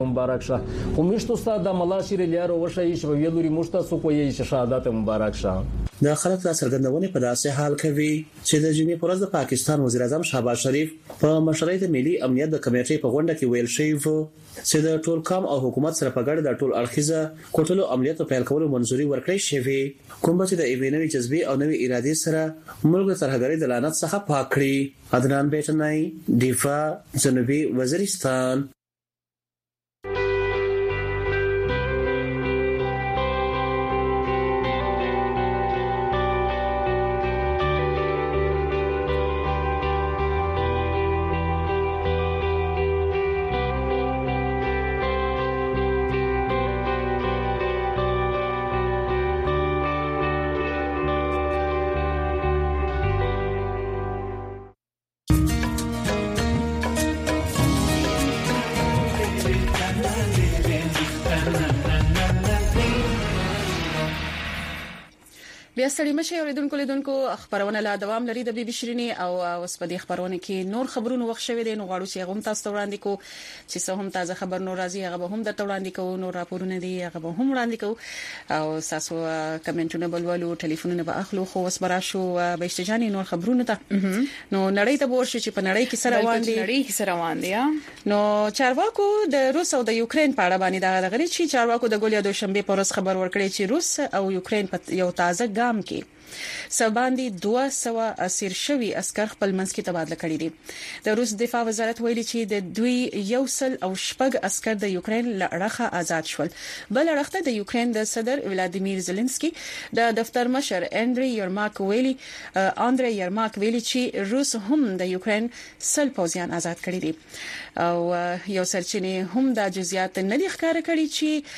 مبارک شه خو میشت استاد د ملاشر لیارو وشي چې په ویلوري مشته سو کوی چې شهادت مبارک شه. د خلک د څرګندونې په داسې حال کوي چې د جمعې پر ورځ د پاکستان وزیر اعظم شهباز شریف په مشرۍ د ملي امنیت د کمیټې په غونډه کې ویل شوی چې د ټول کام او حکومت سره په ګډه د ټول اړخیزه کوټلو عملیاتو پیل کولو منځوري ورکړی شوی کوم چې د ایوینوي جذبې او نوې ارادې سره ملک د ترهګرۍ د لعنت څخه پاک کړي. عدنان بیٹنای دیفا جنوبي وزیرستان. بیا ستړي مشه اوریدونکو لیدونکو خبرونه لا دوام لري د بي بي شيريني او اوس په دې خبرونه کې نور خبرونه وخت شوي دي نو غواړو چې هغه هم تاسو ته وړاندې کو چې څه هم تازه خبر نور راځي هغه به هم درته وړاندې کوو نور راپورونه دي هغه به هم وړاندې کوو او تاسو کمنټونه بلولو ټلیفونونه به اخلو خو اوس برا شو به استجاني نور خبرونه ته نو نړۍ ته ورشي چې په نړۍ کې سره روان دي نو چارواکو د روس او د یوکرين په اړه باندې دا غړي چې چارواکو د ګولیا دوشنبه پر ورځ خبر ورکړي چې روس او یوکرين په یو تازه ګام کې سباندي 200 اسیر شوی عسكر خپل منځ کې تبادله کړي دي. د روس دفاع وزارت ویلي چې د دوی یوسل او شپږ عسكر د یوکرين لړخه آزاد شول. بل لړخه د یوکرين د صدر ولادیمیر زيلنسکي د دفتر مشر اندري یرماک ویلي چې روس هم د یوکرين سل پوځیان آزاد کړي دي او یو سرچینه هم د جزئیات نه دي ښکاره کړي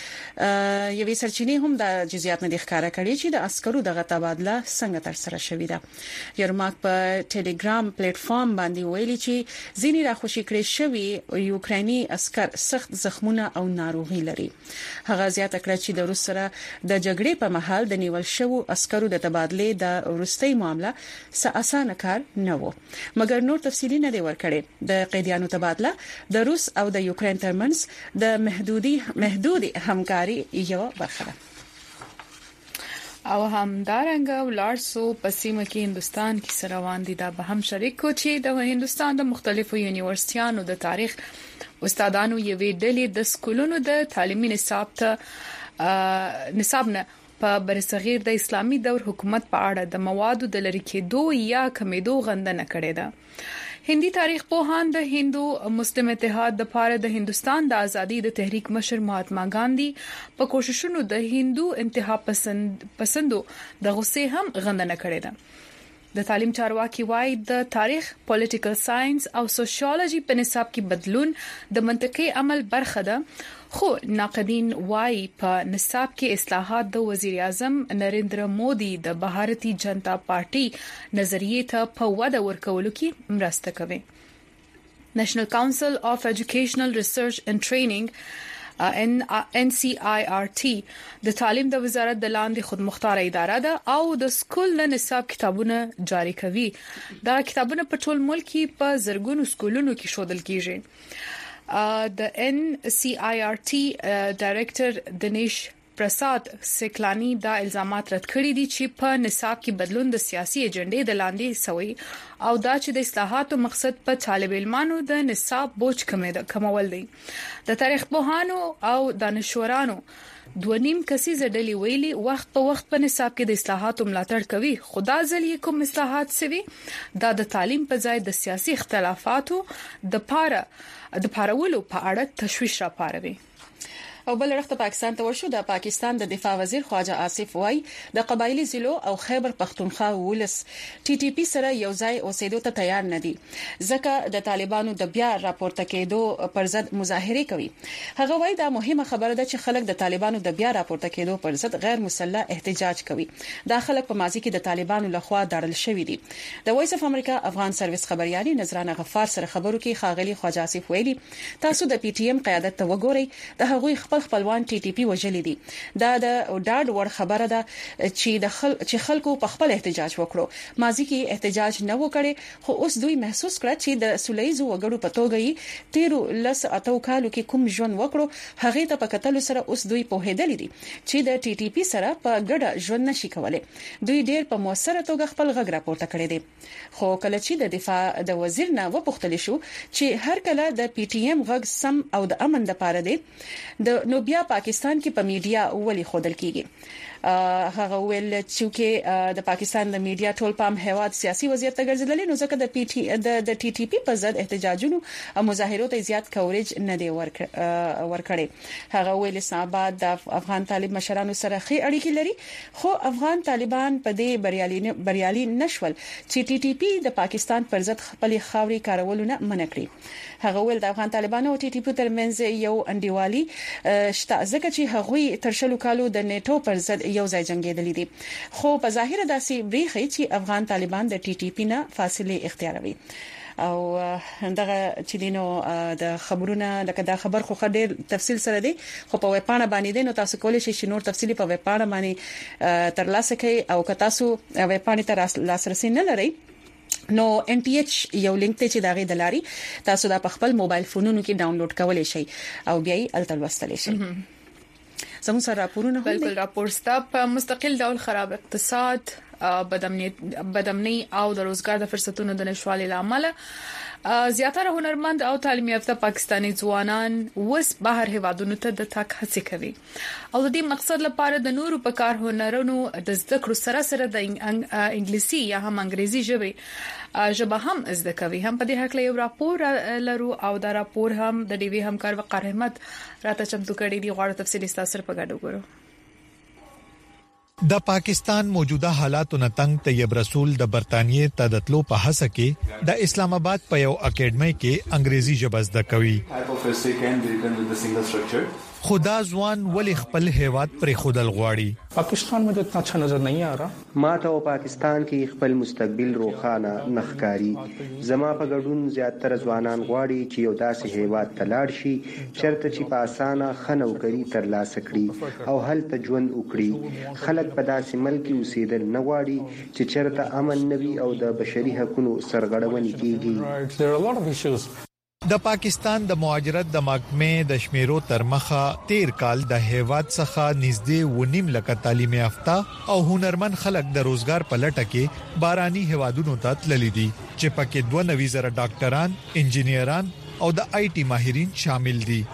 چې د عسکرو دغه تبادله څنګه تر سره شوې ده. یرماک په ټلګرام پلیټ فارم باندې ویلي چې ځینې راخوشي کړي شوی یوکراني عسكر سخت زخمونه او ناروغي لري. هغه زیاته کړه چې د روس سره د جګړې په مهال د نیول شوو عسکرو د تبادله د ورستۍ معاملې څه اسانه کار نه و مګر نور تفصیلی نه دی ورکړي. د قیدیانو تبادله د روس او د یوکرين ترمنځ د محدودي همکاري یو برخه ده. او هم دارنګه ولارسو په سیمه کې هندستان کې سره روان دي دا به هم شریکو چې د هندستان د مختلفو یونیورسيټانو د تاریخ استادانو یوې ډلې د سکولونو د تعلیمي نصاب نه په برصغیر د اسلامي دور حکومت په اړه د موادو د لری کېدو یا کمیدو غندنه کړې ده. هندي تاریخ پوهان د هندو مسلم اتحاد د پاره د هندستان د ازادي د تحریک مشر مهاتما ګاندھی په کوششونو د هندو انتها پسندو د غصې هم غندنه کړې ده. د تعلیم چارواکي وایي د تاریخ، پولیټیکل ساينس او سوشیولوژي په نصاب کې بدلون د منطقي عمل برخه ده خو ناقدین وایي په نصاب کې اصلاحات د وزیر اعظم نریندرا مودي د بھارتی جنتا پارټي نظریې ته په وده ورکولو کې مرسته کوي. نېشنل کونسل اف ایجوکیشنل ریسرچ اینڈ ټریننګ NCIRT د تعلیم د وزارت د لاندې خودمختار اداره ده او د سکول نه نصاب کتابونه جاری کوي. دا کتابونه په ټول ملک کې په زرګونو سکولونو کې شودل کیږي. د NCIRT ډایریکټر دنیش پرساد سکلانی دا الزامات رد کړی دي چې په نصاب کې بدلون د سیاسي ایجنډې د لاندې سوی او دا چې د اصلاحاتو مقصد په طالب علمانو د نصاب بوج کمول دي. د تاریخ پوهانو او دانشورانو 2.5 کسیزه ډلې ویلي وخت په وخت په نصاب کې د اصلاحاتو ملاتړ کوي. خدا ځلې کوم اصلاحات سوي دا د تعلیم په ځای د سیاسي اختلافاتو د پارولو په اړه تشویش را پاروي. او بل رخت پاکستان ته ورشو د پاکستان د دفاع وزیر خواجه آصف وای د قبایلی ضلعو او خیبر پختونخوا ولس TTP سره یو ځای اوسېدو ته تیار نه دي ځکه د طالبانو د بیا راپورته کېدو پر ضد مظاهره کوي. هغه وای دا مهمه خبره ده چې خلک د طالبانو د بیا راپورته کېدو پر ضد غیر مسلح احتجاج کوي. دا خلک په ماضي کې د طالبانو لخوا داړل شوی دي. د وایس اف امریکا افغان سرویس خبريالي نظرانه غفار سره خبرو کې خاغلی خواجه آصف ویلي تاسو د PTM قیادت ته وګورئ د هغوی خپل خپلوان ټي ټي پی وجلې دي دا د ډاډ ور خبره ده چې خلکو په خپل احتجاج وکړو ماضي کې احتجاج نه وکړي خو اوس دوی محسوس کړ چې د سولېزو وګړو په توګه تیرو لس اتو کالو کې کوم ژوند وکړو هغه ته په کتلو سره اوس دوی په هېدل دي چې د ټي ټي پی سره په ګډه ژوند نشي کولای دوی ډېر په موثره توګه خپل غږ راپورته کړی دي خو کله چې د دفاع د وزیر نه وپوښتل شو چې هر کله د پی ټی ایم غږ سم او د امن لپاره دی د نو بیا پاکستان کې په میډیا ولي خودل کیږي هغه ویل چې د پاکستان د میډیا ټول پام هواد سیاسي وضعیت ته ګرځیدل نو ځکه د ټي ټي پی په ضد احتجاجونو او مظاهرو ته زیات کوریج نه دی ورکړي هغه ویل اسلامآباد د افغان طالب مشرانو سره خې اړیکې لري خو افغان طالبان په دې بریالي نشول چې ټي ټي پی د پاکستان پر ضد خپل خاوري کارولونه منع کړی هغه ویل د افغان طالبانو او ټي ټي پی ترمنځ یو انډیوالي شته ځکه چې هغوی تر شلو کالو د نیټو پر ضد یو ځای جنگیدلې دي خو په ظاهر داسې بریخي چې افغان طالبان د ټي ټي پی نه فاصله اختیاروي او دغه چې دینو د خبرونه لکه دا خبر خو ډېر تفصیل سره دی خو په ویبپاڼه باندې دی نو تاسو کولی شئ نور تفصیلی په ویبپاڼه باندې ترلاسه کړئ او که تاسو ویبپاڼې ته لاسرسي نه لرئ نو ان ټي ایچ یو لینک ته چې داغه دلاري تاسو دا په خپل موبایل فونونو کې ډاونلوډ کولای شئ او بیا یې التلوستل شئ زموږ سره راپورونه هم بالکل راپور ستا په مستقل ډول خراب اقتصاد بدامني او د روزګار د فرصتونو د نشوالي لامل زیاتره هنرمند او تعلیم یافته پاکستانی ځوانان وس بهر هیوادونو ته د تک هڅه کوي او د دې مقصد لپاره د نورو په کار هنرونو د زده کړو سره د انګلیسي یا هم انګریزي ژبه هم زده کوي هم په دې حق له یو راپور لرو او دا راپور هم د ډي وی همکار وقار احمد راته چمتو کړی دی غواړم تفصیل تاسو په ګډو ګورو د پاکستان موجوده حالاتو نه تنگ طیب رسول د برتانیې تدتلو په هڅه کې د اسلام آباد په یو اکیډمي کې انګریزي ژبه زده کوي خدا ځوان ولی خپل هیواد پر خودل غواړي पाकिस्तान में तो इतना अच्छा नजर नहीं आ रहा ما ته پاکستان کې خپل مستقبل روخانه نخکاری زما په ګډون زیاتره ځوانان غواړي چې یو داسې هیواد ته لاړ شي چرته چې په اسانه خنوکری ترلاسه کړي او هلته ژوند وکړي خلک په داسې ملک کې اوسېدل نه غواړي چې چرته امن نوي او د بشري حقوقو سرغړونې کیږي د پاکستان د مهاجرت د محکمې د شمیرو تر مخه 13 کال د هیواد څخه نږدې 1.5 لک تعلیم یافته او هنرمند خلک د روزګار په لټه کې باراني هیوادونو ته تللي دي چې پکې 92,000 ډاکټران انجینران او د آی ټي ماهرین شامل دي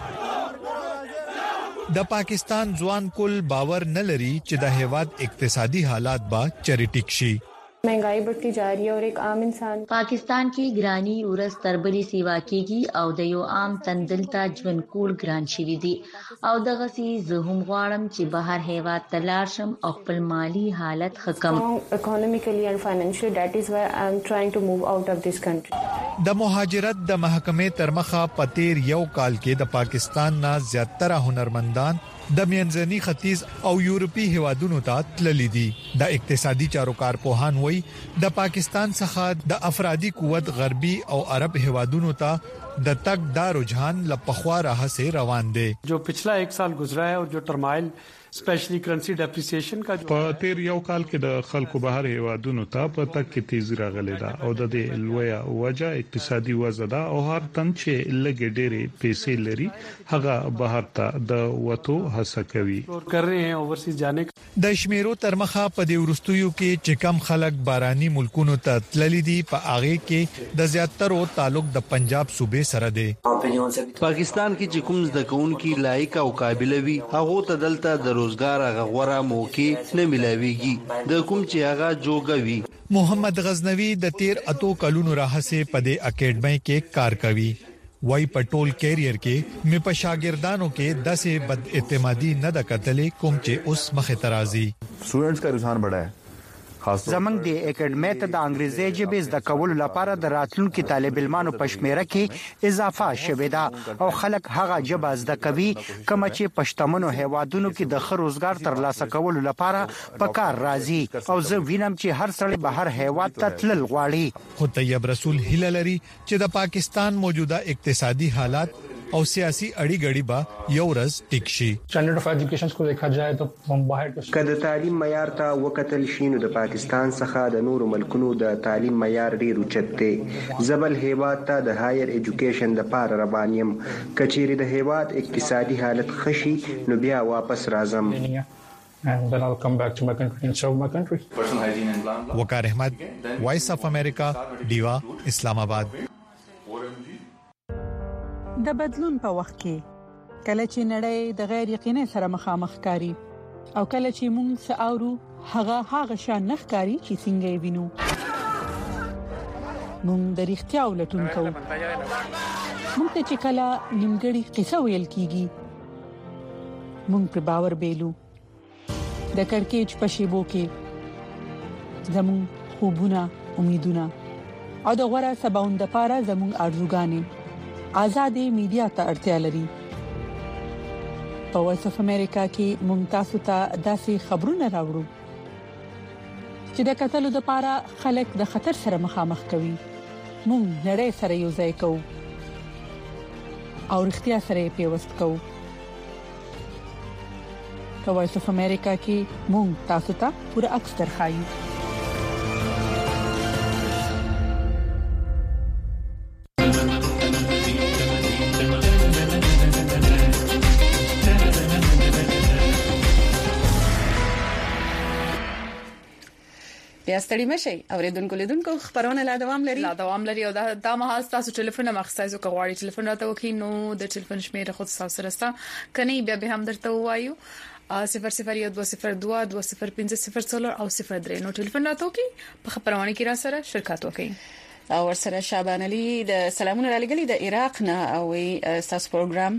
د پاکستان ځوان کل باور نه لري چې د هیواد اقتصادي حالات با چریټیک شي महंगाई बढ़ती जा रही है और एक आम इंसान पाकिस्तान की ग्रानी ورځ تربلی سیوا کیږي او د یو عام تندلتا ژوند کول ګران شوی دی او دغه سي زه هم غواړم چې بهر هیواد تلار شم او خپل مالی حالت حکم economically and financially that is why I am trying to move out of this country د مهاجرت د محکمې تر مخه پتیر یو کال کې د پاکستان نه زیاتره هنرمندان د منځني ختیځ او یورپی هیوادونو ته تللي دي د اقتصادي چارو کارپوهان وایي د پاکستان څخه د افرادي قوت غربي او عرب هیوادونو ته د تک دا رجحان لپخوا راه سه روان دي जो पिछला एक साल गुजरा है और जो टर्माइल स्पेशली करंसी डेप्रिसिएशन का په تیر یو کال کې د خلکو بهر هیوادونو ته په تک کې تیزی راغلی دا او د دې لویا وجه اقتصادي وضع دا او هر تن چې لګې ډېرې پیسې لري هغه بهر ته د وټو هڅه کوي कर रहे हैं ओवरसीज जाने د شمیرو تر مخه په دې ورستیو کې چې کم خلک باراني ملکونو ته تللي دي په هغه کې د زیاترو تعلق د پنجاب صوبې سره دی پاکستان کې چې کوم زده کوونکي لایق او قابل وي هغه ته دلته د روزګار غوړه موقع نه ملويږي د کوم چې هغه جوګوي محمد غزنوی د 13 کلونو راهسه په دې اکیډمي کې کار کوي وای پټول کیریئر کې مې په شاګردانو کې داسې بد اعتمادي نه د کتلې کوم چې اوس مخه ترازی स्टूडेंट्स का रुझान बढ़ा है زمنګ د اکیډمي ته د انګریزي ژبې زده کولو لپاره د راتلونکو طالب علمانو په شمیره کې اضافه شوې ده او خلک هغه ژبه زده کوي کوم چې پښتمنو هیوادونو کې د خر روزګار ترلاسه کولو لپاره په کار راځي او زه وینم چې هر څړي بهر هیواد ته تلل غواړي خو طیب رسول هیله لري چې د پاکستان موجوده اقتصادي حالات او سیاسي اړیګړي به یو ورځ ټیک شي. स्टैंडर्ड ऑफ एजुकेशन को देखा जाए तो हम बाहर کله تعلیم معیار ته وکتل شینو د پاکستان څخه د نورو ملکونو د تعلیم معیار ډیر اوچت دی. زبل هیواد ته د هایر ایجوکیشن د پاره ربانیم کچيري د هیواد اقتصادي حالت خشي نو بیا واپس راځم. and then I'll come back to my country and serve my country. وقار احمد, Voice of America, دیوا, اسلام آباد. د بدلون په وخت کې کله چې نړۍ د غیر یقیني سره مخامخ کاری او کله چې موږ ساورو هغه شان نخکاری چې څنګه وینو موږ د اړتیا ولټون کوو. موږ ته چې کله نیمګړی قصه ویل کیږي موږ په باور بیلو. د کڑکېچ په شیبو کې زمون خوبونه امیدونه او د غوړه سباوند لپاره زمون ارزوګانې آزادې میډیا ته اړتیا لري. په وایس اف امریکا کې ممتاز ته داسې خبرونه راوړو چې د قتل لپاره خلک د خطر سره مخامخ کوي. موږ نړۍ سره یو ځای کوو او اړتیا سره پیوست کوو. په وایس اف امریکا کې مونږ تاسو ته پوره عکس درخایو. بیا ستړي مشي اوریدونکو لیدونکو خبرونه لا دوام لري او دا مهال تاسو ټلیفون مخصوصو کوغواړي ټلیفون راته وکي نو د ټلیفون شمیره خود تاسو سره ستا کني بیا به هم درته وایو 0012022050 او 03 نو ټلیفون راته وکي په خبرونه کې را سره شرکت وکي. او ورسره شعبان علي د سلامونه را لګلي د عراق نه او تاسو پروګرام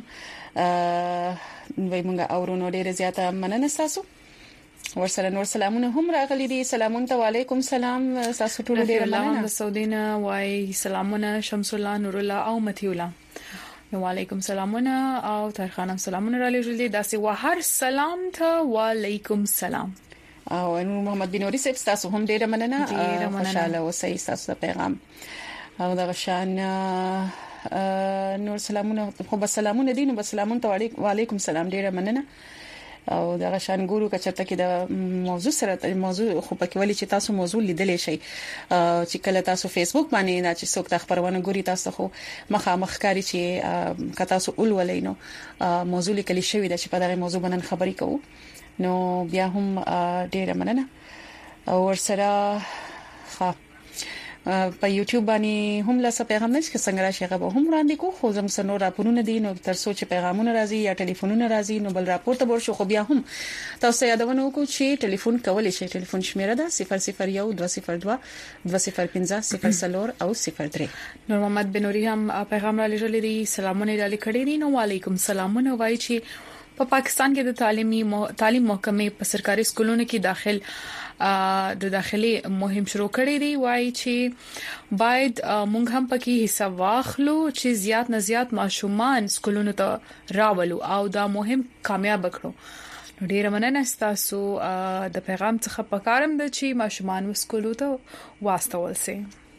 وای مونږه اورونو ډیره زیاته مننه تاسو. ورسره نور سلامونه هم راغلي دي. سلامون ته وعليكم سلام تاسو ټول ډیر مننه. سعودینا وای سلامونه شمس الله نور الله او متي الله وعليكم سلامونه او طاهر سلامونه را لېږلي داسې وهر سلام ته وعليكم سلام او نور محمد بن نوري صاحب تاسو هم ډیر مننه. خوشاله اوسئ تاسو پیغام او د غشان نور سلامونه خو بس سلامونه دي نو بس سلامون ته وعليكم سلام ډیر مننه. او دغه شان ګورو کچته کې د موضوع سره موضوع خو پکې ولې چې تاسو موضوع لیدلې شي چې کله تاسو فیسبوک باندې نه چې څوک د خبرونه ګوري تاسو خو مخامخ کاری چې کتا تاسو اول ولینو موضوع لیکل شوی د چې په دغه موضوع باندې خبرې کوو نو بیا هم ډیره مننه. او ورسره په یوټیوب باندې هم لا څه پیغام نشي څنګه راشي هغه هم وړاندې کو خو زم سنو راپورونه دي نو تر څو چې پیغامونه راځي یا ټلیفونونه راځي نو بل راپور ته ورشو خو بیا هم تاسو یادونه وکړئ چې ټلیفون کولای شئ. ټلیفون شمیره ده 0012022050 او 03. نور محمد بن نوري هم پیغام را لېږلی دي سلامونه را لیکلي دي نو وعليكم سلامونه وایي چې په پاکستان کې د تعلیم محکمې په سرکاري سکولونو کې د داخلي مهم شروع کړی دی. وایي چې باید مونږ هم پکې حصہ واخلو چې زیات نه زیات ماشومان سکولونو ته راولو او دا مهم کامیاب کړو. نو ډیره مننه تاسو د پیغام څخه پکارم د چې ماشومان سکولو ته واستول سي.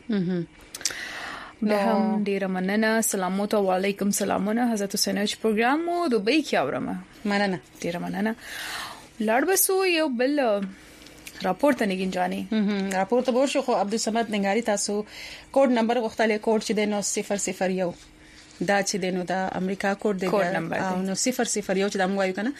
به هم ډیره مننه. سلامو ته وعليكم سلامونه. حضرت حسین پروګرام مو دوبۍ کې اورم. مننه ډیره مننه. لړ بسو یو بل راپور ته نګین جاني راپور ته ورشو خو عبد الصمد ننګاری تاسو کوډ نمبر غوښتلې کوډ چې د 9001 دا چې د نو د امریکا کوډ دی او 9001 چې د موږ وایو کنه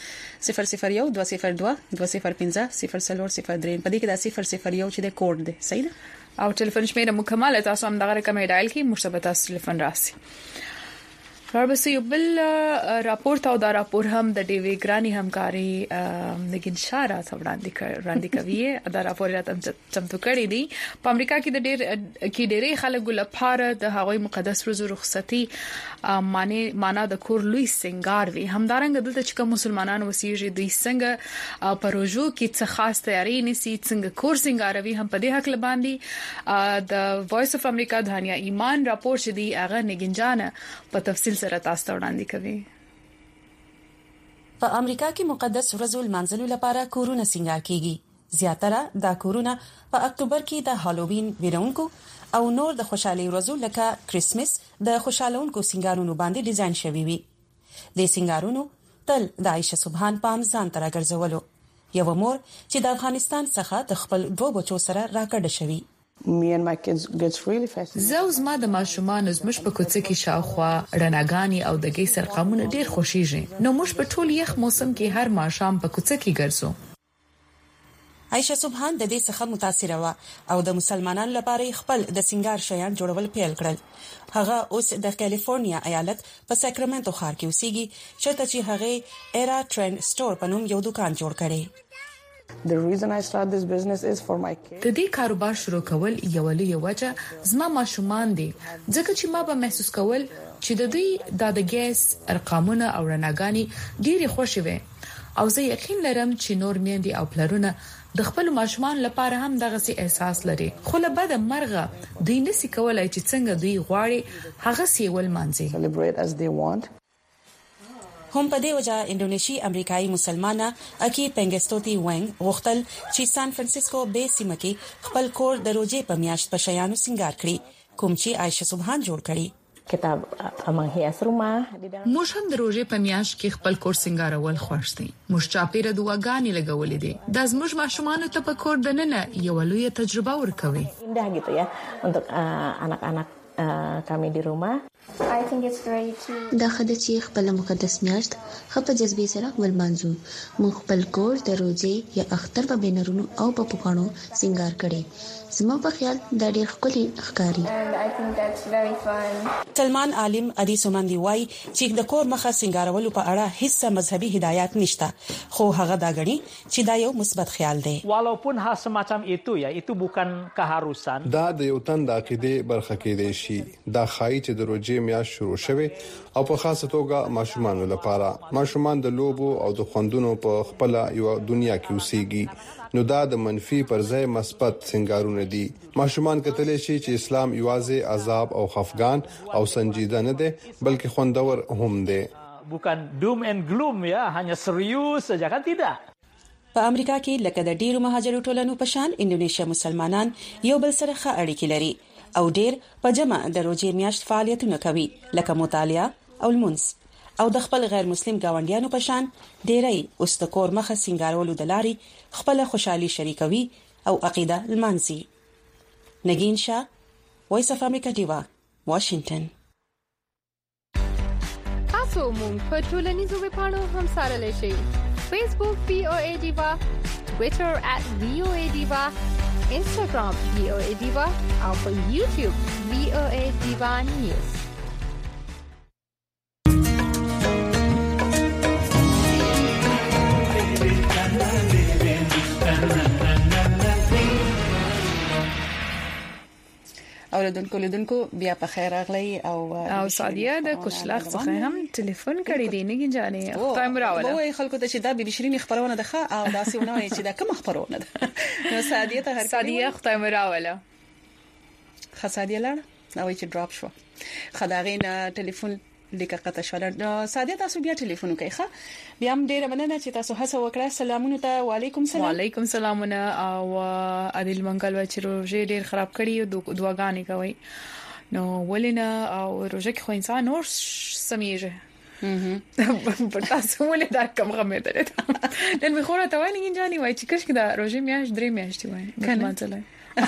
0012022050 په دې کې دا 001 چې د کوډ دی صحیح ده. او ټلیفون شمیره مکمل تاسو هم دغه رقم ډایل کی مشابه تاسو ټلیفون راسي. راپورته یو بل راپورته او دا راپور هم د ډیوی ګرانی همکاري نګین شارا وړاندې کوي. دا راپور راته چمتو کړی دی. په امریکا کې د ډېرې خلکو لپاره د هغوی مقدس ورځو رخصتي معنا د کور لوی سنگار وي. همدارنګه دلته چې کوم مسلمانان وسیږي دوی څنګه په روزو کې څه خاص تیاری نسی څنګه کور سنگاروي هم په دې حق لباندي د وایس اف امریکا دانیا ایمان راپور چې دی هغه نګین جان په تفصیل سره تاسو ته وړاندې کوي. په امریکا کې مقدس ورځو لمانځلو لپاره کورونه سنگار کیږي. زیاتره دا کورونه په اکتوبر کې د هالووین ویرونکو او نور د خوشحالي ورځو لکه کریسمس د خوشالونکو سنگارونو باندې ډیزاین شوی وي. د سنگارونو تل د عائشه سبحان پام ځان تر راګرځولو یو مور چې د افغانستان څخه د خپل دوه بچو سره راکړه شوی. زما د ماشومان زمش په کوڅه کې شاوخوا رڼاګانی او د ګي سرقامونه ډیر خوشیږي. نو موږ په ټول یخ موسم کې هر ماښام په کوڅه کې ګرځو. عائشه سبحان د دې څخه متاثره و او د مسلمانانو لپاره خپل د سنگار شیان جوړول پیل کړل. هغه اوس د کالیفورنیا ایالت په ساکرامنټو ښار کې اوسېږي چې هغه ایرا ټرند سٹور په نوم یو دکان جوړ کړي. The reason I started this business is for my kids. د دې کاروبار شروع کول یو لوی وجه زما ماشومان دي ځکه چې ما به محسوس کول چې د دوی د ګیس ارقامونه او رڼاګانی ډېری خوشي وي او زه یقین لرم چې نور میندې او پلرونه د خپل ماشومان لپاره هم دغه سي احساس لري. خو له بده مرغه دوی نسي کولای چې څنګه دوی غواړي هغه سی ول مانځي. Celebrate as they want. هم په دې وجه انډونیشي امریکایي مسلمانه اکی پنګستوتی وینګ وختل چې سان فرانسیسکو به سیمه کې خپل کور د روزې په میاشت په شیانو سنگار کړی کوم چې عائشه سبحان جوړ کړی. کتاب امانهیاس روما موږ هم د روزې په میاشت کې خپل کور سنگارول خوښ دي. موږ چاپیره دواګانی لګولې دي. د زموږ ماشومان ته په کور دننه یو لوی تجربه ورکوي. indah gitu ya untuk anak-anak kami di rumah. I think it's great to دا خدای خپل مقدس میاشت خپل جذبې سره ولمانځو. موږ خپل کور د روزې یا اختر په بنرونو او په پکانو سنگار کړي. زما په خیال دا ډېر ښکلي ښکاري. and I think that's very fun. سلمان عالم ادي سومندي وای چې د کور مخه سنگارولو په اړه هیڅ مذهبي هدایت نشته خو هغه دا غني چې دا یو مثبت خیال دی. walaupun hal semacam itu ya itu bukan keharusan. دا د یو تن د عقیده برخه کې دی شي دا خای چې د روزې میاشت شروع شوه او په خاصه توګه ماشومان لپاره ماشومان د لوبو او د خوندونو په خپل یو دنیا کې اوسېږي نو دا د منفي پر ځای مثبت سنگارونه دي. ماشومان کتلی شي چې اسلام یوازې عذاب او خفقان او سنجیده نه دی بلکې خوندور هم دی. bukan doom and gloom ya hanya serius saja kan tidak. په امریکا کې لکه د ډیرو مهاجرو ټولنو په شان انډونیشیا مسلمانان یو بل سره ښه اړیکې لري او ډیر په جمع د روزې میاشت فعالیتونه کوي لکه مطالعه او المنس او د خپل غیر مسلم گاونډیانو په شان ډیرای اوس د کور مخه سنگارولو د لاري خپل خوشحالي شریکوي او عقیده المانسي. نگین شاه وایس اف امریکا دیوا واشنگټن. تاسو مونږ په ټولنیزو ویبپاڼو هم سره لشي. Facebook VOA Diva, Twitter @VOA Diva, Instagram VOA Diva او په YouTube VOA Diva News. اوریدونکو بیا په خیر اغلی او سعدیه د کوشلاخ څخه هم ټلیفون کړی دی نه گنجانې خدای مراوله وای خلکو ته چې دا به شيرین خبرونه ده او داسې ونه چې دا کوم خبرونه ده نو سعدیه ته هر سعدیه خدای مراوله خسادیه لړ نو چې ډراپ شو خداغین ټلیفون لیکه قطع شو. سعدیه تاسو بیا ټلیفون وکړئ ښه بیا هم ډیره مننه چې تاسو هڅه وکړه. سلامونه ته وعلیکم سلام. وعلیکم سلامونه او عادل منګل و چې روزه ډیر خراب کړی دعاګانې کوي نو ولینا او روزه کې خو انسان اور سمېږي پر تاسو ولې دا کم غمه درته نن به خورا ته وایي نه وای چې کښ کې دا روزه میاش درې میاشتې وای کنه ځلای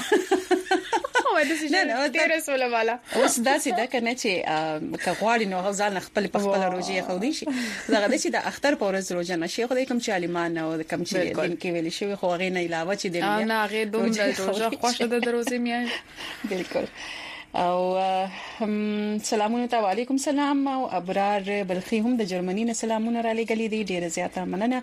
نه ډیر رسول والا اوس دا چې دا کنه چې کغواړي نو غزال خپل په خپل روزي خو دي شي زغه دي چې د اختر په ورځ روزه نشي خو د کوم چې عالمان او کم چې دین کې ویل شي خو غي نه علاوه چې دین نه غي دوم د روزه خوښه د روزي میاش بالکل. او سلامونه ته وعلیکم سلام او ابرار بلخی هم د جرمني نه سلامونه را لګلې دي ډیره زیاته مننه.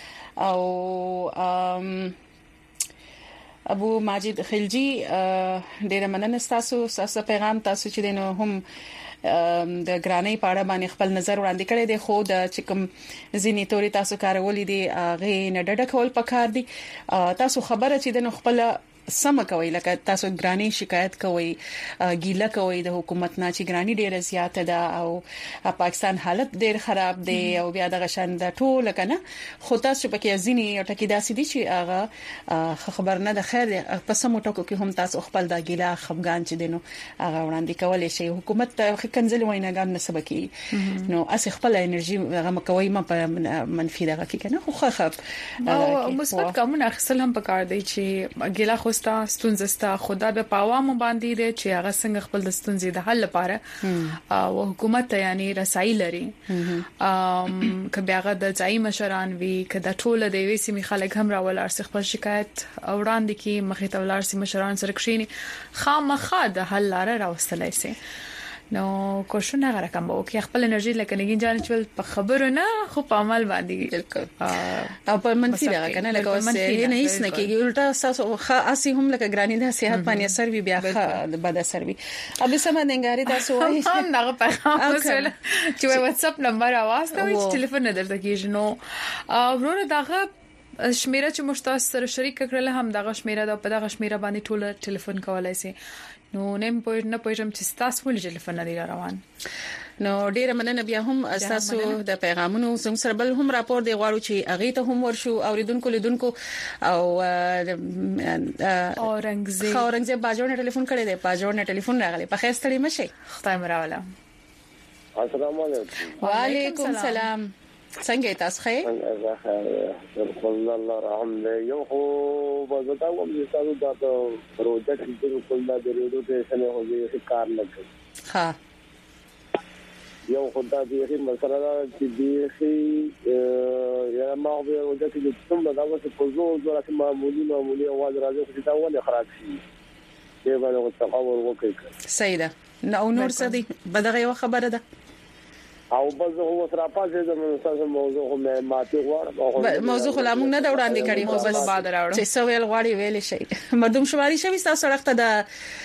او ابو ماجد خلجی ډیره مننه تاسو پیغام تاسو چې دینو هم د ګرانۍ په اړه باندې خپل نظر وړاندې کړی دی خو د چکم زینی توري تاسو کارولې دي غي نه ډډه کول پکار دي. تاسو خبره چې دنو خپل سم کوي لکه تاسو ګرانی شکایت کوي ګیله کوي د حکومت نه چې ګرانی ډیره زیاته ده او پاکستان حالت ډیر خراب دی او بیا د غشن د ټول کنه خو تاسو پکې ځینی ټکی داسې دي چې هغه خبر نه د خیر په سمو ټکو کې هم تاسو خپل د ګیله خفغان چې دینو هغه وړاندې کولای شي حکومت کنځل ویناګان نه سبکی نو اس خپل انرژي هغه مکوي ما په منفي دغه کې کنه خو خف او مثبت کومه اخصل هم پکار دی چې ګیله خوستا ستونزستا خدا به پاوامو باندې دی چې هغه څنګه خپل د ستونزې د حل لپاره او حکومت یعنی رسایي لري کبه هغه د ځای مشران وی کده ټول د وی سیمه خلک هم راول ارسخ په شکایت او وړاندې کې مخې ته ولر سیمه مشران سره کښینی خامخا د حل لاره راوستلای شي نو کوښښونه غره کوم او کې خپل انرژي لکه نګین جان چې په خبرو نه خو په عمل باندې بالکل او په منفي دا کنه لکه وسه نه هیڅ نه کېږي الټا تاسو خاصي هم لکه ګرانی د صحت باندې اثر وی بیا د بد اثر وی ابي سم دنګاری تاسو وایي هم دغه پیغام وسله چې واتس اپ نمبر اواز ته وي ټلیفون نه درته کېږي نو ورونه دغه شمیره چې مشتاق سره شریک کړل هم دغه شمیره د په دغه شمیره باندې ټول ټلیفون کولای شي نو نیم پوینټ نه پوهیږم چې تاسو ولې ټلیفون نه دی روان نو ډیره مننه بیا هم تاسو د پیغامونو زموږ سره بل هم راپور دی غواړو چې اغه ته هم ورشو اوریدونکو لیدونکو او اورنګزیب باجوړ ټلیفون کړی دی باجوړ نه ټلیفون راغلی په خیر ستړي مشه خدای مراوله السلام علیکم وعلیکم السلام څنګه تاسو خیر الله رحم دې یو خو بزتا کوم چې تاسو دا پروجیکټ چې کومه د ریډیو ټیشن هوږي کار نه کوي ها یو خدای دې مسله دا چې دې یا ما به وځي چې څومره دا وڅ په زور چې معمولی اواز راځي چې دا ونه خراب شي دې باندې تصور وکړي صحیح ده نو نور څه دي بدغه یو خبره ده او بس هو سره پاتې د مساسه موضوع هم ماتي غواړم موضوع خلامو نه دا وړاندې کړي خو بس بعد راوړم چې سویل غواړي ویل شي مردم شماري شوي تاسو سره د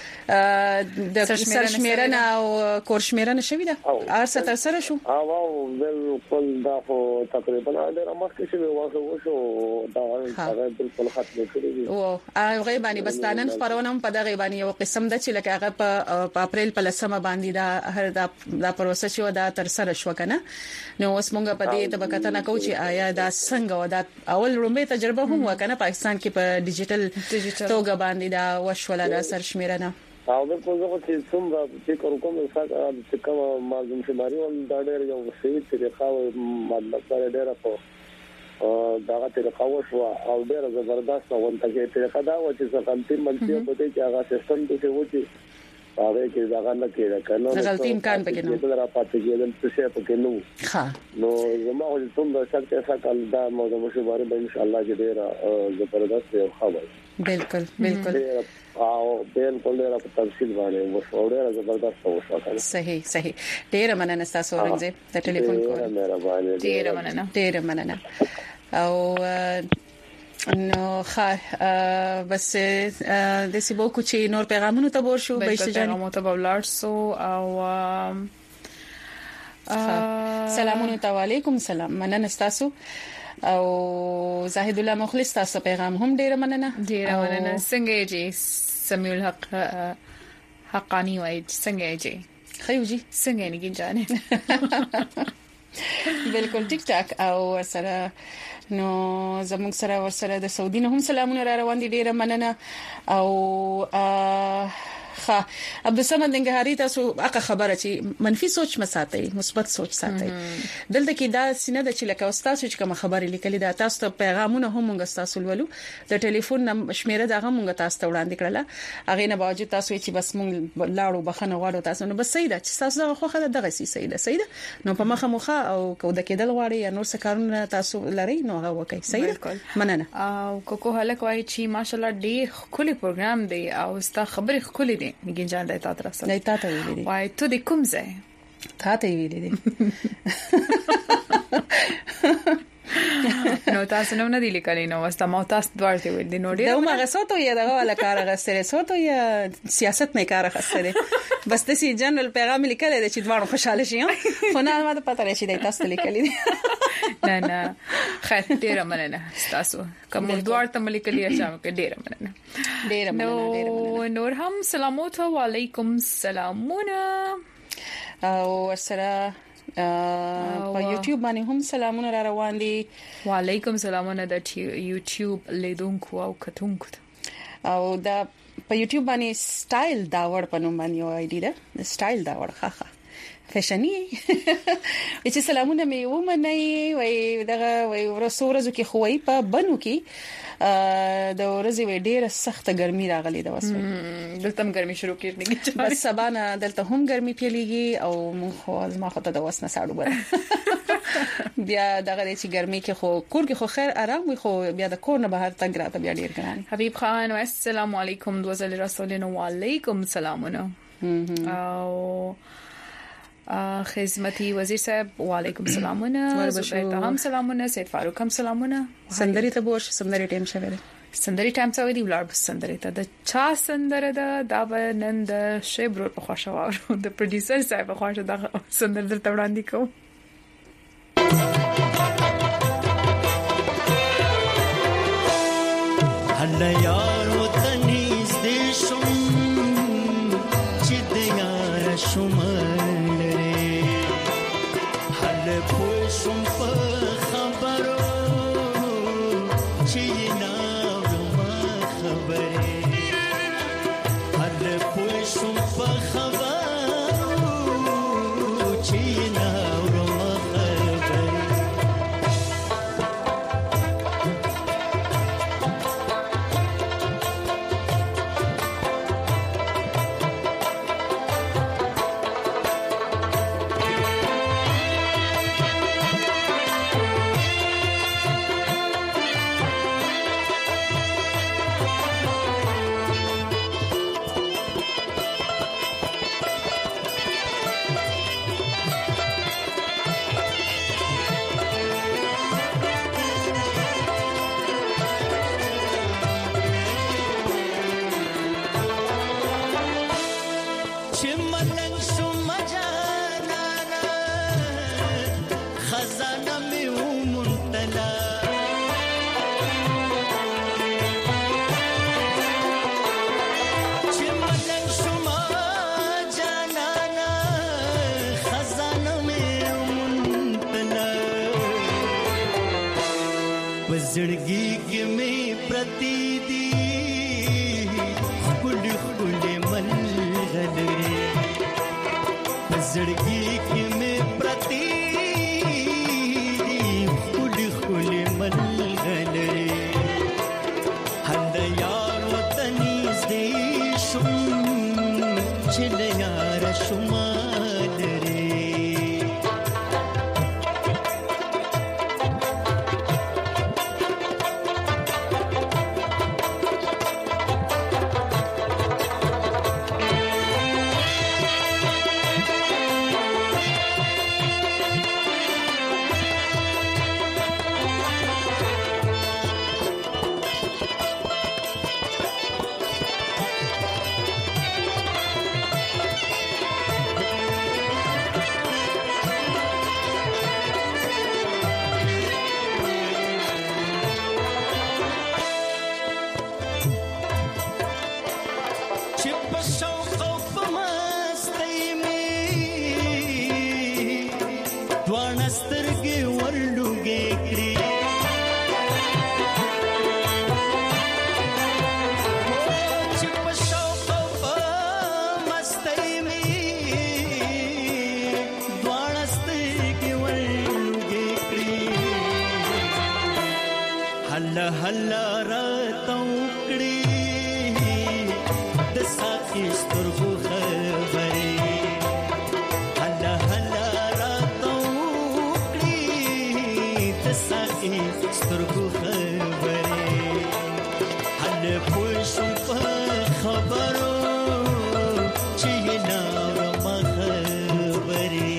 سرشمیرنه او کورشمیرنه شوی ده ارسه تر سره شو او بالکل دا خو تقریبا ډیر مخکې شوی واخه وشو دا هغه بالکل ختم کړی او هغه باندې بستانن خبرونه په دغه باندې یو قسم د چې لکه هغه په اپریل په لسمه باندې دا هر دا پروسه شو دا تر سره شو کنه نو اوس مونږ په دې تبکته نه کوو چې آیا دا څنګه ودا اول رومبه تجربه هم وکنه پاکستان کې په ډیجیټل توګه باندې دا وشوله دا سرشمیرنه او د پوزو چې څومره فکر کوم چې کوم معلوم شماري ول دا ډېر یو صحیح طریقه او مطلب ډېر په دا طریقه وشو او ډېر زبردست وانته کې طریقه دا و چې څنګه منځي په دې کې هغه سیستم د څه وتی هغه کې دا غنډه کېده کنه غلطي امکان پکې نه دا راپاتې کېدل څه پکې نو ها نو زما ول څومره څه دا موضوع مشوره به ان شاء الله چې ډېر زبردست یو خبر بالکل او بالکل ډېر په تفصیل باندې وشو ډېر زبردست وشو صحیح ډېر مننه تاسو اورنګزیب د ټلیفون کول ډېر مننه او نو بس د سیبو کوچی نور پیغامونو ته ورشو به شي پیغامونو ته ولارسو او سلامونه علیکم سلام مننه تاسو او زاهد الله مخلص تاسو پیغام هم ډیر مننه څنګه جی سمیع الحق حقانی وای څنګه جی خیو جی څنګه نه گنجانه بالکل ټیک ټاک او سره نو زموږ سره ورسره د سعودي نه هم سلامونه را روان دي ډیره مننه او عبد الصمد ننګهاري تاسو هغه خبره چې منفي سوچ مساتئ مثبت سوچ ساتئ دلته کې دا سینه د چې لکه استاد چې کوم خبرې لیکلې دا تاسو ته پیغامونه هم موږ تاسو ولولو د ټلیفون شمیره دغه موږ تاسو ته وړاندې کړله هغه نه باوجود تاسو چې بس موږ لاړو بخنه غواړو تاسو نو بس سیده چې تاسو خو خله دغه سیده نو په مخه مخه او کو د کېدل غواړي یا نور څه کارونه تاسو لري نو هغه وکړئ سیده مننه او کوکو هلک وای چې ماشالله ډېر خولي پروګرام دی او ستا خبرې خولي دي نګین جان د تاسو سره نه تاسو ویلې دي وای ته د کوم ځای تاسو ویلې دي نو تاسو نو نه دی لیکلی نو واسطه مو تاسو دوارته ویل دي نو ډیر دا ما غسوتو یا دا ولا کار غسره سوتو یا سیاست نه کار غسره بس د سی جنرال پیغام لیکل دي چې دوړو خوشاله شي خو نه ما ته پته راشي د تاسو لیکلی دي نه خیر ډیر مننه تاسو کوم دوړ ته لیکلی شامه کې ډیر مننه ډیر مننه نور هم سلامات وعلیکم سلامونه او سره په یوټیوب باندې هم سلامونه را روان دي. وعلیکم سلامونه د یوټیوب لیدونکو او کتونکو او دا په یوټیوب باندې سټایل داور په نوم باندې یو آی ډی ده سټایل داور خاخه فیشنی چې سلامونه مې ومني وای دغه وای ورسورزو کې خوې په بنو کې د ورځې وې ډېره سخته ګرمي راغلي ده وسو دلته هم ګرمي شروع کیږي بس سبا نه دلته هم ګرمي پیلېږي او مونږ خو ما خو ته د وسنه ساړو بره بیا دغه چې ګرمي کې خو کور کې خو خیر آرام وي خو بیا د کور نه بهر تګ راته بیا ډېر ګران. حبیب خان السلام علیکم دوزل رسولنا وعلیکم سلامونه او خدمتي وزیر صاحب وعلیکم سلامونه زبیر هم سلامونه سید فاروق هم سلامونه سندري ته بوش سندري ټیم شوه سندري ټایم څو دی ولر سندري ته د چا سندره ده دا نن د شیبرو په خوښه واره د پروډوسر صاحب په خوښه دا سندره درته وړاندې کوم. هله یار وطنیز دې شوم چې د یار شوم لري هله پوه شوم په خبرو چې ناورم خبرې هله پوه شوم په خبرو چې ناورم خبرې زړګي کې مې پرتی دي خپل خپل ملغلري زړګي کې مې پرتی دي خپل خپل ملغلري هند یار وطنیز دې شوم چې یار شمال لري هلا راتوکړي د ساقي سترګو خبرې هلا هلا راتوکړي د ساقي سترګو خبرې هله پوه شو په خبرو چې ناورم خبرې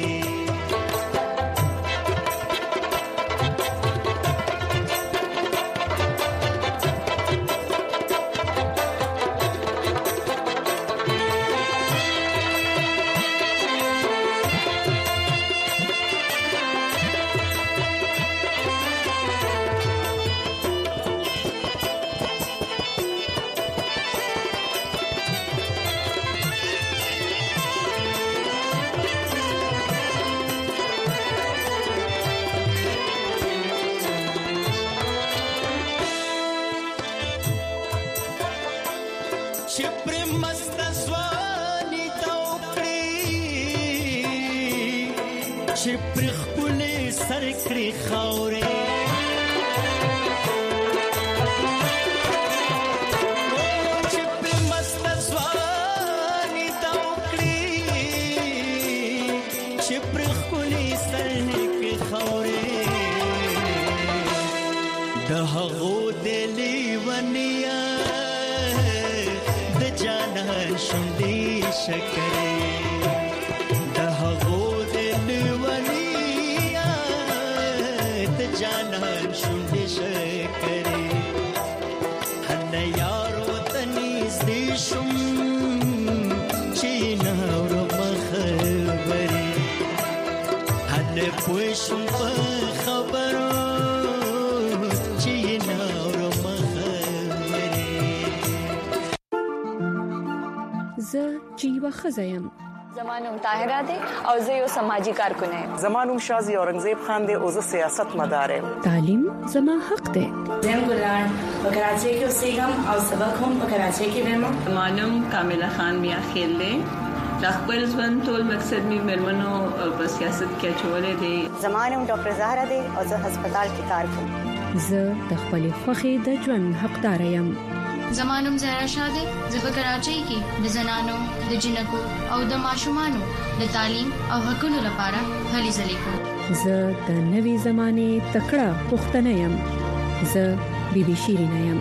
زه جیوا خزایم. زمانم طاهره ده او زه یو سماجی کارکونه یم. زمانم شازی اورنګزیب خان ده او زه سیاست مدار یم. تعلیم زما حق ده. زم ګلان په کراچۍ کې اوسېږم او سبق هم په کراچۍ کې وایم. زمانم کامله خان میا خیل ده. د خپل ژوند ټول مقصد می مرمنو په سیاست کې چولې دي. زمانم ډاکټر زهرا ده او زه هسپتال کې کار کوم. زه د خپل خوخي د ژوند حقدار یم. زمانم زهرا شاده زه په کراچۍ کې د زنانو د جنکو او د ماشومانو د تعلیم او حقوقو لپاره هلې ځلې کوم. زه د نوې زمانه تکړه پښتنه یم. زه بیبي شیرینه یم.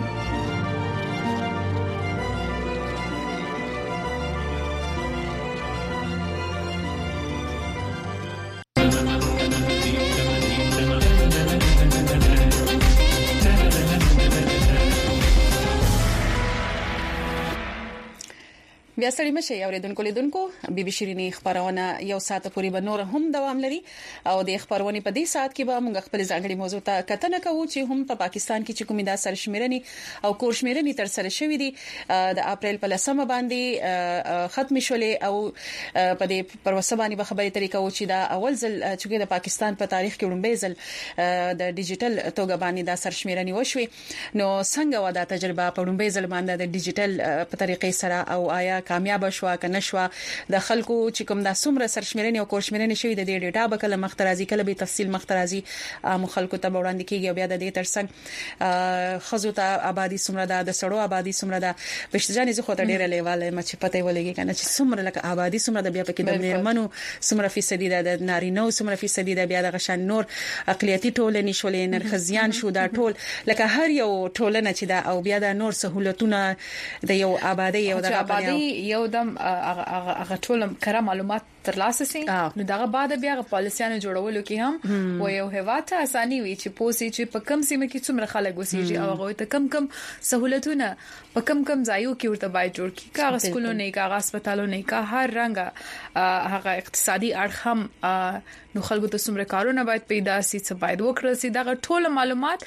بیا ستړي مشه اوریدونکو لیدونکو بي بي شيريني خبرونه یو ساعت پورې به نور هم دوام لري او د خبرونه په دې ساعت کې به موږ خپل ځانګړي موضوع ته کتنه کوو چې هم په پاکستان کې چې کومې د سرشمیرنې او کورشمیرنې تر سره شوې دي د اپریل په لسمه باندې ختم شولې او په دې پروسه باندې به خبرې طریقه و چې دا اول ځل چې د پاکستان په تاریخ کې لومړی ځل د ډیجیټل توګه باندې د سرشمیرنې وشوي نو څنګه ودا تجربه په لومړی ځل باندې د ډیجیټل په طریقې سره او آیا کامیاب شو کنه شو د خلکو چې کوم د سمره سرشمیرنې او کورشمیرنې شوی د دې ډیټا به کله مخترازي کله به تفصیل مخترازي خلکو ته وړاندې کیږي بیا د دې ترڅنګ خزو ته آبادی سمره د سړو آبادی سمره د بشجانې زه خو ته ډیره لیواله مچ پته ولګي کنه چې سمره لکه آبادی سمره د بیا پکې د میرمنو سمره فیصدي د نارینو سمره فیصدي د بیا د غشن نور اقلیتی ټولنې شولې نرخزیان شو دا ټول لکه هر یو ټولنه چې دا او بیا د نور سہولتونه د یو آبادی یو د آبادی یو دم هغه ټول کره معلومات ترلاسه سي نو دغه بعد بیا پالیسیانو جوړولو کې هم و یو هواته اساني وي چې پوسي چې په کم سیمه کې څومره خلک وسیږي او هغه ته کم سہولتونه په کم ځایو کې ورته باید جوړ کی کاغذ سکولونه کاغذ هسپتالونه کا هر رنګ هغه اقتصادي اړخ هم نو خلکو ته څومره کارونه باید پیدا سي څه باید وکړل سي دغه ټول معلومات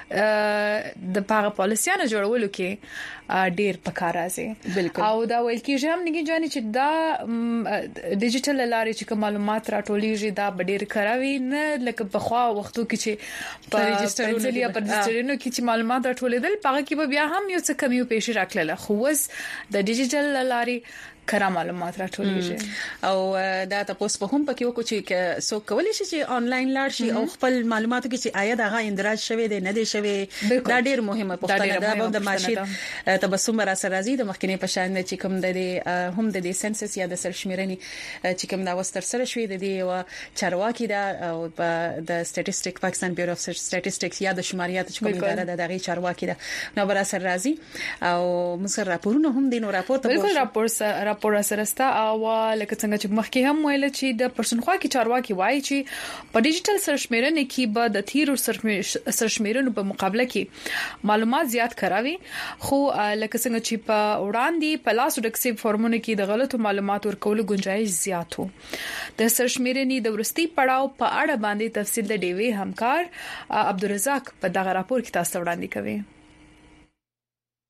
د پاغه پالیسیانو جوړولو کې ډیر پکار راځي او دا ویل کېږي هم نګي جاني چې دا ډیجیټل لارې چې کوم معلومات راټولېږي دا ډیر کراوي نه لکه په خوا وختو کې چې په رجسټرونو کې چې معلومات راټولېدل پاغه کې بیا هم یو څه کمیو پېښ راکړل خو وس د ډیجیټل لارې کره معلومات راټولېږي او دا تاسو په هم پکې وکړو چې څوک کولی شي چې انلاین لاړ شي او خپل معلوماتو کې چې آیا دغه اندراج شوی دی نه دی شوی دا ډیر مهمه پوښتنه ده د ماشین تبسم را سره راځي د مخکنی په شان چې کوم د هم د سنسس یا د سرشمیرنې چې کوم دا وستر سره شوی دی او چارواکي دا او د سټټیسټیک پاکستان بیورو اف سټټیسټکس یا د شماریات چې کوم اداره د دغه چارواکي دا نو بر سره راځي او موږ راپورونه هم دینو راپور ته بالکل راپور سرستا او لکه څنګه چې مخکې هم ویل چې د پرسنخوا کې چارواکي وایي چې په ډیجیټل سرشمیرنې کې به د تیرو سرشمیرنو په مقابله کې معلومات زیات کراوي خو لکه څنګه چې په وړاندې په لاس ډکسیب فورمونه کې د غلطو معلوماتو ورکولو گنجائش زیات وو د سرشمیرنې د ورستي پړاو په اړه باندې تفصیل د ډیوی همکار عبدالرزاق په دغه راپور کې تاسو وړاندې کوي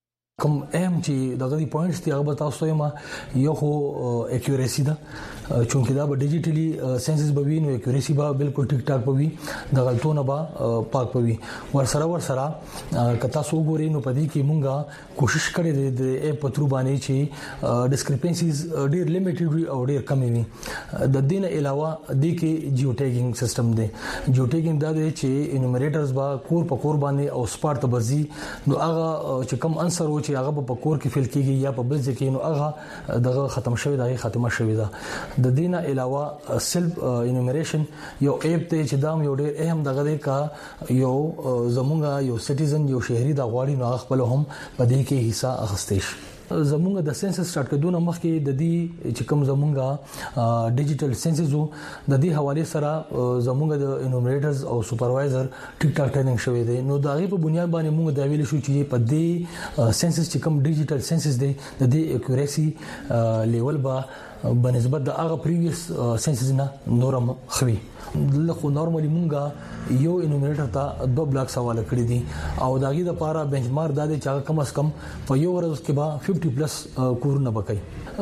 کوم اهم چې دغه دی پوینټس دی هغه تاسو ته ما یو خو اکیوریسی ده چونکه دا به ډیجیټلی سنسز به وي نو اکیوریسی به بالکل ټیک ټاک به وي د غلطونو به پاک به وي ور سره کتا سو ګوري نو پدې کې مونږه کوشش کړې د اپ پترو باندې چې ډیسکریپنسیز ډیر لیمیټډ وي او ډیر کم وي د دین علاوه د کې جیو ټیګینګ سیستم دی جیو ټیګینګ دا دی چې انومریټرز با کور په کور باندې او سپارت بزي نو هغه چې کم انسر و چې هغه په کور کې فیل کیږي یا په بل ځکه نو هغه دغه ختم شوی دا ختمه شوی دا د دینه علاوه سیلف انومریشن یو اپ ته چې دا یو ډیر اهم دغه دی کا یو زمونږه یو سټیزن یو شهري د غواړي نو خپل هم په دې کې حصہ اخستې شي زمونږ د سنسس سٹارټ کډونه مخکې د دې چې کوم زمونږه ډیجیټل سنسز وو د دې حواله سره زمونږ د انومریټرز او سپروایزر ټیک ټاک ټریننګ شوی دی نو دا غي په بنیاد باندې موږ دا ویل شو چې په دې سنسس چې کوم ډیجیټل سنسز دی د دې اکیوریسی لیول به بنسبت د هغه پریویس سنسز نه نورم خوي لکه نورمالي مونږه یو انومریټر ته 2 بلاکس حواله کړی دي او داګه د پاره بنچمارک دا چې کم از کم په یو ورځ کې به 50 پلس کورونه بکای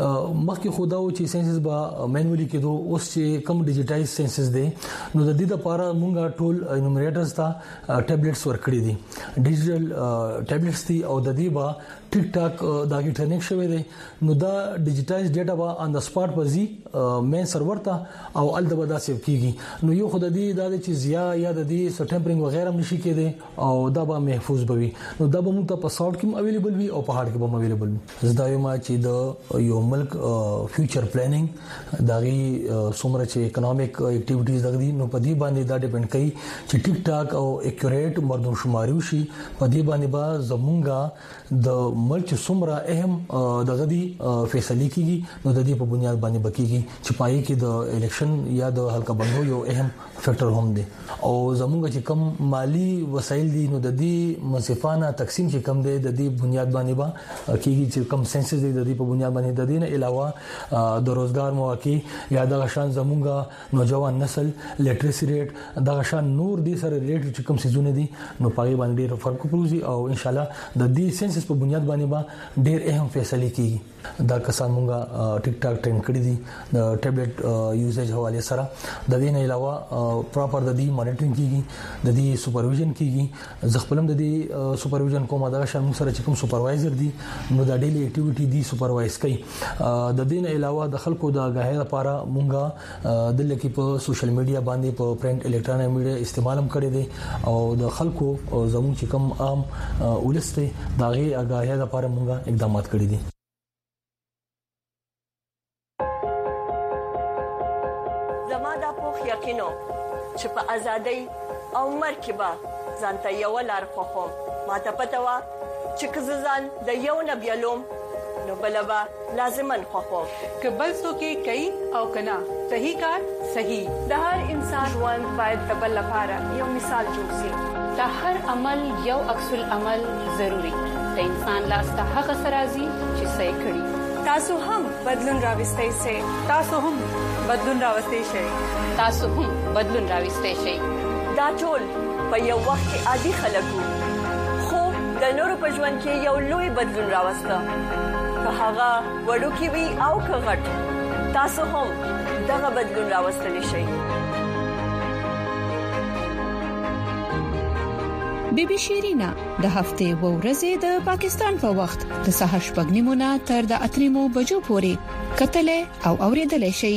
مخکې خداو چې سنسز با مینولی کېدو اوس چې کم ډیجیټایز سنسز دي نو د دې لپاره مونږه ټول انومریټرز ته ټابلیټس ورکړي دي ډیجیټل ټابلیټس دي او د دې با ټیک ټاک داګه ټریننګ شوی دی نو دا ډیجیټایز ډیټا با ان د سپاټ پزي مین سرور ته او ال د بدا سیو کیږي نو یو خدای دې دا چې زیا یا د دې سټمپرینګ وغیرہ نشي کېده او دا به محفوظ بوي نو دا به موږ ته په ساوت کې اویلیبل وي او په هارد کې به اویلیبل وي زدا یو ما چې د یو ملک فیوچر پلانینګ داغي څومره چې اکونومیک اکټیویټیز دغدي نو په دې باندې دا ډیپند کوي چې ټیک ټاک او اکیوریټ مردم شماري شي په دې باندې با زمونږه د ملک څومره اهم دغدي فیصله کیږي نو د دې په بنیاد باندې بکیږي چې پای کې د الیکشن یا د حلقه بندو یو اهم فیکٹر هم دی او زمونږ چې کم مالی وسایل دي نو د دې منصفانه تقسیم چې کم دی د دې بنیاد باندې با کیږي چې کم سنسز دي د دې په بنیاد باندې د دې نه علاوه د روزګار مواقع یا د غشان زمونږ نوجوان نسل لټریسي ریټ د غشان نور دي سره ریټ چې کم سيزونه دي نو پای باندې ډېر فرق پروزي او ان شاء الله د دې سنسز په بنیاد باندې با ډېر اهم فیصله کیږي دا کسان مونږه ټیک ټاک ټرین کړی دي د ټابلیټ یوزیج حواله سره د دې نه علاوه پراپر د دې مانیټرینګ کیږي د دې سپرویژن کیږي ځخپلم د دې سپرویژن کومه دا شامل سره چې کوم سپروایزر دي نو د ډیلی اکټیویټي دي سپروایز کوي د دې نه علاوه د خلکو د غاهه لپاره مونږه د لکه په سوشل میډیا باندې په پرنٹ الکترونیک میډیا استعمال هم کړی دي او د خلکو زموږ چې کوم عام ولسته دغه غاهه لپاره مونږه اقدامات کړی دي یقینو چې په ازادۍ او مرکبه ځانته یو لار خوخم ماته پته وا چې کززان د یو نبیلوم نو بلبا لازمن خوخم کبل سو کې کوي او کنا صحیح کار صحیح د هر انسان ژوند باید د بل لپاره یو مثال جوړ شي د هر عمل یو عکس العمل ضروری د انسان لاس ته هغه سرازي چې صحیح کړي تاسو هم بدلون راوستئ شئ تاسو هم بدلون راوستئ شئ تاسو هم بدلون راوستئ شئ دا ټول په یو وخت کې عادي خلکو خو د نورو په ژوند کې یو لوی بدلون راوسته که هغه وړوکی وي او که غټ تاسو هم دغه بدلون راوستلی شئ بیبي شیرینا د هفته و ورځې د پاکستان په وخت د سهار شپږ نیمو تر د 8 بجو پورې کتلې او اوریدلې شي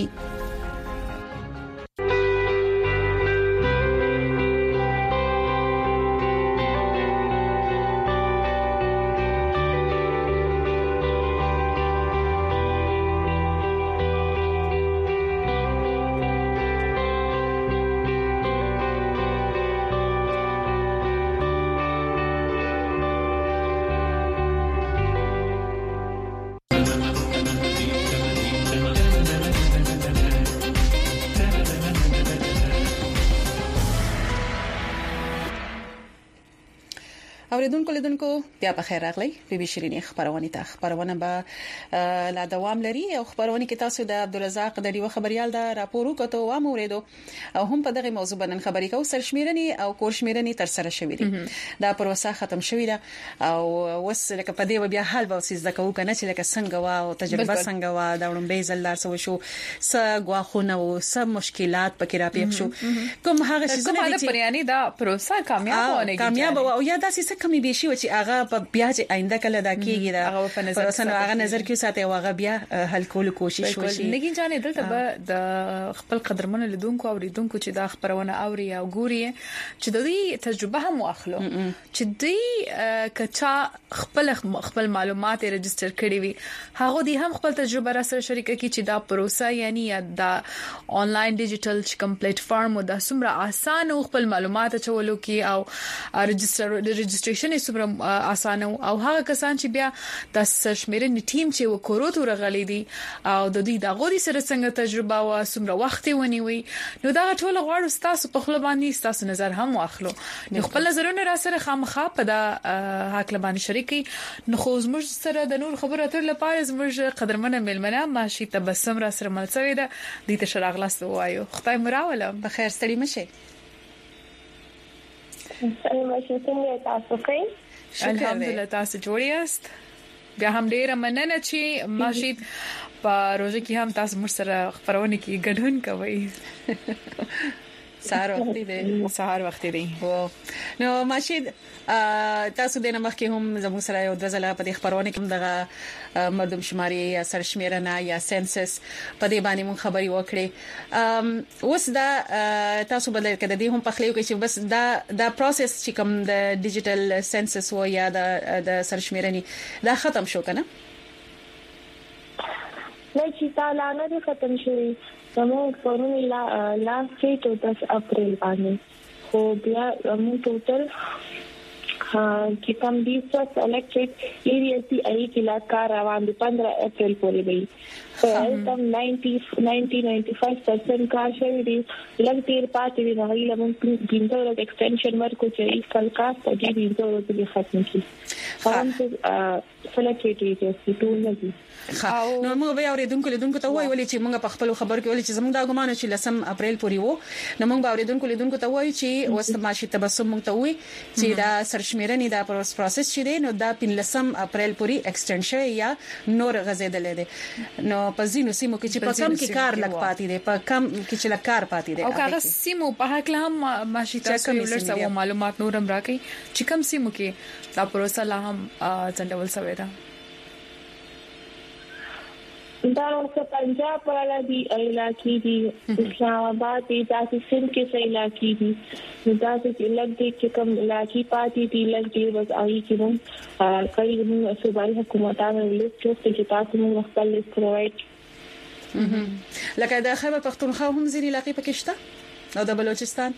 اوریدونکو لیدونکو بیا په خیر راغلی بي بي شيرين خبرونه ته خبرونه به لا دوام لري او خبرونه کې تاسو د عبدالرزاق د ډیو خبريال دا راپور وکړو او موریدو او هم په دغه موضوع باندې خبرې کوو سرشمیرني او کورشمیرني تر سره شوې دي دا پروسه ختم شوې ده او وس لکه په دې بیا حل به سیز د کوو کنه چې لکه څنګه وا او تجربه څنګه وا دا ورم به زلدار سو شو س غواخونه او س مشکلات پکې راپېښ شو کوم هغه څه نه دي یعنی دا پروسه کامیاب او یا دا څه کمی به شي چې هغه په بیا چې آینده کله دا کیږي دا هغه نظر کې ساتي او هغه بیا حل کول کوشش وشي نګین جانې دلته به د خپل قدرمن لیدونکو او ریدونکو چې دا خبرونه اوري او ګوري چې د دې تجربه هم واخلو چې دې کچا خپل معلومات ريجستره کړی وي هغه دې هم خپل تجربه را سره شریک کړي چې دا پروسه یعنی دا آنلاین ډیجیټل کوم پلیټ فارم او دا څومره آسان خپل معلومات چولو کې او ريجستریشن یې څومره آسان او هغه کسان چې بیا د سرشمیرنې ټیم چې وکړو ورغلي دي او د دې د غوړي سره څنګه تجربه او څومره وخت ونیوي نو دا ټول غواړو تاسو په خپل باندې تاسو نظر هم واخلو نو خپل نظرونه را سره خامخا په دا حق لبان شریکي نو خو زموږ سره د نور خبرو اترو لپاره زموږ قدرمنه ملمنه ماشي تبسم را سره ملڅوي ده د دې شراغلاس وایو خدای مراوله په خیر ستړي مشه الحمدلله تاسو جوړ یاست بیا هم ډیره مننه چې ماشید په روزه کې هم تاسو مر سره خبرونه کې ګډون کوي سهار وخت دی نو ماشید تاسو د نمخ کې هم زموږ سره یو د ځله په خبرونه کې دغه مردم شماري یا سرشمیرنه یا سنسس په دې باندې مون خبري وکړي اوس دا تاسو بدل کړه دې هم په خلیو کې چې بس دا پروسس چې کوم د ډیجیټل سنسس و یا د سرشمیرني دا ختم شو کنه نه چې تا نه ختم شوی زموږ پرونه لاست ډیټ 10 اپریل باندې خو بیا موږ ټوټل چې کوم دي څه الیکټریک ایریا سی ای کې لا کار روان دي 15 اپریل پورې وي تم 90-95% کار شوی دی لږ تیر پاتې دی هغه لمون ګینځو د ایکسټنشن ورکو چې کل کار په دې ګینځو ته ختم شي هم څه فلکټي چې ټول نه دي نو موږ به اوریدونکو ته وایو چې موږ په خپل خبر کې ولې چې زموږ دا ګمان چې 10 اپریل پورې وو نو موږ به اوریدونکو ته وایو چې وسماشي تبسم موږ ته وایي چې دا سرشمیرني دا پروسس چې دی نو دا 15 اپریل پورې ایکسټنشن یا نور غزیدل دي نو په ځینو سیمو کې چې په کم کې کار لګ پاتې دي په کم کې چې لګ کار پاتې دي او هغه سیمو په حق هم ماشي تاسو ولرسو معلومات نورم راکې چې کم سیمو کې دا پروسه لا هم څنډول سوي ده دا اوس پنجاب والا دی علاقې دي اسلام آباد دي تاسو سند کې څه علاقې دي دا چې لږ دي چې کوم علاقې پاتې دي لږ دي بس آی کې نو کوي نو صوبایي حکومتانو لیست چې تاسو موږ خپل لیست پرووایډ لکه د خیبر پختونخوا هم ځینې علاقې پکې شته او د بلوچستان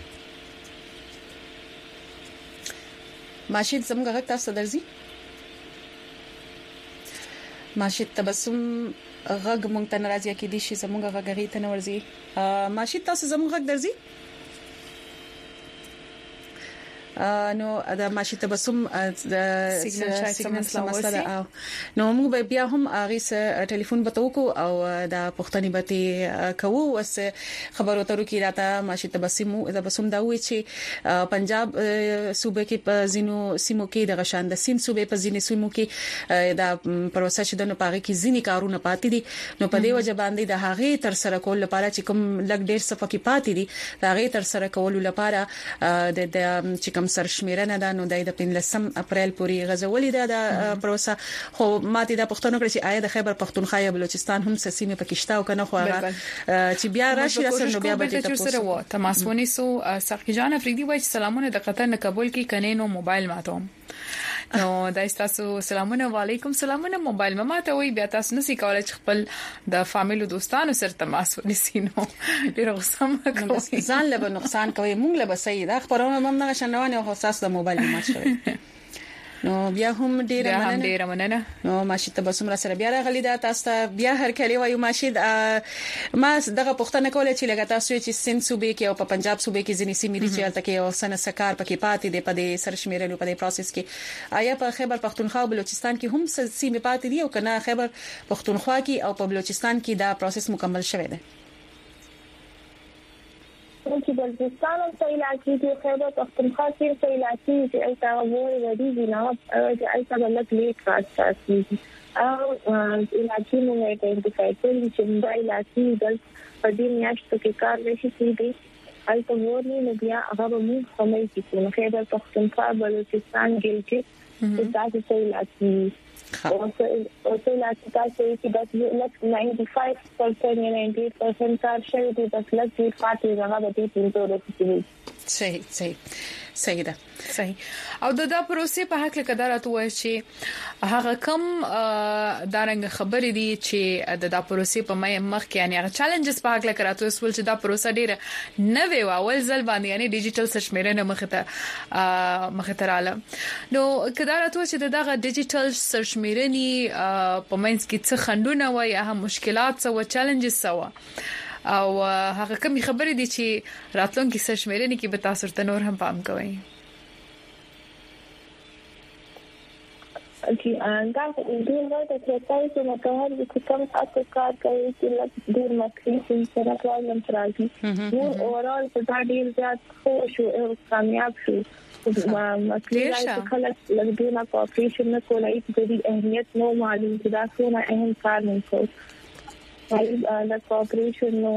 ماشید زموږ غږ تاسو درځي ماشید تبسم غږ مونږ ته ناراضي کې دي چې زموږ غږ غي ته نورځي ماشید تاسو زموږ غږ درځي نو دا ماشي تبسم د سیګنال مسله نو موږ به بیا هم هغه سره ټلیفون بتوکو او دا پښتني بته کوو وس خبرو ترو کې راته ماشي تبسم دا وی چې پنجاب صوبې کې په زینو سیمو کې د غشان د سین صوبې په زینې سیمو کې دا پروسه چې د پاغي کې زینې کارونه پاتې دي نو په دې وجه باندې د هغه تر سره کول لپاره چې کوم لګ ډیر صفه کې پاتې دي دا هغه تر سره کول لپاره د چې کوم سرشمیرنه ده نو د 15 اپریل پورې غزولې ده پروسه خو ماته د پښتنو کړی چې آیا د خیبر پختونخوا یا بلوچستان هم سیمه پکشته او کنه خو چې بیا راشي رسنه نو بیا به تاسو سره تماسونی سو ساقي جان افریدي وای سلامونه د قطر نه قبول کی کنه نو موبایل ماتوم نو دا تاسو سلامونه وعلیکم سلامونه موبایل ماته وای بیا تاسو نسی کولای خپل د فامیل او دوستانو سره تماس ونیسئ نو ډیر غوسه کوي ځان له نقصان کوي مونږ له بسې دا خبرونه مم نه شنوانه او حساس د موبایل مات شوی نو بیا هم ډیر مننه نو ماشي ته بسمره سره بیا راغلی دا تاسو ته بیا هر کلی وایو ماشي ما دغه پښتنه کوله چې لګا تاسو چې سند صوبې کې او په پنجاب صوبې کې ځینې سیمې چې البته کې او سن سکار پکې پاتې دي په دې سرشمیرلو په دې پروسس کې آیا په خیبر پختونخوا او بلوچستان کې هم سیمې پاتې دي او کنه خیبر پختونخوا کې او په بلوچستان کې دا پروسس مکمل شوی دی چې بلوچستان او علاقې کې خیبر پختونخوا کې په علاقې کې ایسا وایي ودی نه چې ایسا بلک لیک راځي او علاقې مو ایډنټیفای کړی چې دا علاقې د پدې میاشتو کې کار نشي دي البته ورني نه بیا هغه مو همای چې خیبر پختونخوا بلوچستان کې دا چې علاقې او څه لا تاسو چې د 95% یا 98% کار شوی دی د لږ ډیر پاتې راغلی دی په توګه صحیح ده او دا پروسې په حق کې قدرت وای چې هغه کم دارنګ خبرې دي چې دا پروسې په مخ کې یعنی هغه چیلنجز په حق کې راته وسول چې دا پروسه ډیره نوې و اول ځل باندې یعنی ډیجیټل سرچمرنه مخ ته رااله نو قدرت و چې دغه ډیجیټل سرچمرني په منځ کې څه خندونه وای هم مشکلات او چیلنجز سوا او هغه کومې خبرې دي چې راتلونکي سرچمرني کې به تاسو ته نور هم پام کوئ چې دا ډیر وخت چې تاسو نو کوم چې کوم تاسو کار کوي چې ډیر مخکې سره پرابلم راځي نو اورال په دا ډیر زیات خوش او کامیاب شو مخکې چې خلک لږه کوپریشن نه کولای چې د اهمیت نو معلوم چې دا څونه اهم کار نه کوي د کوپریشن نو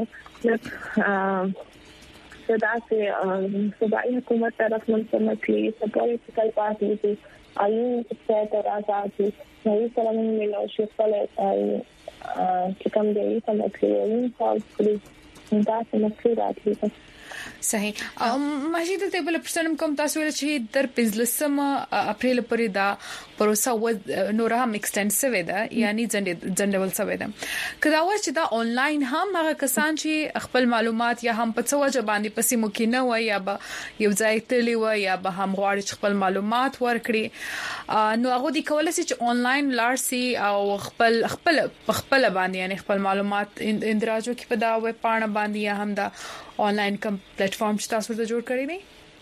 صدا سے صوبائی حکومت طرف منظم کی پولیٹیکل پارٹیز آئین سے اعتراضات نئی سلام ملو شفل چې کوم دی سم کړی او کړی دا سم کړی راځي صحیح ماجد ته بل پرسنم کوم تاسو ول چې در 15 اپریل پورې دا پروسه و نور هم ایکستنسیو ده یعنی جنرال سوي ده کدا و چې دا آنلاین هم هغه کسان چې خپل معلومات یا هم په څه وجه باندې پسې ممکنه و یا یو ځای تللی و یا به هم غواړي خپل معلومات ورکړي نو هغه د کولای شي چې آنلاین لارسي او خپل باندې یعنی خپل معلومات اندراجو کې په دا وeb پاڼه باندې یا هم دا آنلاین کوم پلیټفارم چې تاسو ته جوړ کړی دی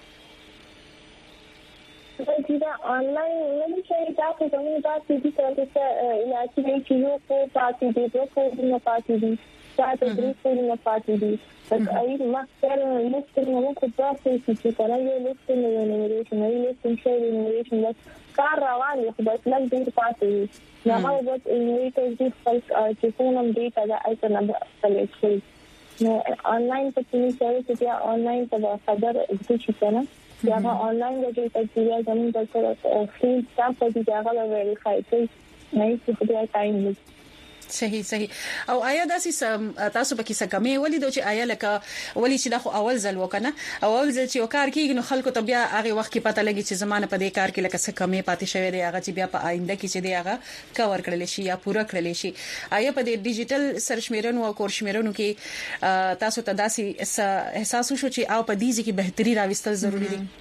دا آنلاین نه شي تاسو کومه تاسو دې چې علاقې کې یو کو پاتې دي دوه کو نه پاتې دي تاسو درې کو نه پاتې دي اې ما سره لیست نو کو تاسو چې کله یو لیست نو انیمیشن یو لیست شي انیمیشن کار روان دی خو بس لږ ډیر پاتې دي نو هغه وخت انیمیټر دې خپل چې څنګه ډیټا دا ایتنه سلیکټ کړي نو آنلاین په تاسو سره چې آنلاین ته خبر اکټ کنه یا آنلاین د تجربه زموږ د سره فری تاسو د هغه ویریفای کوي نه چې په دې ټایم صحیح او آیا داسې تاسو پکې څه کمې ولیدو چې آیا لکه ولی چې دا خو اول ځل وکنه او اول ځل چې وکړ کېږي نو خلکو ته بیا هغه وخت کې پته لګي چې زمانه په دې کار کې لکه څه کمې پاتې شوی دی هغه چې بیا په آینده کې چې دی هغه کور کړل شي یا پوره کړل شي آیا په دې ډیجیټل سرچمرنو او کورشمرنو کې تاسو ته داسې احساس وشو چې او په دې ځکه بهتري راوستل ضروری دي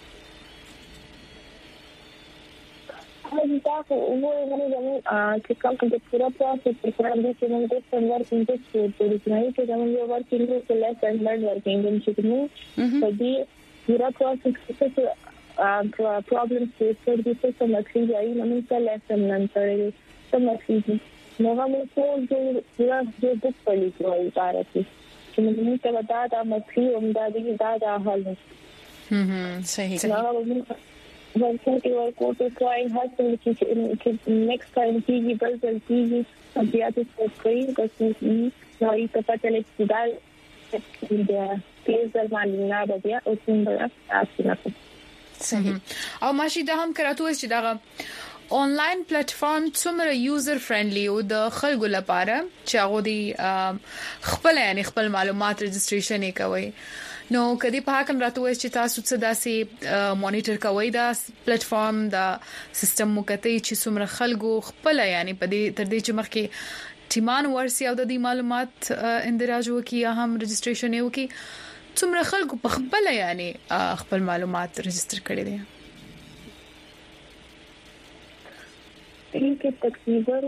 دا خو وګورئ زموږ چې کوم د پورا پروسس په اړه د څنګه د سرور انټرفیس په دې کې زموږ یو ورکینګ کې لیس اینڈ لرن ورکینګ چې موږ په دې پورا پروسس کې پرابلمز چې د سیستم اکسیجن یې موږ ته لیس اینڈ لرن کړی سم اکسیجن نو موږ ټول د پورا د پولیټیکل ادارې چې موږ ته دا مخکې دا حل صحیح ورته ورکو ته کوي هڅه چې next time کیږي بل کیږي بیا تاسو کوي چې نو یې په پاتې لې چې دا پیسې باندې نه بیا او څنګه تاسو صحیح او ماشي دا هم کراته چې دا آنلاین پلیټفارم څومره یوزر فرندلی او د خلکو لپاره چې هغه دی خپل معلومات رجسټریشن کوي نو کدی په حکم راته چې تاسو څه داسې مانیټر کوئ دا پلیټفارم دا سیستم مکتي چې څومره خلکو خپل یعنی په دې تر دې چې مخکې ټیمان ورسي او د دې معلومات اندراج وکي یا هم رجسټریشن وکي څومره خلکو په خپل یعنی خپل معلومات رجسټر کړي دي کې تقریبا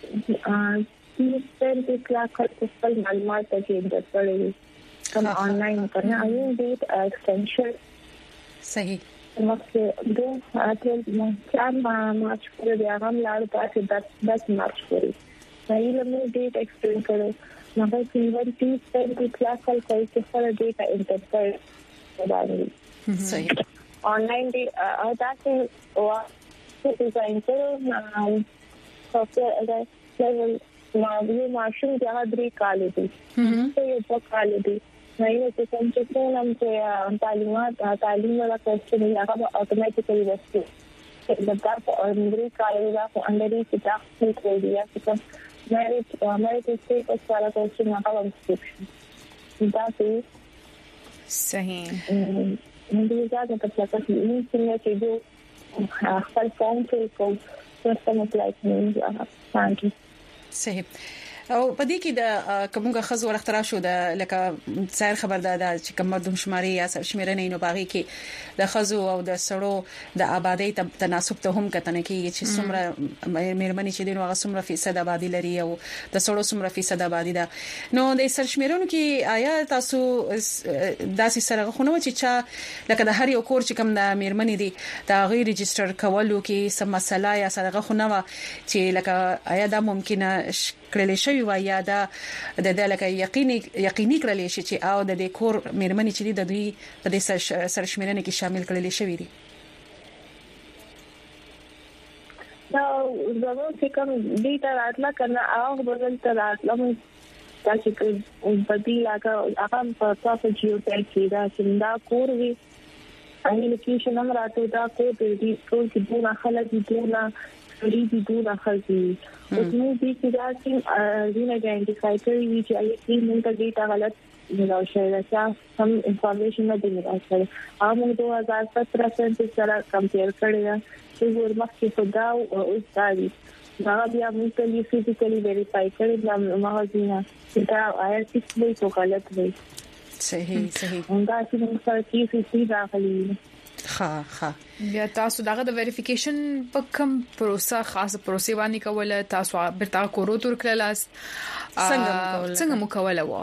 30 lakh خپل معلومات کې درته کوم آنلاین کرنا آئین ډیټ ایکسټنشن صحیح مخکې د اټل چار مارچ پر د هغه لاړ پاتې 10 مارچ پورې نو یې ډیټ ایکسټند کړو نو په ایون 30 lakh کوي چې خپل ډیټا انټر کړي باندې صحیح آنلاین دی او تاسو او ډیزاین کړو سافټویر لیول نو ماشین د هغه درې کال دي یو په کال دي نو چې کوم چې کوم چې تعلیم ولا کوم هغه اتوماتیکلی وسته د تاسو اورندري کال دا په اندري چې تاسو کوي یا چې مېریټ چې په سوال کوم هغه انسکرپشن دا صحیح نو دا د تاسو چې جو خپل فارم کې کوم څه مطلب نه صحیح او پدې کې د کومه خزو ورخترا شو د لکه ظاهر خبر ده چې کوم مردم شماري یا شمیرنې نو باغی کې د خزو او د سړو د آبادی تناسب ته هم کتنه کې چې څومره مېرمنې چې دین واغ څومره فیصد آبادی لري او د سړو څومره فیصد آبادی ده نو د سرشمیرونو کې آیا تاسو داسې سره خونه چې چا لکه د هر یو کور چې کوم د مېرمنې دي دا غیر ريجستره کولو کې سم مسله یا سره خونه چې لکه آیا دا ممکنه کړل شي یا دا د لکه یقیني کړل شي چې او د کور مېرمنې چې د دوی په دې سرشمیرنه کې شامل کړل شي دي دا زموږ چې کوم ډیټا راتلا کنه او بدل تر راتلا مې چې بدیل هغه په تاسو جیو ټیک کې دا چې دا کور وی اني لوکیشن هم راته دا کور دې ټول کې دونه خلک دونه سړي دي دونه خلک اوس نو دې چې دا چې دینه ګاینډیفای کوي چې اې موږ ته ډیټا غلط ملو شوی دا چې سم انفارمیشن نه دی راځي هغه 2017 سره کمپیر کړی دا چې ورمخکې خدا او استادي دا بیا موږ ته فزیکلی ویریفای کړی دا مغازینه دا آیا چې څه څه غلط دی صحیح دا چې موږ سره کې راغلي ها بیا تاسو دغه د ویریفیکیشن په کوم پروسه خاصه پروسه باندې کوله تاسو برتا کورو تر کلاس څنګه مکوله و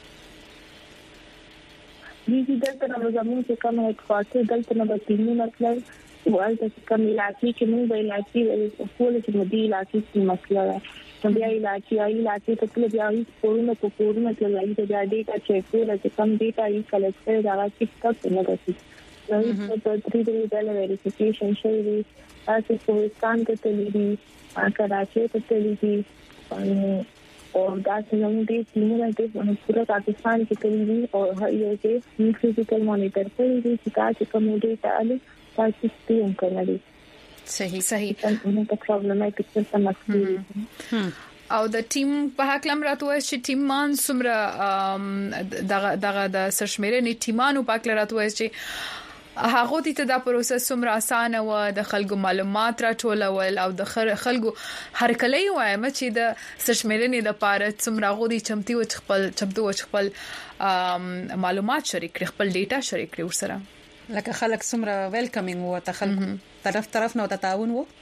دي دلته نو زموږ چې کوم هیڅ خاصه دلته نو بتینو مطلب ولته کوم علاقې کې موږ به علاقې ټول چې مدي علاقې کې مسله ده بیا علاقې ته ټول بیا کورونه په کورونه کې لایي ته ډیټا چیک کول چې کوم ډیټا یې کلیکټ کړي دا چې تاسو نه غوښتي نو په 3 ډیجیټل ویریفیکیشن شوی تاسو په ستان ته تللی کراچي ته تللی او دا څنګه دې سیمه ته په پوره پاکستان کې تللی او یو کې فزیکل مانیټر کوي چې تاسو کوم ډیټا اله تاسو ستیم کوي صحیح نو په پرابلماتیک څه مسله او د ټیم په حق لم راتوي چې ټیم مان سمره دغه د سرشمیرنې ټیمانو په حق راتوي چې هغه دې ته دا پروسس سمره اسانه و د خلکو معلومات راټولول او د خلکو هر کله وایم چې د سرشمیرنې د پاره سمره غوډي چمتو خپل معلومات شریک کړي خپل ډیټا شریک کړي ورسره لکه خلک سمره ویلکمینګ و ته خلکو طرف نه تعاون و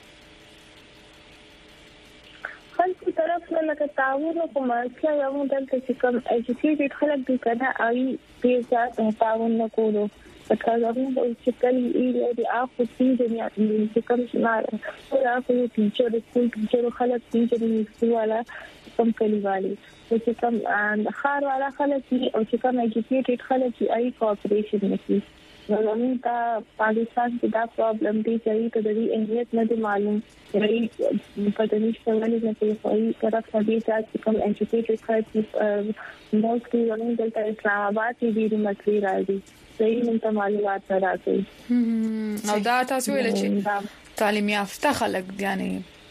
خلکو طرف نه لکه تعاون او مارکه یو دلته چې کوم ایجوکیټډ خلک دي کنه آی پیسه تعاون نه کولو پکې هغه چې کله یې د اخو تیجنیا چې کوم شمار او اخو ټیچر د سکول ټیچر خلک ټیچر دي والا کوم کلیوالي چې کوم خار والا خلک او چې کوم ایجوکیټډ خلک آی کوآپریشن نشي زموږ ته پاکستان کې دا پرابلم دی چې د دې اهمیت نه معلوم دی په دې نشته ولې چې په یوه طرف باندې چې کوم ایجوکیټډ خلک موږ زموږ دلته اسلام آباد کې د مکري راځي صحیح نن ته معلومات راځي او دا تاسو ویل چې تعلیم یافته خلک یعنی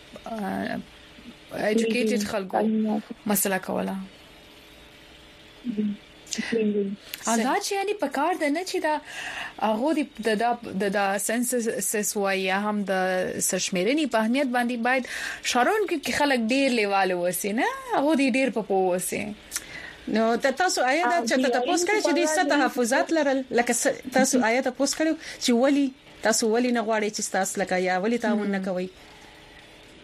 ایجوکیټډ خلکو مسله کوله دا چې یعنی په کار ده نه چې دا هغه د سنسس وايي هم د سرشمیرنې په اهمیت باندې باید شارون کې خلک ډیر لیواله وسی نه هغه ډیر په پوسه نو تاسو آیا دا چې تاسو کړی چې د ست تحفظات لرل لکه تاسو آیا تاسو کړو چې ولی تاسو ولی نه غواړئ چې تاسو لکه یا ولی تعاون نه کوي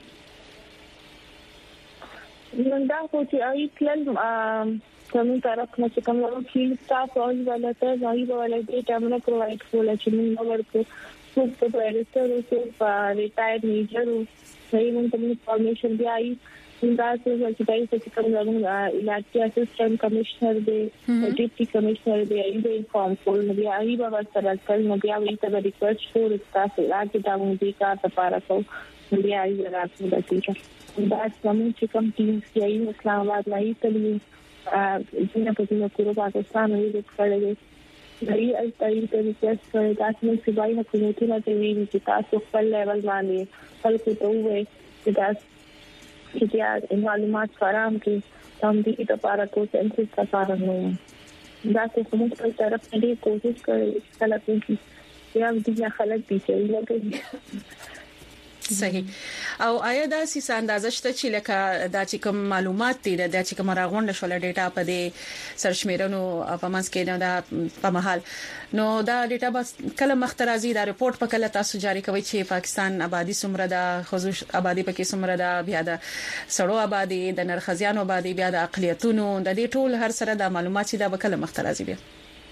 دا خو چې ای کلن کوم طرف نه چې کوم یو کیل تاسو او ولته ځای ولې ډیټا موږ پرووایډ کول چې موږ ورکو څو په ریسر او څو په ریټایر میجر او صحیح موږ ته انفارمیشن دی آی دا څه چې دای څه کوم یو علاقې اسسټنټ کمشنر دی ډیپټي کمشنر دی ای د انفارم کول دی ای به سره کول نو بیا وی ته ریکوست فور تاسو راځي دا موږ کا ته پاره کو بیا ای راځي د تیچر دا چې کوم ټیم کې اسلام آباد لای تللی څنګه په دې کورو پاکستان وی د کړل دی ای ته ریکوست کړی دا چې صبای حکومتونه ته وی چې تاسو خپل لیول باندې خلکو ته وایي چې دا چې معلومات فراهم کړي تم دې ته پاره کو سنسس کا فارم نو دا چې موږ په طرف دې کوشش کړو خلک چې یا دې خلک دې چې لکه صحیح او آیا دا سیس اندازه شته چې لکه دا چې کوم معلومات دي دا چې کوم راغونډ شول ډیټا په دې سرچمېرنو په منځ کې نه دا په محل نو دا ډیټا بس کله مخترازي دا ریپورت په کله تاسو جاری کوي چې پاکستان آبادی څومره ده خصوص آبادی پکې څومره ده بیا د سړو آبادی د نرخزیانو آبادی بیا د اقلیتونو د دې ټول هر سره د معلومات چې دا به کله مخترازي بیا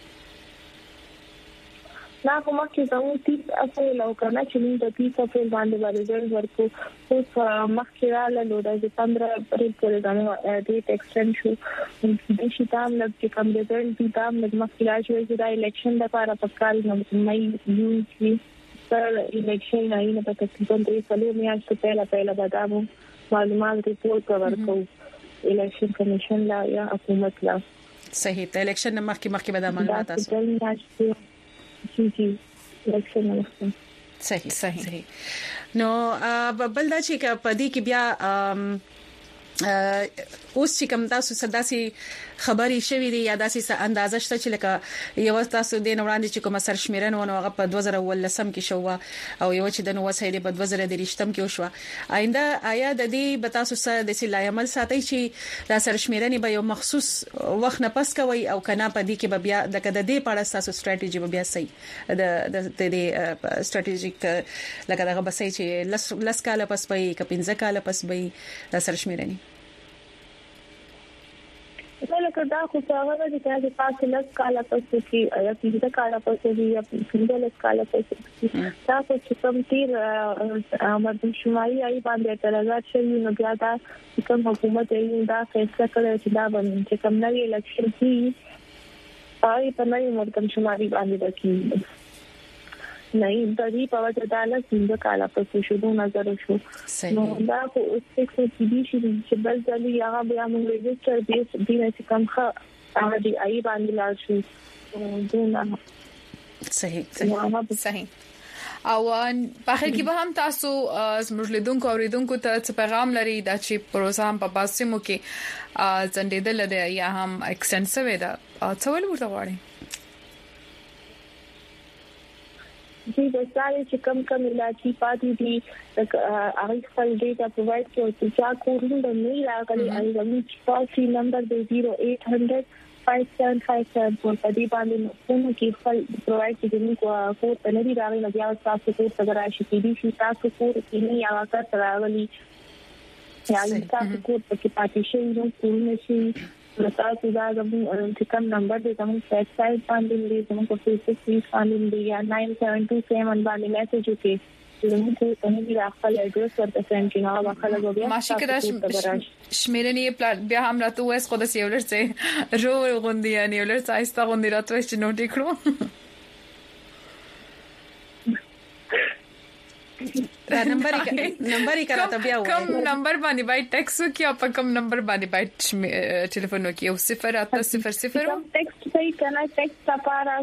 نا کومه چې زموږ تیس اصل لو کنه چې موږ د تیس په باندې باندې ورکو اوس مخکراله نو د 15 اپریل پورې باندې ډیټ ایکسټند شو د شتام لږ چې کوم د دې تام لږ مخکراله شوی چې د الیکشن لپاره په کال نو مې یو چې پر الیکشن نه په تقریبا 3 میاشتې پهله بدامو معلومات ریپورت ورکو الیکشن کمیشن لا یا حکومت لا صحیح ته الیکشن مخکې به د معلومات تاسو जी election में صحیح نو بل دا چې پدې کې بیا اوس چې کوم تاسو صداسي خبري شوې دي یا داسې اندازه شته چې لکه یو تاسو د نوړاندې چې کوم سرشمیرن ونه هغه په 2013 کې شو او یو چې د نو وسایل په 2023 کې شو آینده آیا د دې به تاسو سره د سلای عمل ساتي چې د سرشمیرن به یو مخصوص وخت نه پس کوي او کنه په دې کې به بیا د دې په اړه تاسو ستراتیژي به بیا صحیح د ستراتیژیک لکه دغه بسې چې لس کاله پس به ک 15 کاله پس به د سرشمیرنی لکه دا خو څنګه چې تاسو لږ کاله پسې کې یا پیډه کاله پسې یا پیډه لږ کاله پسې تاسو چې کوم تیر مردم شماري ای باندې اعتراضات شوي نو بیا دا کوم حکومت یې دا فیصله کړې چې دا باندې چې کوم نوې الیکشن کې پای په نوې مردم شماري باندې وکړي نه د دې په وجه دا له څنګه کاله پسې شو 2000 شو نو دا خو اوس څه دي چې بل ځلې هغه بیا موږ ريجستر دې چې کوم هغه دی ای باندې لا شو دونه صحیح او په هغه کې به هم تاسو زموږ لیدونکو اوریدونکو ته پیغام لري دا چې پروګرام په باسمو کې ځندېدل دی یا هم ایکستنسیو ده څه ول ورته وایي जी बेचारे چې कम इलाकी पाती थी هغه خپل ډیټا پرووایډ کړو چې چا کوډ نه راغلي هغه زموږ پالیسی نمبر دی 0800 5757 په دې باندې کوم کې خپل پرووایډ کړي کو کوډ په نړۍ راغلي نو بیا تاسو کوډ څنګه راشي چې تاسو کوډ کې نه یا وکړ راغلي یا تاسو کوډ په پارټیشن نو کوم شي تاسو دا چې کوم نمبر دی زموږ ویب سټ باندې دی زموږ په فیسبوک پیج باندې دی یا 9727 باندې میسج وکړئ زموږ ته نه راخل اډرس ورته سند کینو واخله بیا ماشي کړه شمیرنی پلان بیا هم راته وس خو د سیولر څخه رو غوندي یعنی ولر څایسته غوندي راته چې نوٹ کړو دا نمبر یې کراته بیا وایي کوم نمبر باندې بای ټیکس وکي او په کوم نمبر باندې بای ټلیفون وکي او 0800 ټیکس صحیح کنه ټیکس لپاره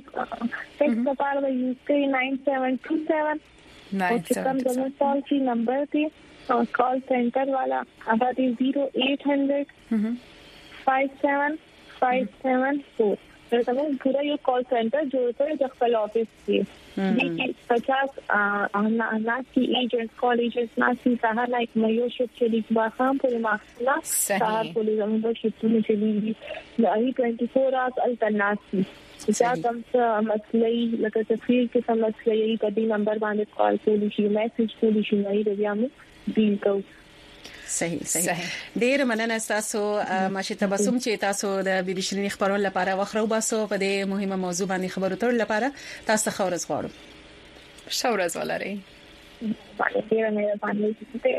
یو 9727 کوم د پالیسی نمبر دی او کال سنټر والا هغه دی 0800 57574 دا موږ پورا یو کال سنټر جوړ کړی د خپل افیس کې چې 50 ناسي ایجنټ کال ایجنټ ناسي سره لایک مې یو شپ چې لیک باخام په ماخلا سره په زموږ شپونه چې دی د 24 hours التناسي چې کوم څه مسلې لکه تفصیل کې سم مسلې په دې نمبر باندې کال کولی شي میسج کولی شي نه دی بیا موږ ډیل کوو صحیح ډیر مننه تاسو ماشه تبسم چې تاسو د بي بي شيرين خبرونه لپاره وخرو باسو په دې مهمه موضوع باندې خبرو تر لپاره تاسو خورز غواړم شورز ولري ډیر مهرباني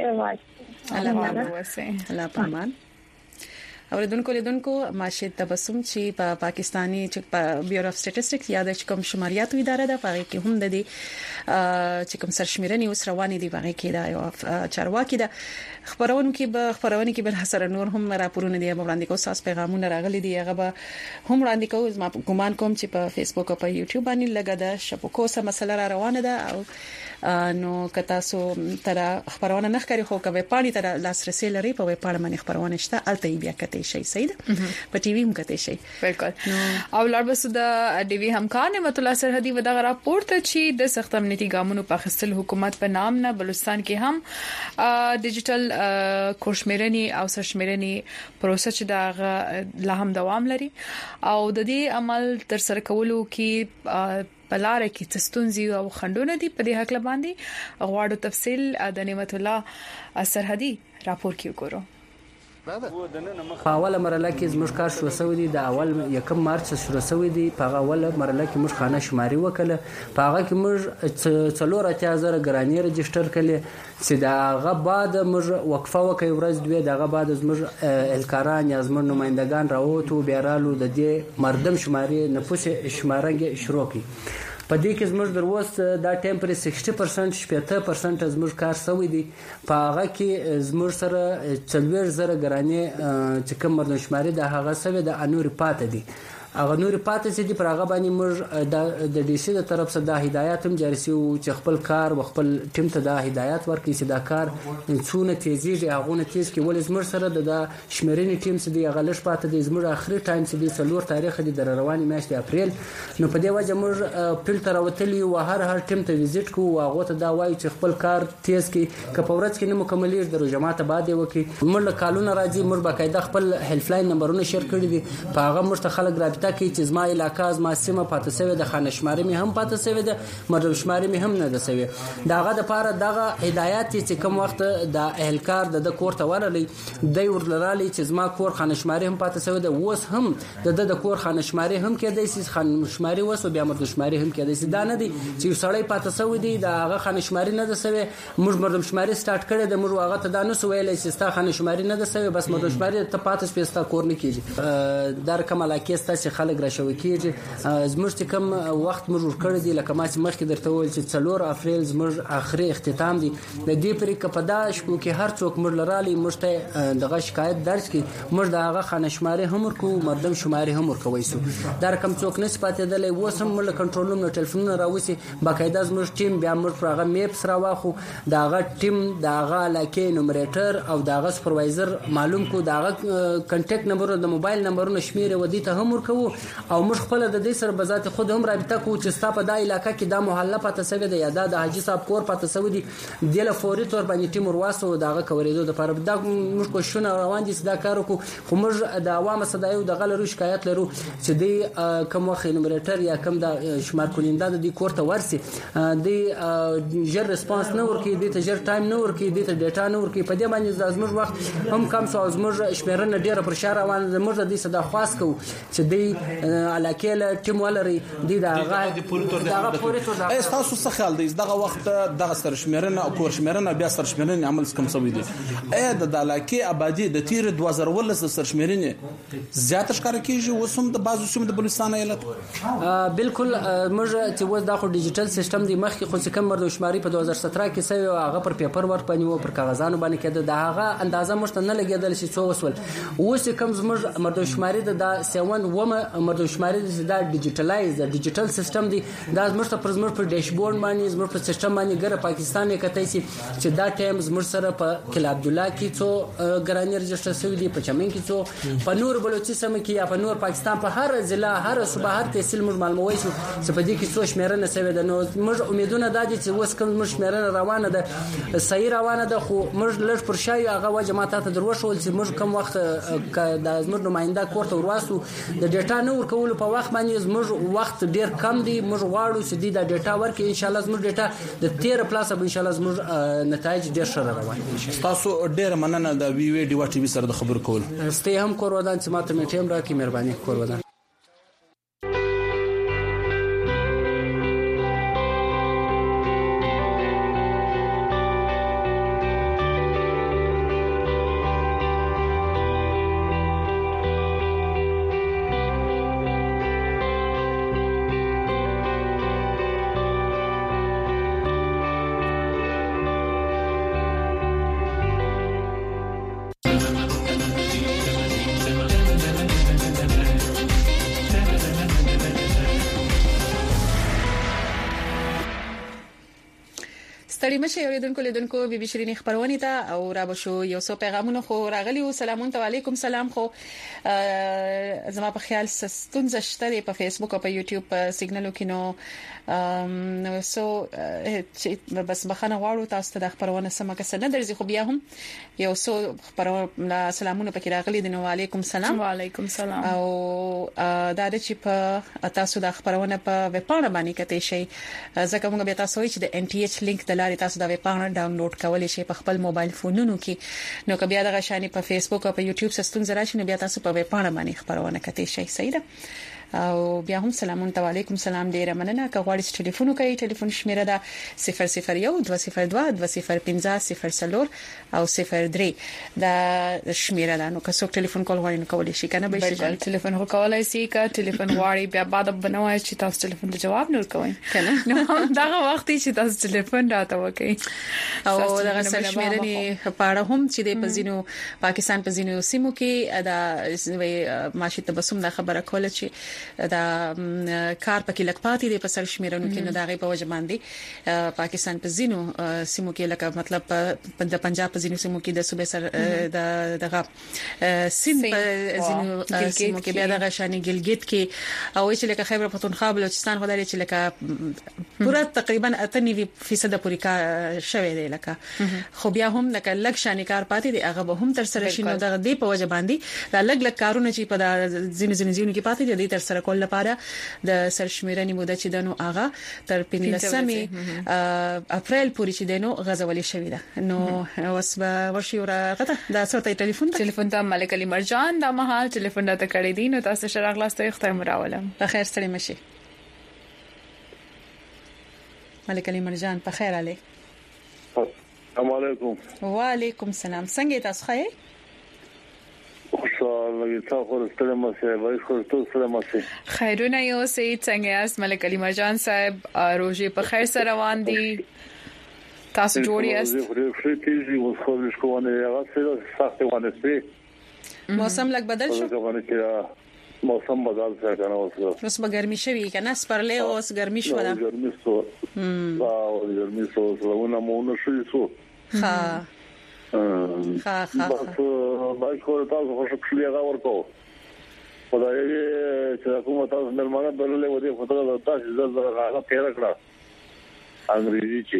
الله پامان اوریدونکو لیدونکو ماشه تبسم چې په پاکستانی چې بیورو اف سټټیسټکس یا د کوم شماریاتو اداره ده په کې هم د دې چې کوم سرشمیرنې اوس روانې دي په کې دا یو چارواکي ده خبرونه کې به حسره نور هم راپورونه دي وړاندې کوي ساس پیغامونه راغلي دي هغه به هم وړاندې کوي ما ګومان کوم چې په فیسبوک او په یوټیوب باندې لګا ده شبکو سره مسله را روانه ده او نو کتا سو تر خبرونه نه ښکاري خو کوي پانی تر لاسرسي لري په وې پاړه باندې خبرونه شته الته بیا کته شي سید په ټي وي هم کته شي بالکل او لړبس د ډي وي همکار نعمت الله سرحدي ودا راپورټ چې د سخت امنیتي ګامونو په خستل حکومت په نام نه بلوچستان کې هم ډیجیټل کورشمیرني او سرشمیرني پروسه چې دا لا هم دوام لري او د دې عمل تر سره کولو کې بلاره کې تستونزي او خندونه دي په دې حق باندې غواړو تفصیل د نعمت الله سرحدي راپور کې وګورو په اوله مرحله کې زموږ کار شروع شوی دی د اول 1 مارچ شروع شوی دی په اوله مرحله کې موږ خانه شماري وکړه په هغه کې موږ 4000 ګرانی رجستر کړل چې دا هغه بعد موږ وقفه وکړو ورځ دوی دغه بعد زموږ الکاران یا زموږ نمائندگان راوته بیا رالو د دې مردم شماري نفوس شمارنګ شروع کړي په دې کې زموږ دروست دا ټیم پر 60% 70% زموږ کار سوی دی په هغه کې زموږ سره 40,000 ګرانی چې کوم مردم شماري د هغه سوي د انوري پات دي هغه نور پاتې چې دی پر هغه باندې موږ د ډي سي د طرف څخه د هدایت هم جاري شو چې خپل کار او خپل ټیم ته د هدایت ورکړي چې دا کار څونه تیزیږي هغه نه تیز کې ولې زموږ سره د شمیرنې ټیم چې دی هغه لږ پاتې دی زموږ اخري ټایم چې دی 4 تاریخ دی د رواني میاشتې اپریل نو په دې وجه موږ فلټر اوتلی او هر ټیم ته وزټ کوو هغه ته دا وایي چې خپل کار تیز کې کپورت کې نه مکملېږي د جماعت بعد وکي موږ له کالونه راځي موږ باقاعده خپل هیلپ لاین نمبرونه شیر کړی دي په هغه موږ ته خلک رابطه کوي چې زما علاقه زما سیمه پاتې شوی د خانه شماري می هم پاتې شوی د مردم شماري می هم نه ده شوی داغه د پاره دغه هدایت چې کوم وخت د اهلکار د کور ته ورلې د ورلرالي چې زما کور خانه شماري هم پاتې شوی د وس هم د کور خانه شماري هم کېدای شي خانه شماري وس بیا مردم شماري هم کېدای شي دا نه دي چې سړی پاتې شوی دی دغه خانه شماري نه ده شوی موږ مردم شماري سٹارټ کړی د موږ هغه ته دا نه سویل چې ستا خانه شماري نه ده شوی بس مردم شماري ته پاتې سپېستا کور نه کیږي در کومه لاکېستا چې خلک را شوی کیږي زموږ کوم وخت موږ ورکړی دی لکه ما چې مخکې درته وویل چې 4 اپریل زموږ اخري اختتام دی د دې پرې کپدا شپو کې هر څوک موږ لرالي موږ ته دغه شکایت درج کړي موږ د هغه خانه شماري هم ورکو مردم شماري هم ورکوي سو در کوم څوک نه سپاتېدل وسم موږ کنټرول نو ټلیفون راوسی باقاعده زموږ ټیم بیا موږ پر هغه میپس راواخو دغه ټیم دغه لکه نومریټر او دغه سپروایزر معلوم کو دغه کنټیکټ نمبر د موبایل نمبرونه شمیره ودی ته هم ورکو او موږ خپل د دې سره بذات خود هم رابطه کوو چې ستا په دای علاقې کې د محله پاتې سوي دی یا د حاجی صاحب کور پاتې سوي دی د له فوري تور باندې ټیم ورواسو دغه کوریدو د لپاره د موږ کوښښونه روان دي دا کار وکړو خو موږ د عوامو صدایو د غلرو شکایت لرو چې دی کوم وخت نمبرټر یا کوم د شمار کولیندا د کور ته ورسي دی جر ریسپانس نه ورکي دی ته جر ټایم نه ورکي دی ته ډیټا نه ورکي په دې باندې زموږ وخت هم کم سو زموږ شمیرنه ډیره پر شاره روان زموږ د دې صدا خاص کو چې دی علاقه له ټیم ولري دی دا هغه پوری تور دا تاسو څه خیال دی دغه وخت دغه سرشمیرنه او کورشمیرنه بیا سرشمیرنه عمل کوم سوي دي د علاقه آبادی د تیر 2012 سرشمیرنه زیات ښکار کیږي وسوم د بازو سیمه د بلوچستان ایالت بالکل موږ چې وځ دا خو ډیجیټل سیستم دی مخکې خو څه کم مردم شماري په 2017 کې سوي هغه پر پیپر ورک پنیو پر کاغذانو باندې کېده دا هغه اندازه مشته نه لګیدل چې څو وسول اوس کم زموږ مردم شماري د 7 و مردم شماري دا ډیجیټلایز د ډیجیټل سیستم دی دا زموږ پر زموږ پر ډیشبورډ باندې زموږ په سیستم باندې ګره پاکستان کې کتای شي چې دا ټایم زموږ سره په کلا عبد الله کې څو ګرانی رجسټر شوی دی په چمن کې څو په نور بلوچستان کې یا په نور پاکستان په هر ضلع هر صوبه هر تحصیل موږ معلوموي چې په دې کې څو شمیرنه شوی ده نو موږ امیدونه دا دي چې اوس کوم شمیرنه روانه ده صحیح روانه ده خو موږ لږ پر شای هغه جماعت ته دروښول چې موږ کوم وخت د زموږ نماینده کور ته ورواسو د ډیټا نه ورکول په وخت باندې زموږ وخت ډیر کم دی موږ غواړو چې دا ډیټا ورکړي ان شاء الله زموږ ډیټا د 13 پلاس به ان شاء الله زموږ نتایج ډیر ښه روان تاسو ډیر مننه د وی وی ډیوا ټي وي سره د خبر کول ستې هم کور ودان چې ماته می ټیم راکې مهرباني کور ودان ستړي مشه اوریدونکو لیدونکو بي بي شيرين خبرونه ته او را بشو یو څو پیغامونه خو راغلي او سلامون علیکم سلام خو زما په خیال ستونزه شته په فیسبوک او په یوټیوب سیګنالو کې نو سو بس بخنه غواړو تاسو ته د خبرونه سم که څنګه درځي خو بیا هم یو څو خبرونه سلامونه پکې راغلي دي نو علیکم سلام وعلیکم سلام او دا د چې په تاسو د خبرونه په ویب پاڼه باندې کته شي ځکه موږ به تاسو چې د ان ټي ایچ لینک د لارې تاسو دا ویب پاڼه ډاونلوډ کولای شئ په خپل موبایل فونونو کې نو که بیا د غشاني په فیسبوک او په یوټیوب سستون زراشي نو بیا تاسو په ویب پاڼه باندې خبرونه کته شئ صحیح ده او بیا هم سلامون علیکم سلام ډیره مننه که غواړئ ټلیفون وکړئ ټلیفون شمیره ده 001 202 205 او 03 دا شمیره ده نو که څوک ټلیفون کول غواړي نو کولای شي کنه به شي ټلیفون هو کولای شي که ټلیفون غواړي بیا بعد بنوي چې تاسو ټلیفون ته جواب نه ورکوي کنه نو دا وخت چې تاسو ټلیفون راته وکړي او دا شمیره نه پاړه هم چې د پزینو پاکستان پزینو سیمو کې دا ماشي تبسم دا خبره کوله چې دا کار پکې لکپاتې د پسر شمیرونو کې نه دا غي په وجه باندې پاکستان په زینو سیمو کې لکه مطلب د پنجاب په زینو سیمو کې د صوبې سر دغه سیند په زینو سیمو کې بیا دغه شاني ګلګت کې او چې لکه خیبر پختونخوا بلوچستان خدای چې لکه پورا تقریبا 98% پوری کار شوه دی لکه خو بیا هم لکه لک شاني کار پاتې دی هغه به هم تر سره شینو دغه دی په وجه باندې دا لګ کارونه چې په زینو کې پاتې دي تر سره کول لپاره د سرشمیرنې موده چې دنو اغه تر 15 اپریل پورې چې دنو غزولې شوې ده نو اوس به ورشي ورغه دا څوته ټلیفون ته ملک علي مرجان دا مهال ټلیفون راته کړی دي نو تاسو شرغ لاسته اختیار مراولم په خیر ستړي مشي ملک علي مرجان په خیر علي السلام علیکم وعلیکم السلام څنګه تاسو ښه خیرونه یو سید څنګه یاست ملک علي مرجان صاحب روزي په خیر سره روان دي تاسو جوړ یاست موسم لګ بدل شو موسم بدل شو کنه اوس به ګرمي شوي کنه سپرلې اوس ګرمي شو ده ګرمي شو زونه مونږ شو ها بس باید خود تاسو خوشحالی هغه ورکو خدای چې کومه تاسو ملمانه بللې و دې خدای تاسو زړه هغه پیرا کړه انګریزي چې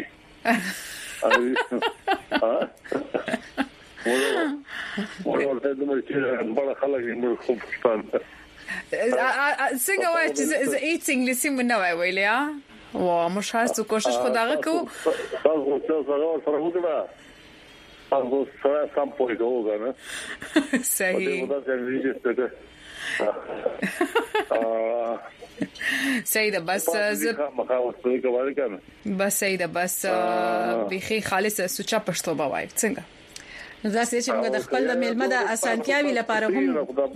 ورته د مرچې بڑا خلک موږ خو پښتون څنګه وایي چې ایټ انګلیسي مونږ نه ویلې وا مشهاس کوشش خدای کو تاسو سره وګړه تاسو سره سم پوي کوو کنه صحیح صحیح ده بس بس صحیح ده بس بخي خالص سوچا پښتو بوای څنګه زاسې چې موږ د خپل د میلمه د اسانتیاوي لپاره هم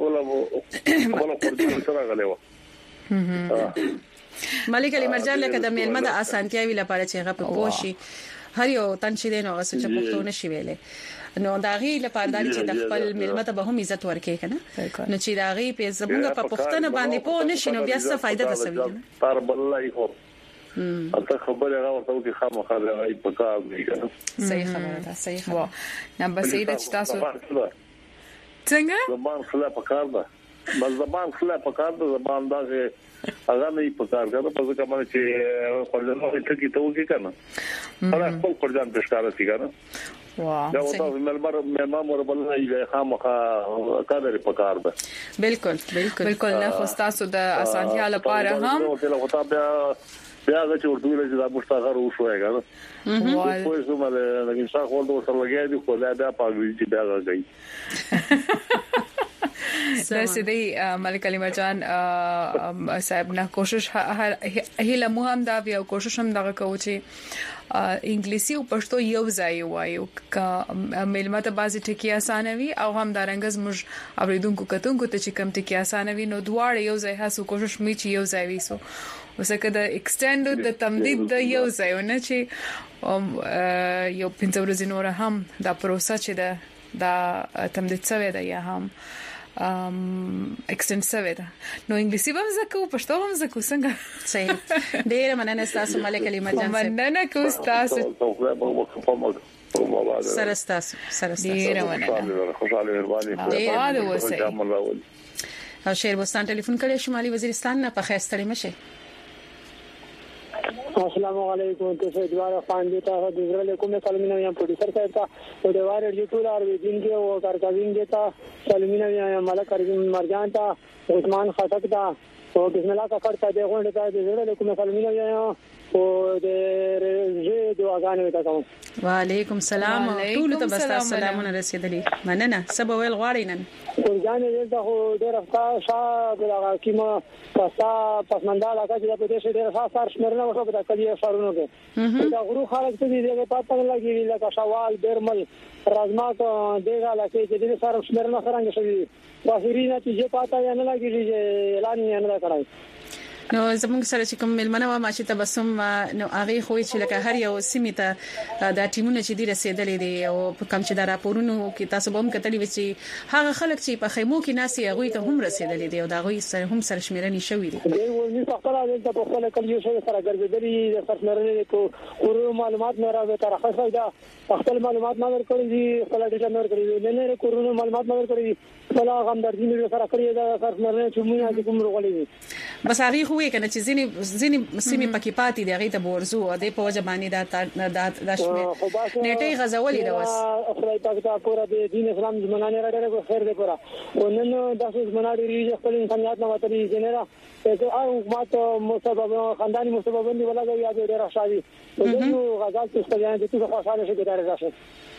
ملک علي مرجان لکه د میلمه د اسانتیاوي لپاره چې هغه په پوښي هر یو تنشي دینو غوښه چې پښتو نشي ویلې نو داغي لپاره دالي چې د خپل میلمه ته به هم عزت ورکړي کنه نو چې داغي په زمونږ په پښتنه باندې پوه نشي نو بیا څه فائدہ ده سوي تر بلای خو اته خبره راوته چې خامخا راي پکا دی کنه صحیح خبره ده صحیح خبره نه بس دې چې تاسو څنګه زبان خلا پکار ده بس زبان خلا پکار ده زبان دغه هغه نه پکار ده په ځکه باندې چې خپل ته کې ته وکی کنه هغه خپل ځان پښکار سي کنه دا تاسو ملمر مربلنه یې خامخا قدر پکار ده بالکل نه خو تاسو د اسانتیا لپاره هم بیا چې ورته ویل چې دا مستغر وشويګا نو په څه باندې لکه څنګه خپل د سره لګیا دي خو دا بیا پاګوي چې بیا راځي سیدی ملک علی مرجان صاحب نه کوشش هله مهم دا بیا کوشش هم دغه کوي چې انګلیسي او پښتو یو ځای وایو ک ملمت بازي ټکی اسانوي او هم دارنګز موږ اوریدونکو کتونکو ته چې کم ټکی اسانوي نو دواړه یو ځای هڅه کوشش می چې یو ځای ویسو وسکه د ایکستند د تمدید د یو ځایونه چې یو پنځه ورځې نور هم دا پروسه چې دا تمدید شوی دی یا هم ایکستند شوی دی نو انګلیسي هم زکو پښتو هم زکو څنګه صحیح ډیر مننه تاسو ملک علی مرجان صاحب مننه کو تاسو سره ډیر مننه خوشاله مهرباني او شیر بوستان ټلیفون کړی شمالي وزیرستان نه په خاصه مشه السلام علیکم تاسو دواره خواندې ته د زړه کومه سلامونه یم پروډوسر صاحب ته د واره ډیټول ار ویدین کې او کارکاوین کې ته سلامونه یم ملک علی مرجان ته عثمان خټک ته او بسم الله کا کړه د غونډه ته د زړه کومه سلامونه یم او د رجه دعاګانې وکړم وعلیکم السلام ټول ته بس سلامونه رسیدلی مننه سبا ویل غواړي نن ورځانې دغه ډېر افکار شاه بلغه کیما پسمنداله کا چې په دې شې ډېر خاص شمرنه وشو په کلیه شارونو کې دا غرو خلک ته دې پاتې لګي لکه شوال بیرمل رازمات دغه لکه چې دې سره شمرنه څنګه شوی واخیری نتیجه پاتې نه لګي چې اعلان یې نه کړای نو زموږ سره چې کوم ملمنه و ماشي تبسم نو هغه خو چې لکه هر یو سیمه ته د ټیمونو چې دی رسیدلې دي او کوم چې د راپورونو کې تاسو به هم کتلی و چې هغه خلک چې په خیمو کې ناسي هغه ته هم رسیدلې دي او دا غوي سره هم سره شمیرنې شوې دي دوی ولني خپل د په خپل کلیو سره ګرځېدلې د سرمرنې کو کورو معلومات نه راوي تر خاصه دا خپل معلومات نه ورکړي دي خپل ډیټا نه ورکړي دي نه کورو معلومات نه ورکړي دي خپل غمدردي نه سره کړی دا سرمرنې چې موږ کوم رغولې دي بس هغه خو یې کنه چې ځینې سیمې پکې پاتې دی هغه ته ورزو او د په وجه باندې دا شمه نیټه غزولې دا وس خدای پاک ته پورا د دین اسلام زمانه راډره خیر دې پورا ونن د زمانه لري خپل انسانيت نه وتري جنرا ته او ماته مسبب خاندانی مسبب باندې ولاګي یاد ډېر راځي نو غزال څه ستایي چې څه خوشاله شي ګټه راځي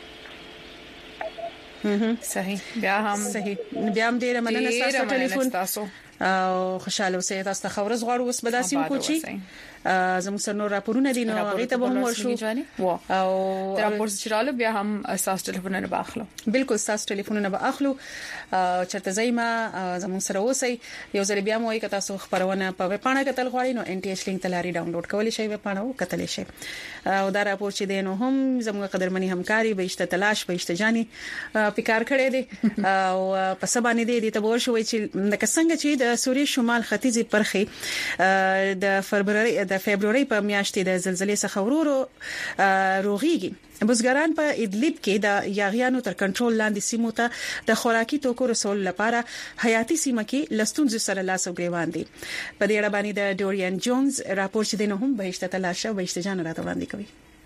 صحیح بیا هم ډېر مننه تاسو ټلیفون او خوشاله اوسئ تاسو ته خبرز غواړو اوس بداسیم کوچی زموږ سره نور راپورونه دي نو هغه ته به هم ورشو او راپور چرالو بیا هم اساس ټلیفونونه به اخلو بالکل اساس ټلیفونونه به اخلو چرته زایما زموږ سره اوسئ یو ځل بیا مو یې تاسو خبرونه په وپاڼه کتل غواړئ نو NTH لینک تلاري ډاونلوډ کولی شئ وپاڼه او کتلی شئ او دا راپور چې دینو هم زموږ قدرمنی همکاري بهشته تلاش بهشته جاني پکار کړي دي او په سبانه دي ته ورشوي چې د څنګه چې د سوریې شمال ختیځي برخه د فبرवरी په میاشتې د زلزلې څخه ورورو روغيږي بزګران په ادلب کې د یاغیانو تر کنټرول لاندې سیمو ته د خوراکي توکو رسول لپاره حیاتي سیمه کې لستونځ سره لاس او ګریوان دي په دې اړه باندې د ډوريان جونز راپور چې دنه هم بهشته تلاشه بهشته جان راته وړاندې کوي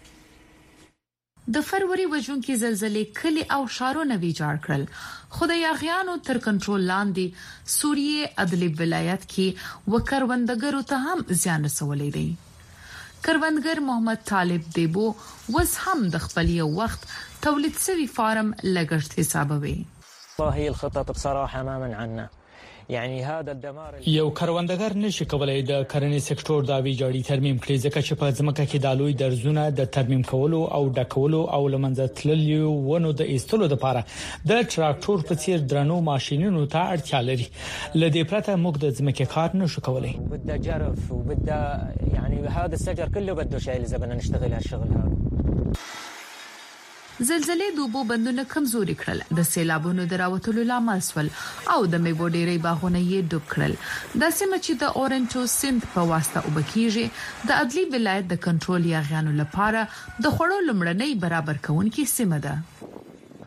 د فروری وژونکي زلزلې کلی او شارونه ویجاړ کړل خو د یاغیانو تر کنټرول لاندې سوریې ادلب ولایت کې وکروندګرو ته هم زیان رسولې دي کروندګر محمد طالب دیبو وس هم د خپل یو وخت تولید سوي فارم لګښت حسابوي هي الخطط بصراحه ما منعنا يعني هذا الدمار یو کروندګر نشي کولای د کرنې سکتور دا ویجاړي ترمیم کړي ځکه چې په ځمکه کې د لوی درزونه د ترمیم کولو او ډکولو او لمنځه تللیو ونو د ایستلو لپاره د تراکټور په څیر درنو ماشينونو ته اړتیا لري لدې پرته موږ د ځمکې کار نشو کولای بده جرف وبده يعني هذا الشجر كله بده شيء اذا بدنا نشتغل هالشغل هذا زلزلې د اوبو بندونه کمزوري کړل د سیلابونو دراوتلو لامل سول او د میوو ډېرې باغونه یې ډوب کړل د سیمه چې د اورنچو سند په واسطه وبکیږي د ادلي ولایت د کنټرول یاغیانو لپاره د خړو لمړنۍ برابر کونکي سیمه ده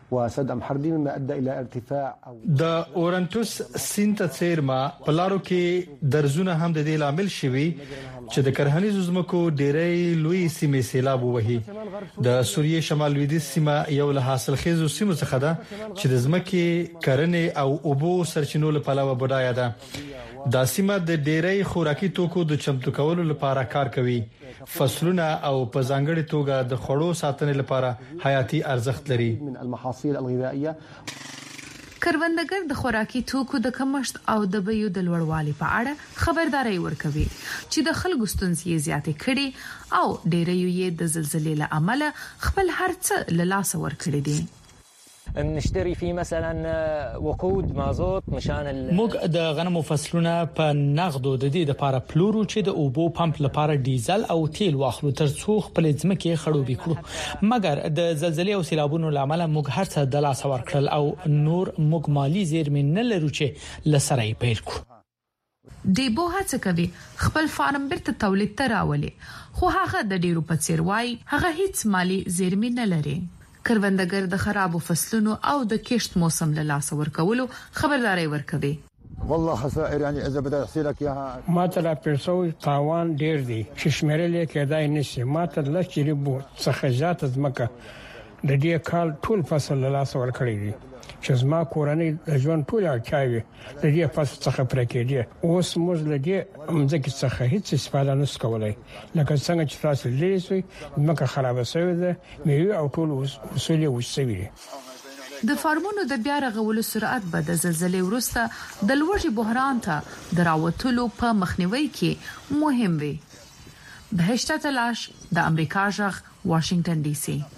وسد حردي مما ادى الى ارتفاع د اورنټوس سینت څیرما پلارو کې درزونه هم د دې لامل شوي چې د کرهنیزو زمکو ډېرې لوی سیمې سیلاب وهي د سوریې شمال لویدیځ سیمه یو له حاصلخیزو سیمو څخه ده چې د زمکې کرنې او اوبو سرچینو لپاره بډایه ده دا سیمه د ډېرې خوراکي توکو د چمتو کولو لپاره کار کوي فصلونه او په ځانګړي توګه د خوړو ساتنې لپاره حیاتي ارزښت لري من المحاصيل الغذائيه کروندګر د خوراکي توکو د کمښت او د بیو د لوړوالي په اړه خبرداري ورکوي چې د خلکو ستونزې زیاتې کړي او ډېرې یې د زلزلې له امله خپل هرڅ له لاس ورکړي دي نشتري فيه مثلا وقود مازوت مشان موږ د غنمو فصلونه په نغدو د دې لپاره پلورو چې د اوبو پمپ لپاره ډیزل او تیل واخلو ترڅو خپل ځمکې خړوبې کړو مګر د زلزلې او سیلابونو لامل موږ هرڅه د لاس ورکړل او نور موږ مالی زیرمې نه لرو چې لسره یې پیل کړو دیبو هڅه کوي خپل فارم بیرته تولید ته راولي خو هغه د ډیرو په څیر وای هغه هیڅ مالی زیرمې نه لري کروندګر د خرابو فصلونو او د کښت موسم له لاس ورکولو خبرداري ورکوي والله خسائر يعني اذا بدي احكي لك اياها ما ترى پرسوي تاوان ډیر دي چې شمیرل کېدای نشي ما تر لږ ريبو څخه زیات ځمکه د دې کال ټول فصل له لاس ورکړی دي چې زما کورنۍ د ژوند ټول اړتیاوي د دې فصل څخه پرکېږي اوس موږ له دې مځکې څخه هیڅ استفاده نشو کولای لکه څنګه چې تاسو لیدلی مکه خراب شوی ده میوه او ټول اصول وسوي د فارمونو د بیا رغولو سرعت به د زلزلې وروسته د لوړ بحران ته دراوتلو په مخنیوي کې مهم وي بهشته تلاش د امریکا ژغ واشنگټن ډي سي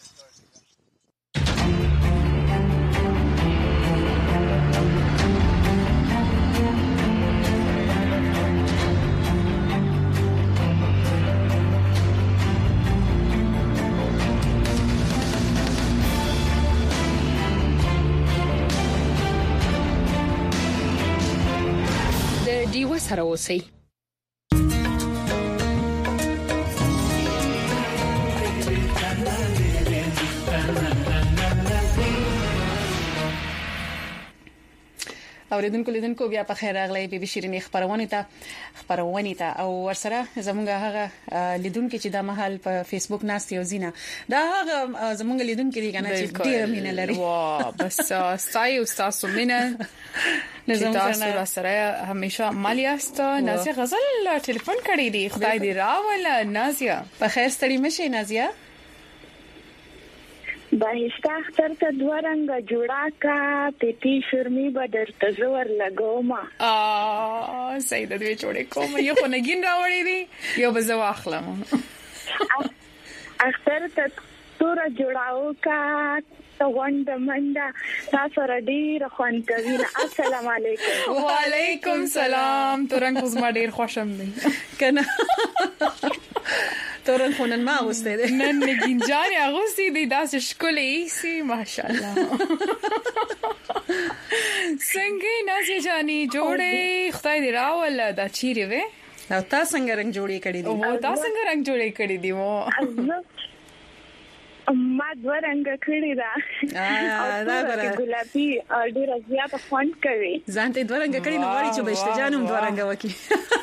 سره اوسئ اوریدونکو لیدونکو بیا په خیر راغلی بي بي شيرینې خبرونه ته او ورسره زمونږ هغه لیدونکو چې د محل په فیسبوک ناست یو زینا دا هغه زمونږ لیدونکو دي کنه چې ډیر مینه لري وا بس ستایو تاسو مینه نظام سره همیشه مالیاست نازیه غزل ټلیفون کړی دی خدای دې راول نازیه په خیر ستړي مشه نازیه بهشته اختر ته دوه رنګه جوړا کا پتی شرمی بدر تزور لګوما سید دوی جوړې کوم یو خو نګین راوړې دي یو بزو اخلم اختر ته تور جوړاو کا توند مندا تاسو ردی رخوان کوي السلام علیکم وعلیکم سلام تورن کوم ما ډیر خوشم دی کنه تورن خونن ما غوسته دي نن نګینجاري اغوستي دي داسې شکلې سي ماشاءالله څنګه نازي جاني جوړې خدای دې راول دا چیرې وې او تاسو څنګه رنگ جوړې کړې دي او تاسو څنګه رنگ جوړې کړې دي مو ما دوه رنگ کړی دا دا ګلابي ډیر زیات فون کوي ځان ته دوه رنگ کړی نو غواړي چې بهشته جانم دوه رنگ وکي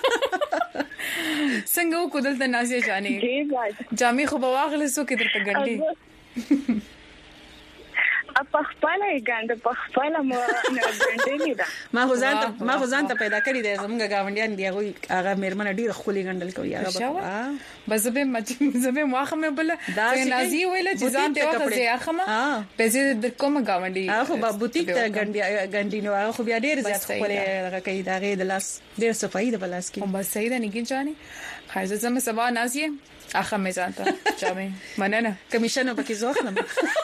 څنګه وکړل د نازیه جاني جامې خو به واغله سو کې درته ګنډي په خپل ګاند په خپل مو نه ګنډلې دا ما خو ځان ته پیدا کړی دی زمونږ گاونډیان دی هغه مېرمن ډیر خولي ګنډل کوي هغه بس به واخمه بل نازیه ویل چې ځان ته واخه اخمه په دې کومه گاونډي هغه په بوتیک ته ګنډي نو هغه خو بیا ډیر زیات خولي هغه کوي دا غي د لاس ډیر صفائی د بلاس کې بس صحیح ده نګی جاني خایزه زما سبا نازیه اخه مې ځان ته جامې مننه کمیشن په کې زوخلم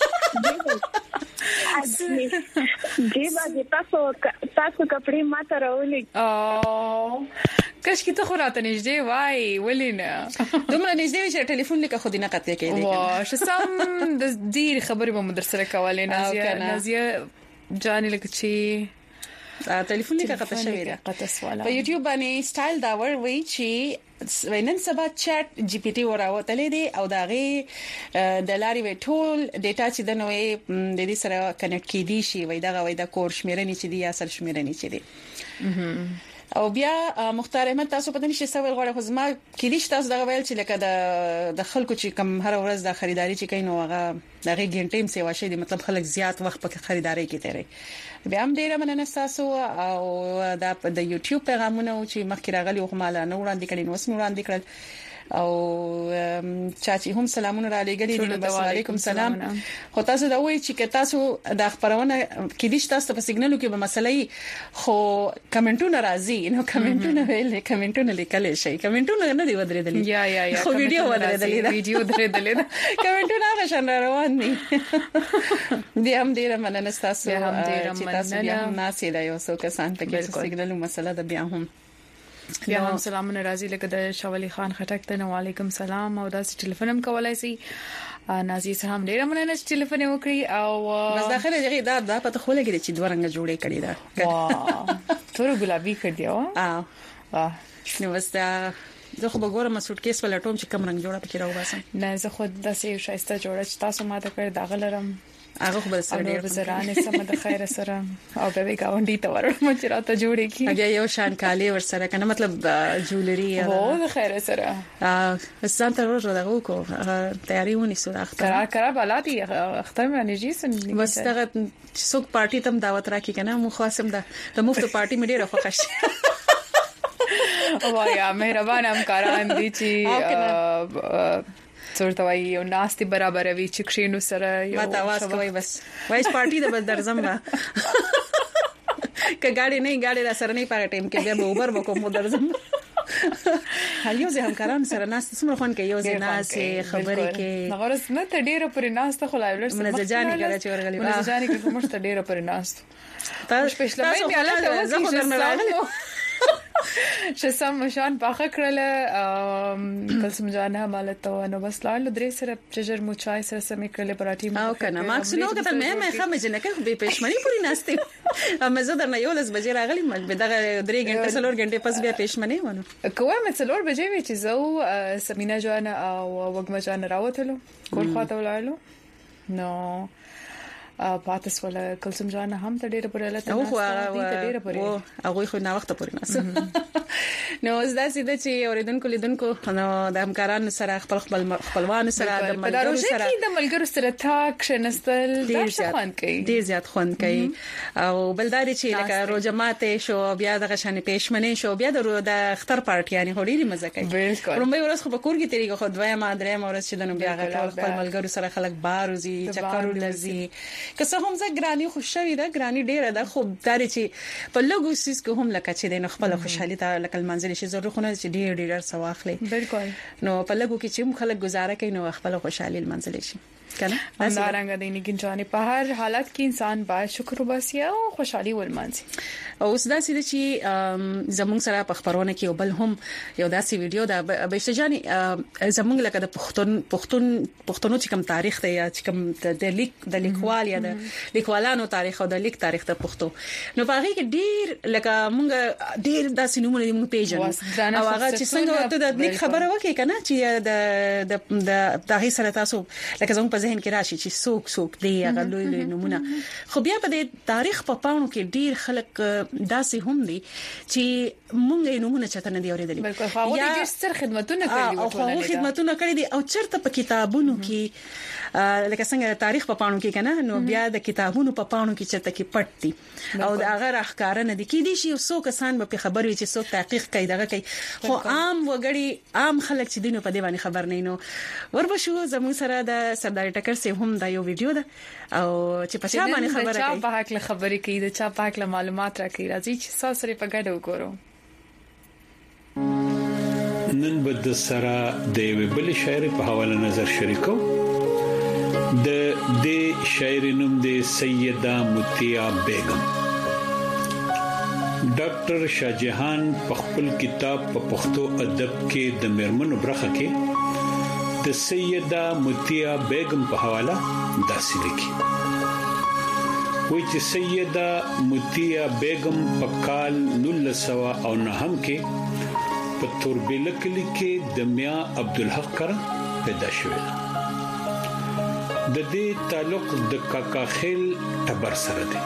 جی باندې تاسو کپڑے ماته راولې کاش کې ته خو راته نږدې وای ولینا دومره نږدې چې ټلیفون لیکه خو دې نه قطع کېدی وا شسم د ډیر خبرې به مدرسره کولې نازیه جاني لکه چې ټلیفون لیکه قطع شوی دی قطع سوال په یوټیوب باندې سټایل دا ور وی چې وینن سبا چټ جی پی ټي وراوتلې دي او داغه د لاري وټول ډیټا چې د نوې د دې سره کنیکټ کیدی شي وای دا کور شمیرنې چې دی یا سر شمیرنې چې دی او بیا مختار احمد تاسو په دې شي سوال غواړم خو زما کلیش تاسو دغه ویل چې لکه د خلکو چې کم هر ورځ د خریداري چې کین نو هغه دغه ګنټیم سیوا شي د مطلب خلک زیات وخت په خریداري کې تیري بیا هم ډیره مننه تاسو او د یوټیوب پیغامونه چې مخکې راغلي او مالا نه وړاندې کړي نو اسنه وړاندې کړل او چاچی هم سلامونه را لګلې دي وعلیکم السلام خو تاسو دا وایي چې تاسو د خبرونه کې دي تاسو په سیګنالو کې به مسلې خو کمنټونه راځي نو کمنټونه لیکل شي کمنټونه نه دی ودرېدلې یا خو ویډیو درېدلې کمنټونه هغه شان روان دي دي هم ډیره مننه تاسو چې تاسو بیا هم ناسې دا یو څو کسان ته کې سیګنالو مسله ده بیا هم سلامونه راځي لکه د شاولي خان خټک ته وعلیکم السلام او دا ټلیفون هم کولای شي نازي سره هم ډیره مننه چې ټلیفون وکړي او بس داخله دغه دا پته خو لګی چې دوه رنګ جوړې کړی دا تور ګلابي کړ دیو نو وستا زه خو وګورم سوټکیس ولټوم چې کوم رنگ جوړه پکې راو باسم نه زه خو د سې شایسته جوړه چې تاسو ماته کړ دا غلرم هغه خو بل سره ډیر بزرانه سم د خیر سره او به گاونډي ته ورم چې راته جوړې کی هغه یو شان کالی ور سره کنه مطلب جولری هو د خیر سره ځان ته ورو دغه کو تیاری ونی سره اختر کرا بلاتي اختر مې نږدې سن بس دغه څوک پارټي تم دعوت راکې کنه مو خاصم د مفت پارټي مې ډیره خوښ وایا مهربان همکاران دي چې څورته وای یو ناستي برابر وي چې کښینو سره یو ماته واس کوي بس وایس پارټي د بس درځم با ک ګاډي را سره نه پاره ټیم کې بیا به اوبر وکم درځم هلیو زه همکاران سره ناست سمره خون کې یو ځای ناسې خبرې کې نغورس نه ته ډیره پر ناست خو لایولر سره منځجاني کړه چې ورغلی منځجاني کې کوم څه ډیره پر ناست تاسو پښلمې بیا له زه خو درنه راغلی شسم مشان باخه کړل کلسم جانه مالته نو بس لاله درې سره چجر مو چای سره سمې کړل پراټي او کنه ماکس نو کتل مې خمه جن کې به پېشمنی پوری ناشته اما زه درنه یو لس بجې راغلی مې دغه 3 غنټه څلور غنټه پس بیا پېشمنی ونه کوه مې څلور بجې وی چې زو سمینا جان او وګما جان راوتلو کول خواته ولایلو نو پاتس ولا کلسم جان هم ته ډیره پرله ته ډیره پرله هغه خو نه وخت پورې ناس نو زدا سیده چې اوریدونکو لیدونکو نو د همکارانو سره خپلوان سره د ملګرو سره تا کښنستل ډیر زیات خوند کوي او بلداري چې لکه روزمات شو بیا د غشنې پېشمنې شو بیا د اختر پارټي یعنی هډيري مزه کوي رومبه ورځ خو په کور کې تیریږي خو دوه ما درې مورس چې د نو بیا خپل ملګرو سره خلک باروزي چکرو لذي که څه هم زه ګرانی خوشاله ده ګرانی ډیره ده خو داري چې په لګو سیس کې هم لکه چې د خپل خوشحالي ته لکه منځل شي ضروري خو نه چې ډیر سواخلې بالکل نو په لګو کې چې خلک گزاره کوي نو خپل خوشحالي منځل شي کنه همدارنګ د نګنجاني په هر حالت کې انسان باید شکر وباسي او خوشحالي ولمانځي او اوس دا چې زمونږ سره په خبرونه کې بل هم یو داسې ویډیو دا بهشتجاني زمونږ لکه د پښتون چې کوم تاریخ دی یا چې کوم د لیکوال یا د لیکوالانو تاریخ او د لیک تاریخ د پښتو نو په هغه کې ډیر لکه مونږ ډیر داسې نمونه موږ پیژنو او هغه چې څنګه ته د لیک خبره وکړي کنه چې د هغه سره تاسو لکه زموږ په ذهن کې راشي چې څوک دی هغه لوی نمونه خو بیا په تاریخ په پاڼو کې ډیر خلک داسې هم دي چې مونږ یې نمونه چاته نه دی اورېدلې بالکل خو هغه ډیر ستر خدمتونه کړې او خدمتونه کړې دي او چرته په کتابونو کې لکه څنګه تاریخ په پاڼو کې کنه نو بیا د کتابونو په پاڼو کې چرته کې پټ دي او د هغه راخکارنه دي کې دي چې څو کسان به خبر وي چې څوک تحقیق کوي دغه کوي خو عام وګړي عام خلک چې دینو په دی باندې خبر نه نو وربشو زموږ سره د سردار ټکر سه هم دا یو ویډیو ده او چې په چا باندې خبره کوي چا په حق له خبرې کوي د چا په حق له معلومات راکړي راځي چې تاسو سره په ګډه وګورو نن بد سره د ویبل شاعر په حواله نظر شریکو د دې شاعر نوم د سیده متیا بیگم ډاکټر شاهجهان په خپل کتاب په پښتو ادب کې د مرمنو برخه کې د سیده متیا بیگم په حواله داسې لیکي وایي چې سیده متیا بیگم په کال 1909 کې په توربېله کلی کې د میا عبدالحق کره پیدا شوی د دې تعلق د کاکا خیل ټبر سره دی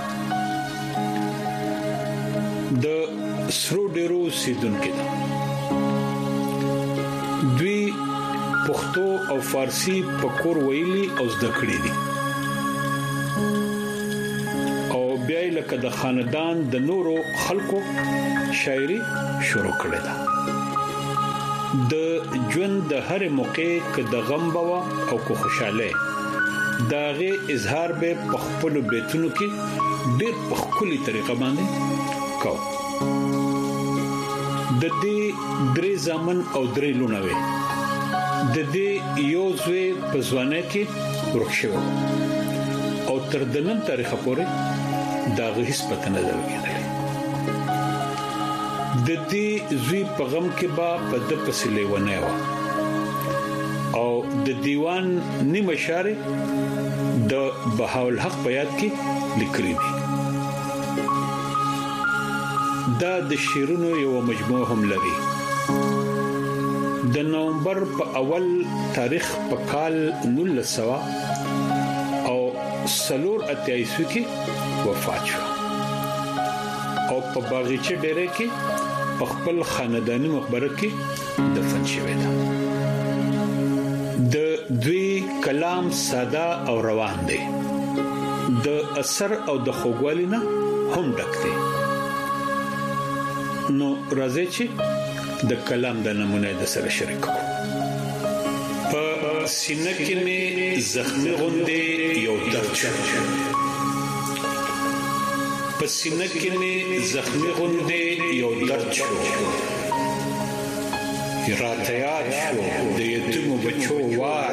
د سرو ډیرو سیدونکو ده دوی پښتو او فارسی په کور ویلي او زده کړې دي او بیا لکه د خاندان د نورو خلکو شاعري شروع کړې ده د ژوند د هر موقع کې د غم بوا او کو خوشاله داغه اظهار به په خپل بیتونو کې ډېر په خولي طریقه باندې کو د دې درې ځامن او درې لونوي د دې یو ځوی په ځوانه کې ورخښو او تر دنن تاریخ پورې داغه هیڅ پته نه لري د دې زوی په غم کې با په د پسلې ونه و او د دیوان نیمه شاره د بهاول حق په یاد کې لیکلي دي دا د شیرونو یو مجموعه هم لري د نومبر په اول تاریخ په کال 1900 او سلور اتیایسو کې وفات شو او په باغچه ډېره کې په خپل خاندانی مقبره کې دفن شوی دی د دوی کلام ساده او روان دی د اثر او د خوږوالي نه هم ډک دی نو راځي چې د کلام د نمونه د سره شریک کو په سینه کې مې زخمي غوندې یو درد شو په سینه کې مې زخمي غوندې یو درد شو راتیار شو د یتیمو بچو وار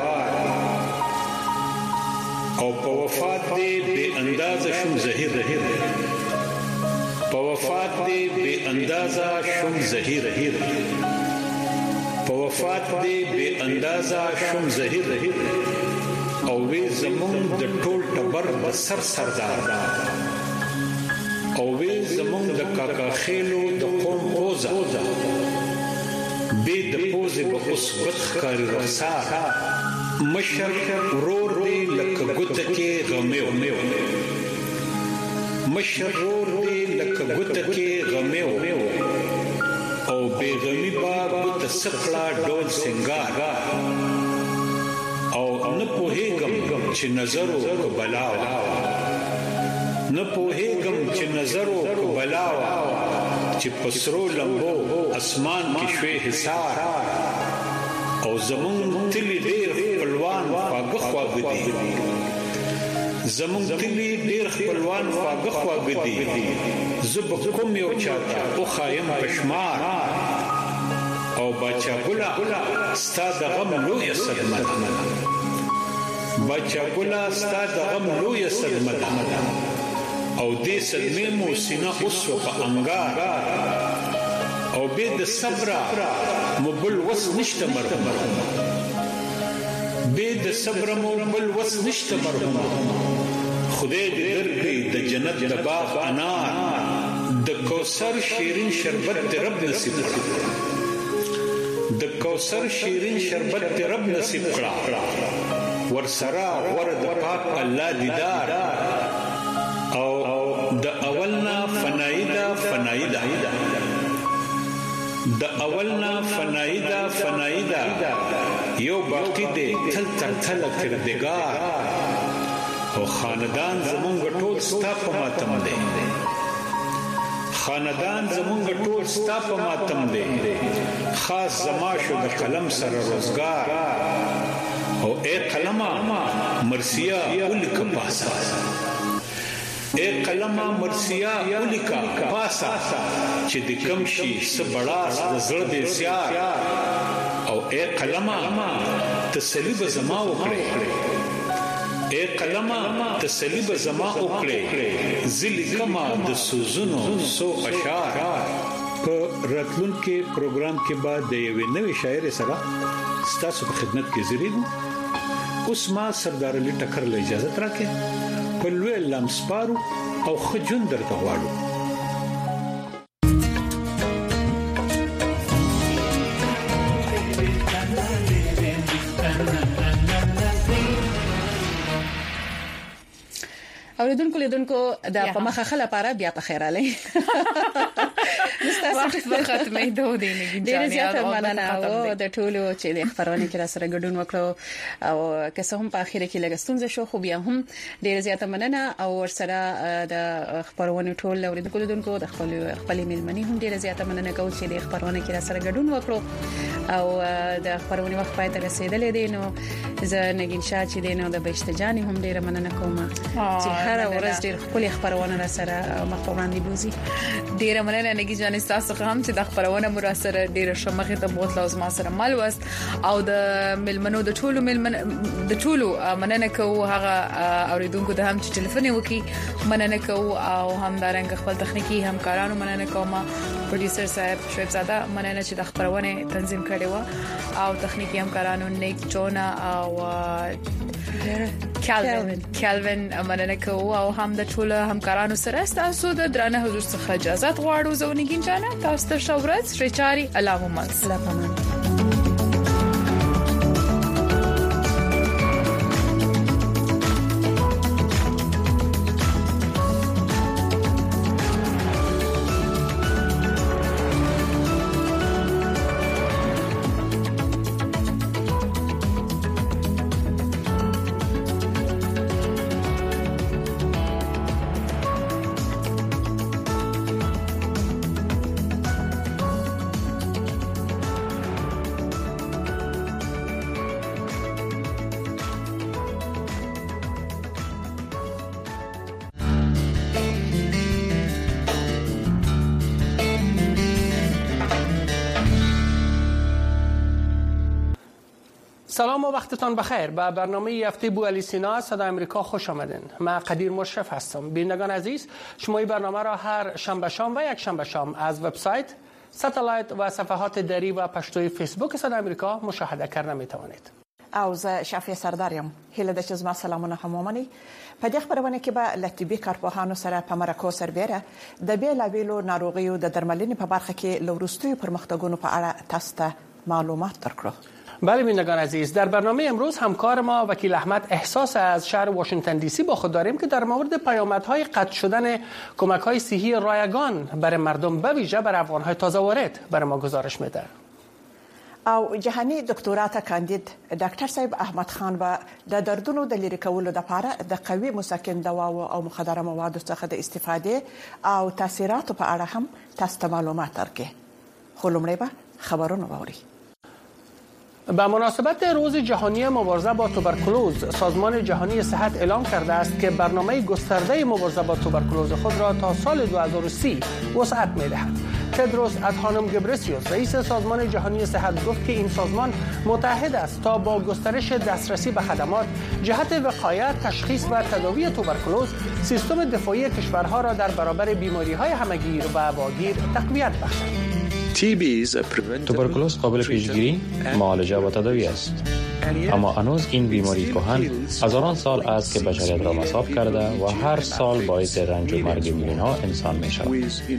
او په وفات دې بے اندازه شوم زهیر په وفات دې بے اندازه شوم زهیر په وفات دې بے اندازه شوم زهیر او وې زمون د ټول ټبر د سردار او وې زمون د کاکا خېلو د قوم پوزا به د پوزې په اوس وتخاري رخصار مشر ورور دې لکه ګوته کې غمېو مشر ورور دې لکه ګوته کې غمېو او بیغمی با ګوته سقلا ډول سنگار او نه پوهېږم چې نظرو کو بلاوا نه پوهېږم چې نظرو کو بلاوا چې پسرو لمبو اسمان کې شوي حصار او زمون تلی ډېر خپلوان خواږه خواږه دي زمون تلی ډېر خپلوان خواږه خواږه دي زب کوم یو چاته او خایم پشمار او بچا ګلا ستاد غم لوی صدمه بچا ګلا ستاد غم لوی صدمه او دې صدمه مو سینه اوس په انګار او به د صبر مبل وس نشته مرحوم به د صبر مبل وس نشته مرحوم خدای دې درکړي د جنت د باغ انار د کوثر شیرین شربت دې رب نصیب کړي د کوثر شیرین شربت دې رب نصیب کړه ورسره ورد پاک الله دیدار او د اولنا فنایدا د اولنا فنایدا یو باقی دی تل کردگار او خاندان زمونږ ټول ستا په ماتم دی خاندان زمونږ ټول ستا په ماتم دی خاص زما شو د قلم سره روزګار او اے قلمه مرثیه الک پاسا اے قلمه مرثیه الک پاسا چې د کم شي سبړاس د زړه د سیار او اے قلمه تسلیب زما وکړي اے قلمه تسلیب زما وکړي ذل کما د سوزونو سو اشعار په راتلون کې پروګرام کې بعد د یوې نوې شاعر سره ستاسو په خدمت کې زیریږم اوس ما سردار علي ټکر له اجازه راکې په لوی لمسپارو او خجون درته غواړو اوریدونکو د په مخه خله لپاره بیا په خیر علي وخت ختمې دوه دي نه ډېر زیات مننه او د ټولو چې د خبرونه کې را سره ګډون وکړو او که څه هم په اخر کې لګستونځ شو خو بیا هم ډېر زیات مننه او ورسره د خبرونه ټول اوریدونکو د خپل میلمنې هم ډېر زیات مننه کوم چې د خبرونه کې را سره ګډون وکړو او د خبرونه وخت پای ته رسیدلې دي نو زه نګین شاه چې دینو د بشتجاني هم ډېر مننه کوم چې هر ورځ ډېر خپل خبرونه را سره مخ وړاندې بوزي ډېر مننه نګی جان تاسو هم چې د خبرونه مو را سره ډېر شمخه ته بوت لازم سره مل وست او د ملمنو د ټولو مننه کوو هغه اوریدونکو د هم چې ټلیفون وکي مننه کوو او هم دارنګ خپل تخنیکی همکارانو مننه کوم پروډوسر صاحب شعیب زاده مننه چې د خبرونه تنظیم کړي و او تخنیکی همکارانو نیک جونا او کالوین مننه کوو او هم د ټولو همکارانو سره تاسو د درنه حضور څخه اجازه غواړو زونګین جانا تاسو ته شورت شریچاري اللهم سلام سلام و وقتتان بخیر. به برنامه هفته بوعلی سینا صدای آمریکا خوش آمدین. من قدیر مشرف هستم. بینندگان عزیز، شما این برنامه را هر شنبه شام و یک شنبه شام از وبسایت، ستلایت و صفحات دری و پشتوی فیسبوک صدای آمریکا مشاهده کردن می توانید. او زه شافیه سردارم. هله د چزما سلامونه همومني. په دې خبرونه کې به لټیبي کارپوهانو سره په مرکو سربېره د بیلابیلو ناروغیو د درملنې په برخه کې لوروستوي پرمختګونو په اړه تاسو ته معلومات درکړو. بله بینندگان عزیز، در برنامه امروز همکار ما وکیل احمد احساس از شهر واشنگتن دی سی با خود داریم که در مورد پیامدهای قطع شدن کمک‌های صحی رایگان برای مردم به ویژه بر افغان‌های تازه وارد برای ما گزارش میده. او جهانی دکتورات کاندید ډاکټر صاحب احمد خان به د دردونو د لری کولو لپاره د قوي مسکن دواو او مخدره موادو څخه د استفاده او تاثیراتو په اړه هم تاسو ته معلومات درکړي. خو لومړی به خبرونه واوري. به مناسبت روز جهانی مبارزه با توبرکلوز، سازمان جهانی صحت اعلام کرده است که برنامه گسترده مبارزه با توبرکلوز خود را تا سال 2030 وسعت می‌دهد. تدروس ادهانوم گبرسیوس رئیس سازمان جهانی صحت گفت که این سازمان متحد است تا با گسترش دسترسی به خدمات جهت وقایت، تشخیص و تداوی توبرکلوز سیستم دفاعی کشورها را در برابر بیماری‌های همه‌گیر و واگیر تقویت بخشد. توبرکلوز قابل پیشگیری، معالجه و تداوی است. اما هنوز این بیماری کهن هزاران سال است که بشریت را مصاب کرده و هر سال باعث رنج و مرگ میلیون‌ها انسان می شود.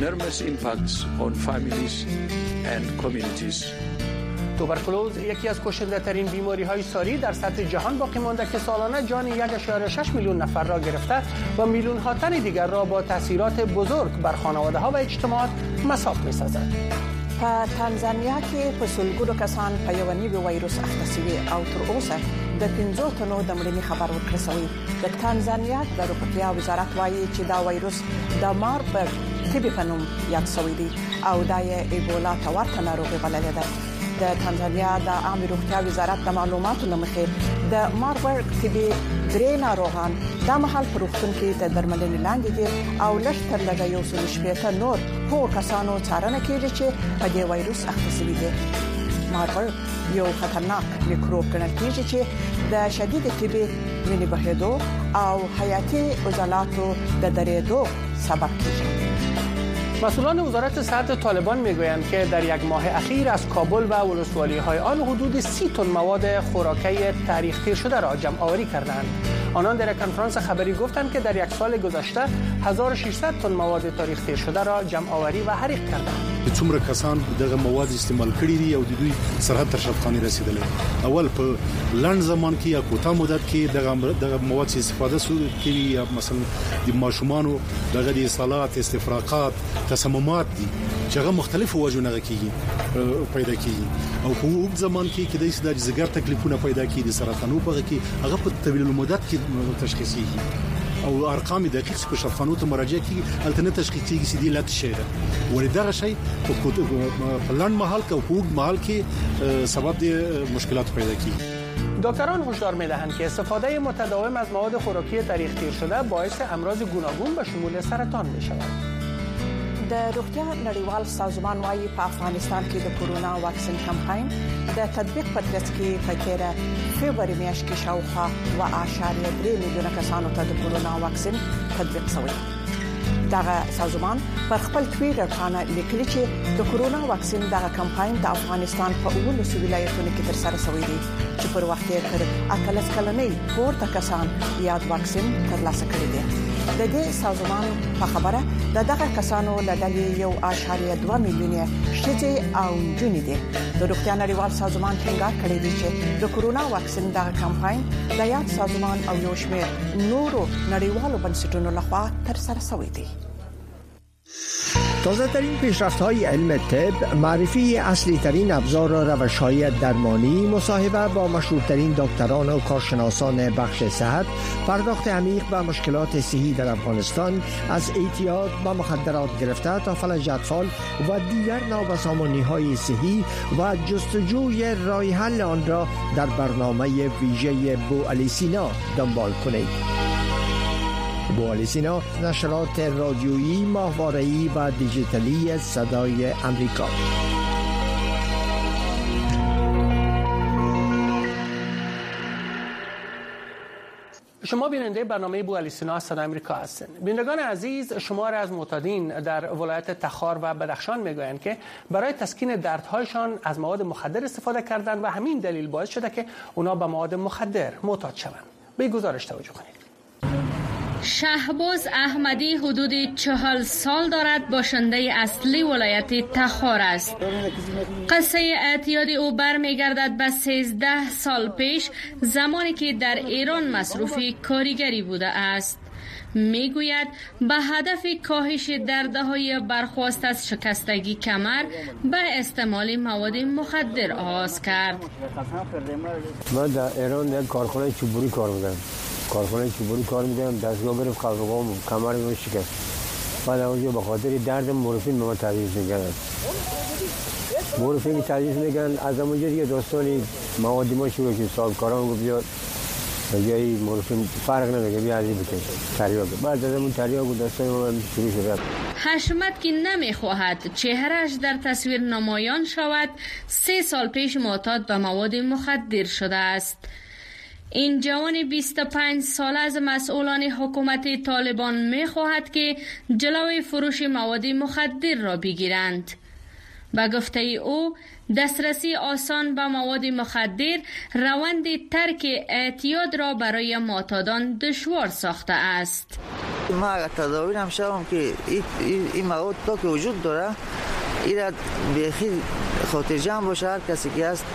توبرکلوز یکی از کشنده ترین بیماری های ساری در سطح جهان باقی مانده که سالانه جان 1.6 میلیون نفر را گرفته و میلیون ها تن دیگر را با تاثیرات بزرگ بر خانواده ها و اجتماعات مصاب می سازد. په تنزانیا کې په سلګونو کسان په یو نوي وایروس اخته شوي او تر اوسه د 15 تنو د مړینې خبر ورکړل شوی. د تنزانیا د روغتیا وزارت وایي چې دا وایروس د ماربرګ تبي په نوم یاد شوی دی او دا یې ایبولا ته ورته ناروغي بللې ده. د تنزانیا د عامه روغتیا وزارت د معلوماتو لمخې د ماربرګ تبي درې ناروغان د محل پروختون کې د درملنې لاندې دي او لږ تر لږه یو څو شپېته نور هغو کسانو څارنه کوي چې په دې وایروس اخته شوي دي. ماربرګ یو خطرناک میکروب ګڼل کېږي چې د شدید تبي وینې بهېدو او حیاتي عضلاتو د درېدو سبب کېږي. مسئولان وزارت صحت طالبان میگویند که در یک ماه اخیر از کابل و ولسوالی‌های آن حدود 30 تن مواد خوراکی تاریخ تیر شده را جمع آوری کردند. آنان در کنفرانس خبری گفتند که در یک سال گذشته 1600 تن مواد تاریخ تیر شده را جمع آوری و حریق کردند. څومره کسان دغه مواد استعمال کړي دي او د دوی سرحد تر شفقاني رسیدلې. اول په لنډ زمان کې یا کوټه مدت کې دغه مواد استفاده کوي یا مثلا د ماشومانو دغه د اصالات استفراقات تصممات دي چې هغه مختلف وجونه کیږي پیدا کیږي او په وګړي زمان کې کې د ځګر تکلیفونه پیدا کیږي د سرطانو په کې هغه په طویل المدت کې تشخیصيږي او ارقام دقیق په شفافانو ته مراجعه کیږي البته تشخیصيږي چې دی لات شي ولدغه شی په لنډ مهال کې او په وګړي مهال کې سبب د مشکلات پیدا کیږي. دکتران هشدار می‌دهند که استفاده متداوم از مواد خوراکی تاریخ تیر شده باعث امراض گوناگون به شمول سرطان می‌شود. د روغتیا نړیوال سازمان وايي په افغانستان کې د کورونا واکسین کمپاین د تطبیق په ترڅ کې په تیر فبراير میاشت کې شاوخوا 1.3 میلیونه کسانو ته د کورونا واکسین تطبیق شوی. دغه سازمان پر خپل ټویټر باندې لیکلي چې د کورونا واکسین دغه کمپاین د افغانستان په 19 ولایتونو کې ترسره شوی دی چې پر وخت یې تر 18 کلنۍ پورته کسان یاد واکسین ترلاسه کړی دی. د دې سازمان په خبره دغه کسانو لړلې 1.2 میلیونه ښځې او نجونې دي. د روغتیا نړیوال سازمان ټینګار کړی دی چې د کورونا واکسین دغه کمپاین د یاد سازمان او یو شمېر نورو نړیوالو بنسټونو لخوا ترسره شوی دی. تازه ترین پیشرفت های علم طب، معرفی اصلی ترین ابزار و روش های درمانی، مصاحبه با مشهورترین دکتران و کارشناسان بخش صحت، پرداخت عمیق به مشکلات صحی در افغانستان از اعتیاد به مخدرات گرفته تا فلج اطفال و دیگر نابسامانی های صحی و جستجوی راه حل آن را در برنامه ویژه بوعلی سینا دنبال کنید. بوعلی سینا، نشرات رادیویی، ماهواره‌ای و دیجیتالی صدای امریکا. شما بیننده برنامه بوعلی سینا صدای امریکا هستید. بینندگان عزیز، شمار از معتادین در ولایت تخار و بدخشان میگویند که برای تسکین دردهایشان از مواد مخدر استفاده کردند و همین دلیل باعث شده که اونا به مواد مخدر معتاد شوند. به گزارش توجه کنید. شهباز احمدی حدود 40 سال دارد، باشنده اصلی ولایت تخار است. قصه اعتیاد او برمیگردد به 13 سال پیش، زمانی که در ایران مصروف کارگری بوده است. میگوید به هدف کاهش دردهای برخواست از شکستگی کمر به استعمال مواد مخدر آغاز کرد. من در ایران یک کارخانه چوبوری کار می‌کردم. کار می‌کردم، دستگاه گرفت قلبم کمرم شکست. بعد اونجا به خاطر درد مورفین به من تجویز می‌کردن. مورفین تجویز می‌کردن، از اونجا دیگه داستانی مواد ما شروع شد. صاحبکاران گفت بیا جای مورفین فرق نمیکنه، بیا ازی بکش تریاک. بعد از اون تریاک و داستان ما شروع شد. حشمت که نمیخواهد چهرهش در تصویر نمایان شود، 3 سال پیش معتاد به مواد مخدر شده است. این جوان 25 ساله از مسئولان حکومت طالبان میخواهد که جلوی فروش مواد مخدر را بگیرند. به گفته او، دسترسی آسان به مواد مخدر روند ترک اعتیاد را برای معتادان دشوار ساخته است. ما تداوی نمیشم که این مواد تا که وجود داره، ایراد بیخی خاطر جمع باشه. هر کسی که هست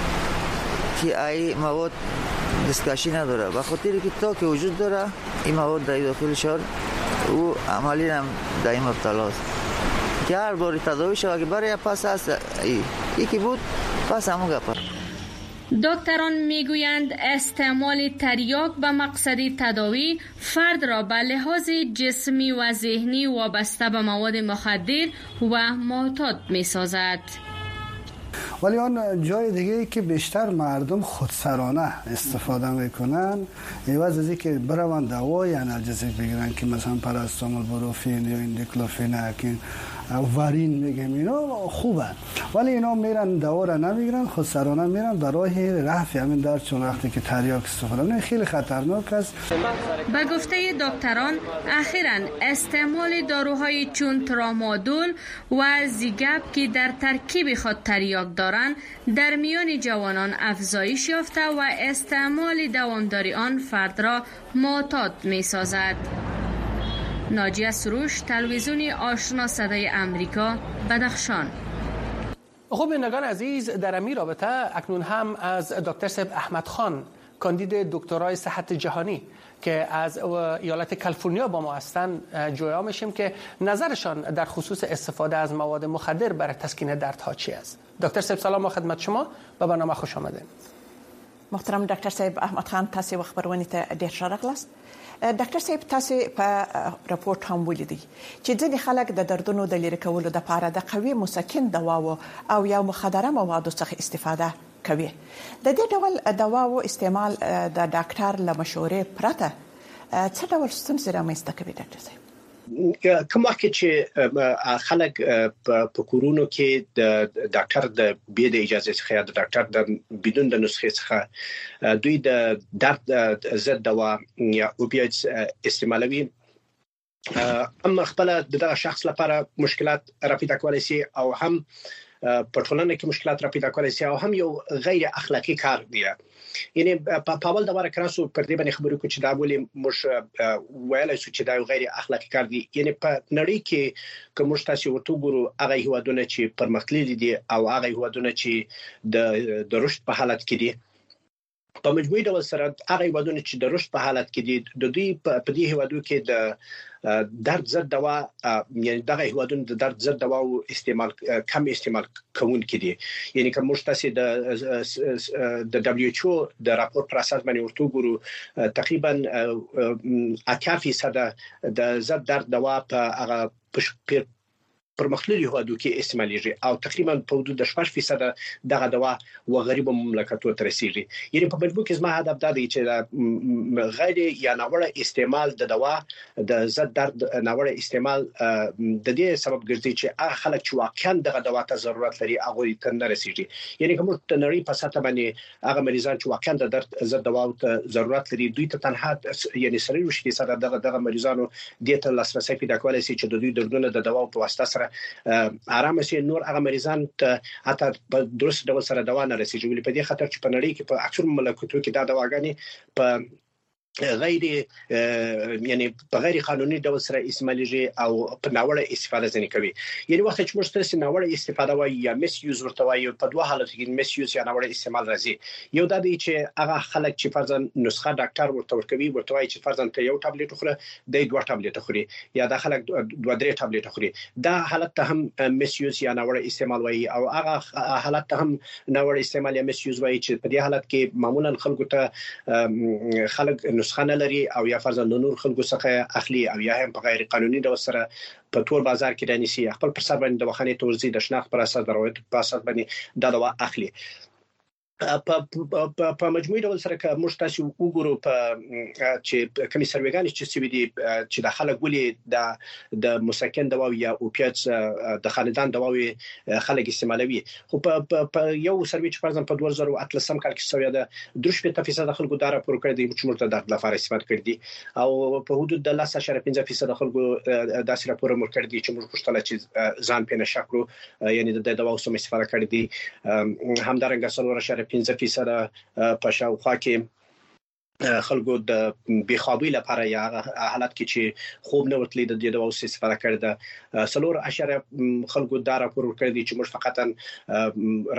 که ای مواد دستکشی نداره، به خاطر که تا که وجود داره این مواد در داخل شهر او عملی هم دائم مبتلا است. که هر باری تداوی شود که برای پس هست یکی بود پس همون گپه. دکتران میگویند استعمال تریاک به مقصد تداوی فرد را به لحاظ جسمی و ذهنی وابسته به مواد مخدر و معتاد میسازد. ولی آن جای دیگه که بیشتر مردم خودسرانه استفاده میکنن، عوض از اینکه بروند دوای انرژیک بگیرن که مثلا پاراستامول، بروفین یا ایندیکلوفین، وارین میگیم اینا خوبه، ولی اینا میرن دوا را نمیگیرن، خودسرانه میرن برای رفع همین درد. چون وقتی که تریاک استفاده میکنن خیلی خطرناک است. به گفته دکتران اخیراً استعمال داروهای چون ترامادول و زیگاب که در ترکیب خود تریاک دارند در میان جوانان افزایش یافته و استعمال دوامداری آن فرد را معتاد می‌سازد. ناجیه سروش، تلویزیون آشنا صدای امریکا، بدخشان. خب بینندگان عزیز، در این رابطه اکنون هم از دکتر صاحب احمد خان، کاندید دکترای صحت جهانی که از ایالت کالیفرنیا با ما هستند جویا میشیم که نظرشان در خصوص استفاده از مواد مخدر برای تسکین دردها چی است. دکتر صاحب سلام و خدمت شما، به برنامه خوش آمدید. محترم ډاکټر صاحب احمد خان، تاسو وخت خبرونه ته ډیر ښه راغلاست. ډاکټر صاحب تاسو په راپورټ هم ولیدي چې ځینې خلک د دردونو د لرې کولو لپاره د قوي مسکن دواو او یا مخدره موادو څخه استفاده کوي. د دې ډول دواو استعمال د ډاکټر له مشورې پرته څه ډول ستونزې رامنځته کوي ډاکټر صاحب؟ کوم وخت چې خلک په کورونو کې د ډاکټر د بیا د اجازه څخه یا د ډاکټر د بدون د نسخې څخه دوی د درد ضد دوا یا اوپیایډز استعمالوي، اما خپل د شخص لپاره مشکلات رافیده کولای شي او هم په ټولنه کې مشکلات رافیده کولای شي او هم یو غیر اخلاقی کار دی. یعنی په اول د واره کراسو پر دې باندې خبرې کوي چې دا ولې مش ویل چې دا غیر اخلاقی کار دی. یعنی په نړۍ کې کوم تاسو ورته ګورو هغه هیوادونه چې پرمختللي دي او هغه هیوادونه چې د رشد په حالت کې دي، په مجموعي ډول سره هغه هیوادونه چې د رشد په حالت کې دي د دوی په دې هیوادو کې د درد ضد دوا یعنی دغه هیوادونه د درد ضد دوا او استعمال کم استعمال کوون کې دي. یعنی کوم تاسو د WHO د راپور پر اساس باندې ورته ګورو تقریبا 8% د ضد درد دوا په هغه پرمختللي هیوادو کې استعمالېږي او تقریبا په حدود د 8% دغه دوا و غریب مملکتونو ته رسیږي. یعنی په مجموع کې زما هدف دا دی چې غیر یا ناوړه استعمال د دوا د ضد درد ناوړه استعمال د دې سبب ګرځي چې هغه خلک چې واقعا دغه دوا ته ضرورت لري هغه ته نه رسیږي. یعنی کوم د نړۍ په سطح باندې هغه مریضان چې واقعا د درد ضد دوا ته ضرورت لري دوی ته تنها یعنی سړي وشي سره دغه مریضانو د ته لاسرسي پیدا کولای شي چې د دوی دردونه د دوا په واسطه سره آرام شي. نور هغه مریضان ته حتی په درست ډول سره دوا نه رسیږي، ولې په دې خاطر چې په نړۍ کې په اکثر مملکتونو کې دا دواګانې په غیر یعنی په غیر قانوني ډول سره استعمالېږي او په ناوړه استفاده ځنې کوي. یعنی وخت چې موږ تاسو ناوړه استفاده وایي یا میس یوز ورته وایي په دوه حالتو کې میس یوز یا ناوړه استعمال راځي. یو دا دی چې هغه خلک چې فرضاً نسخه ډاکټر ورته ورکوي ورته وایي چې فرضاً ته یو ټابلیټ خوري د دوه ټابلیټ خوري یا دا خلک دوه درې ټابلیټ خوري، دا حالت ته هم میس یوز یا ناوړه استعمال وایي او هغه حالت ته هم ناوړه استعمال یا میس یوز وایي چې په دې حالت کې معمولاً خلکو ته خلک نسخه نه لري او یا فرضاً نور خلکو څخه اخلي او یا هم په غیر قانوني ډول سره په تور بازار کې رانیسي، خپل پر سر باندې د وخانه تورزي د شناخت پر اساس دروازه په اساس باندې دا دوا اخلي. په مجموعي ډول سره که موږ تاسو وګورو په چې کومي سروېګانې چې سوي دي چې د خلک ولې د مسکن دوا یا اوپیاتس د خاندان دواوي خلک استعمالوي، خو په یو سروې چې فرضاً په 2018 کال کې سوي ده 3% خلکو دا راپور کړی دی چې موږ ته د لپاره استفاده کړی دي او په حدود د 10.5% خلکو داسې راپور مور کړی دي چې موږ پښتنه چې ځان په نشه کړو یعنی د دواو سم استفاده کړی دي. همدارنګه 15% په شاوخوا کې خلکو د بخابي لپاره یا حالت کې چې خوب نه ورتلي د دې دواو استفاده کړي ده 3 خلکو دا راپور ورکړي دي چې موږ فقط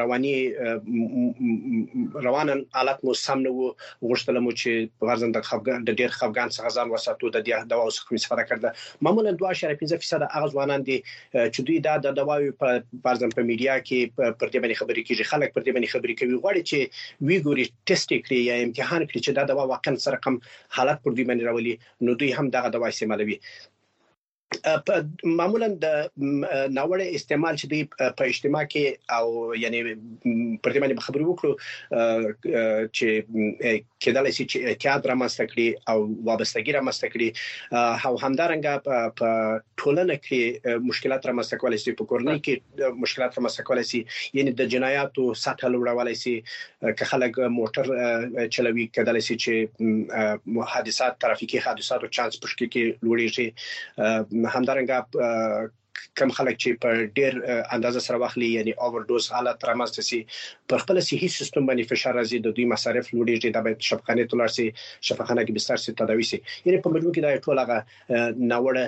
روانن حالت مو سم نه وو غوښتل مو چې ورزن د ډېر خفګان څخه ځان وساتو د دې دواو څخه استفاده کړي. معمولا 2.5% هغه ځوانان دي چې دوی دا د دواوي په ورزن په میډیا کې پر دې باندې خبرې کوي، خلک پر دې باندې خبرې کوي غواړي چې وی ګوري ټیسټ کړي یا امتحان کړي چې دا دوا واقعا سره کوم حالت پر دوی باندې راولي نو دوی هم دغه دوا استعمالوي. معمولا د ناوړه استعمال چې دی په اجتماع کې او یعنی پر دې باندې خبرې وکړو چې کېدای شي چې اعتیاد رامنځته کړي او وابستګي رامنځته کړي او همدارنګه په ټولنه کې مشکلات رامنځته کولای شي په کورنۍ کې مشکلات رامنځته کولای شي یعنی د جنایاتو سطح لوړولای شي که خلک موټر چلوي کېدای شي چې حادثات ترافیکي حادثات او چانس پښکې کې لوړیږي همدارنګه کم خلک چې په ډیر اندازه سره واخلي یعنی اوورډوز حالت رامنځته شي پر خپل صحي سیستم باندې فشار راځي د دوی مصارف لوړیږي د شفاخانه تلل شي شفاخانه کې بستر سي تداوي شي یعنی په مجموع کې دا ټول هغه ناوړه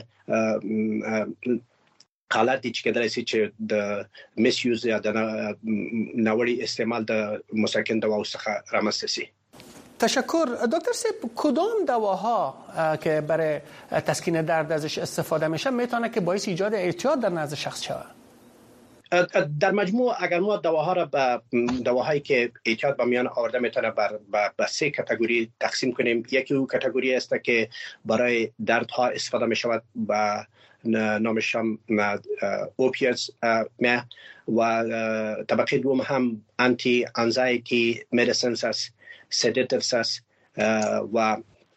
حالات چې کېدای شي چې د میس یوز یا د ناوړي استعمال د مسکن دواو څخه رامنځته شي. تشکر دکتر صاحب. کدام دواها که برای تسکین درد ازش استفاده میشه میتونه که باعث ایجاد اعتیاد در نزد شخص شود؟ در مجموع اگر ما دواها را به دواهایی که اعتیاد به میان آورده میتونه به 3 کاتگوری تقسیم کنیم. یکی او کاتگوری است که برای دردها استفاده میشود با نامش هم اوپیاتس و طبقه دوم هم آنتی انزایتی مدیسنز است، sedatives است و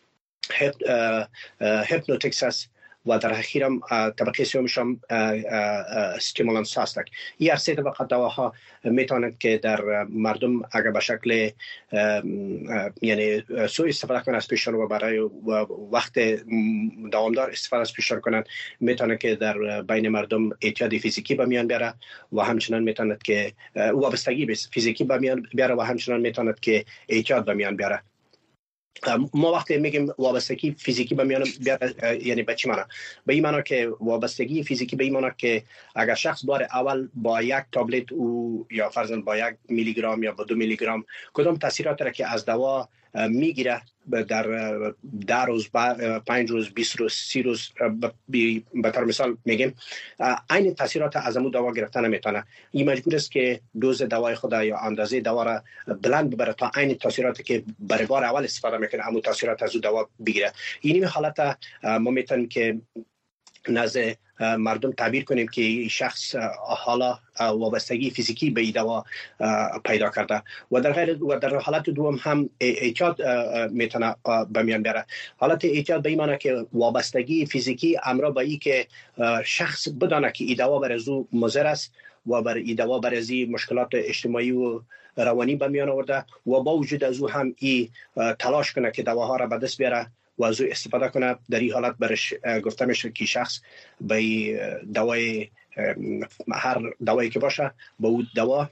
هیپنوتیکس است و در اخیر هم طبقه سومش هم استیمولانس هست. این هر 3 طبقه دواها میتونند که در مردم اگر به شکل یعنی سوء استفاده کنند از پیششان و برای وقت دوامدار استفاده از پیششان کنند میتونه که در بین مردم اعتیاد فیزیکی به میان بیاره و همچنان میتونه که وابستگی فیزیکی به میان بیاره و همچنان میتونه که اعتیاد به میان بیاره. ما وقتی میگیم وابستگی فیزیکی به میان بیاره یعنی به چی معنی؟ به این معنی که وابستگی فیزیکی به این معنی که اگر شخص بار اول با 1 تابلت او یا فرضاً با 1 میلی گرم یا با 2 میلی گرم کدام تاثیرات را که از دوا میگیره در 10 روز 5 روز 20 روز 30 روز به طور مثال میگیم عین تاثیرات از امو دوا گرفتن نمیتونه. این مجبور است که دوز دوای خود یا اندازه دوا را بلند ببره تا عین تاثیراتی که برای بار اول استفاده میکنه امو تاثیرات از دوا بگیره. این حالت ما میتونیم که نزد مردم تعبیر کنیم که شخص حالا وابستگی فیزیکی به دوا پیدا کرده و در حالت دوم هم اعتیاد میتونه به میان بیاره. حالت اعتیاد به این معنی که وابستگی فیزیکی امر با این که شخص بدانه که این دوا برای او مضر است و برای این دوا برای مشکلات اجتماعی و روانی به میان آورده و با وجود از او هم این تلاش کنه که دواها را به دست بیاره و از او استفاده کنه. در این حالت برش گفته میشه که شخص به دوای هر دوایی که باشه با او دوا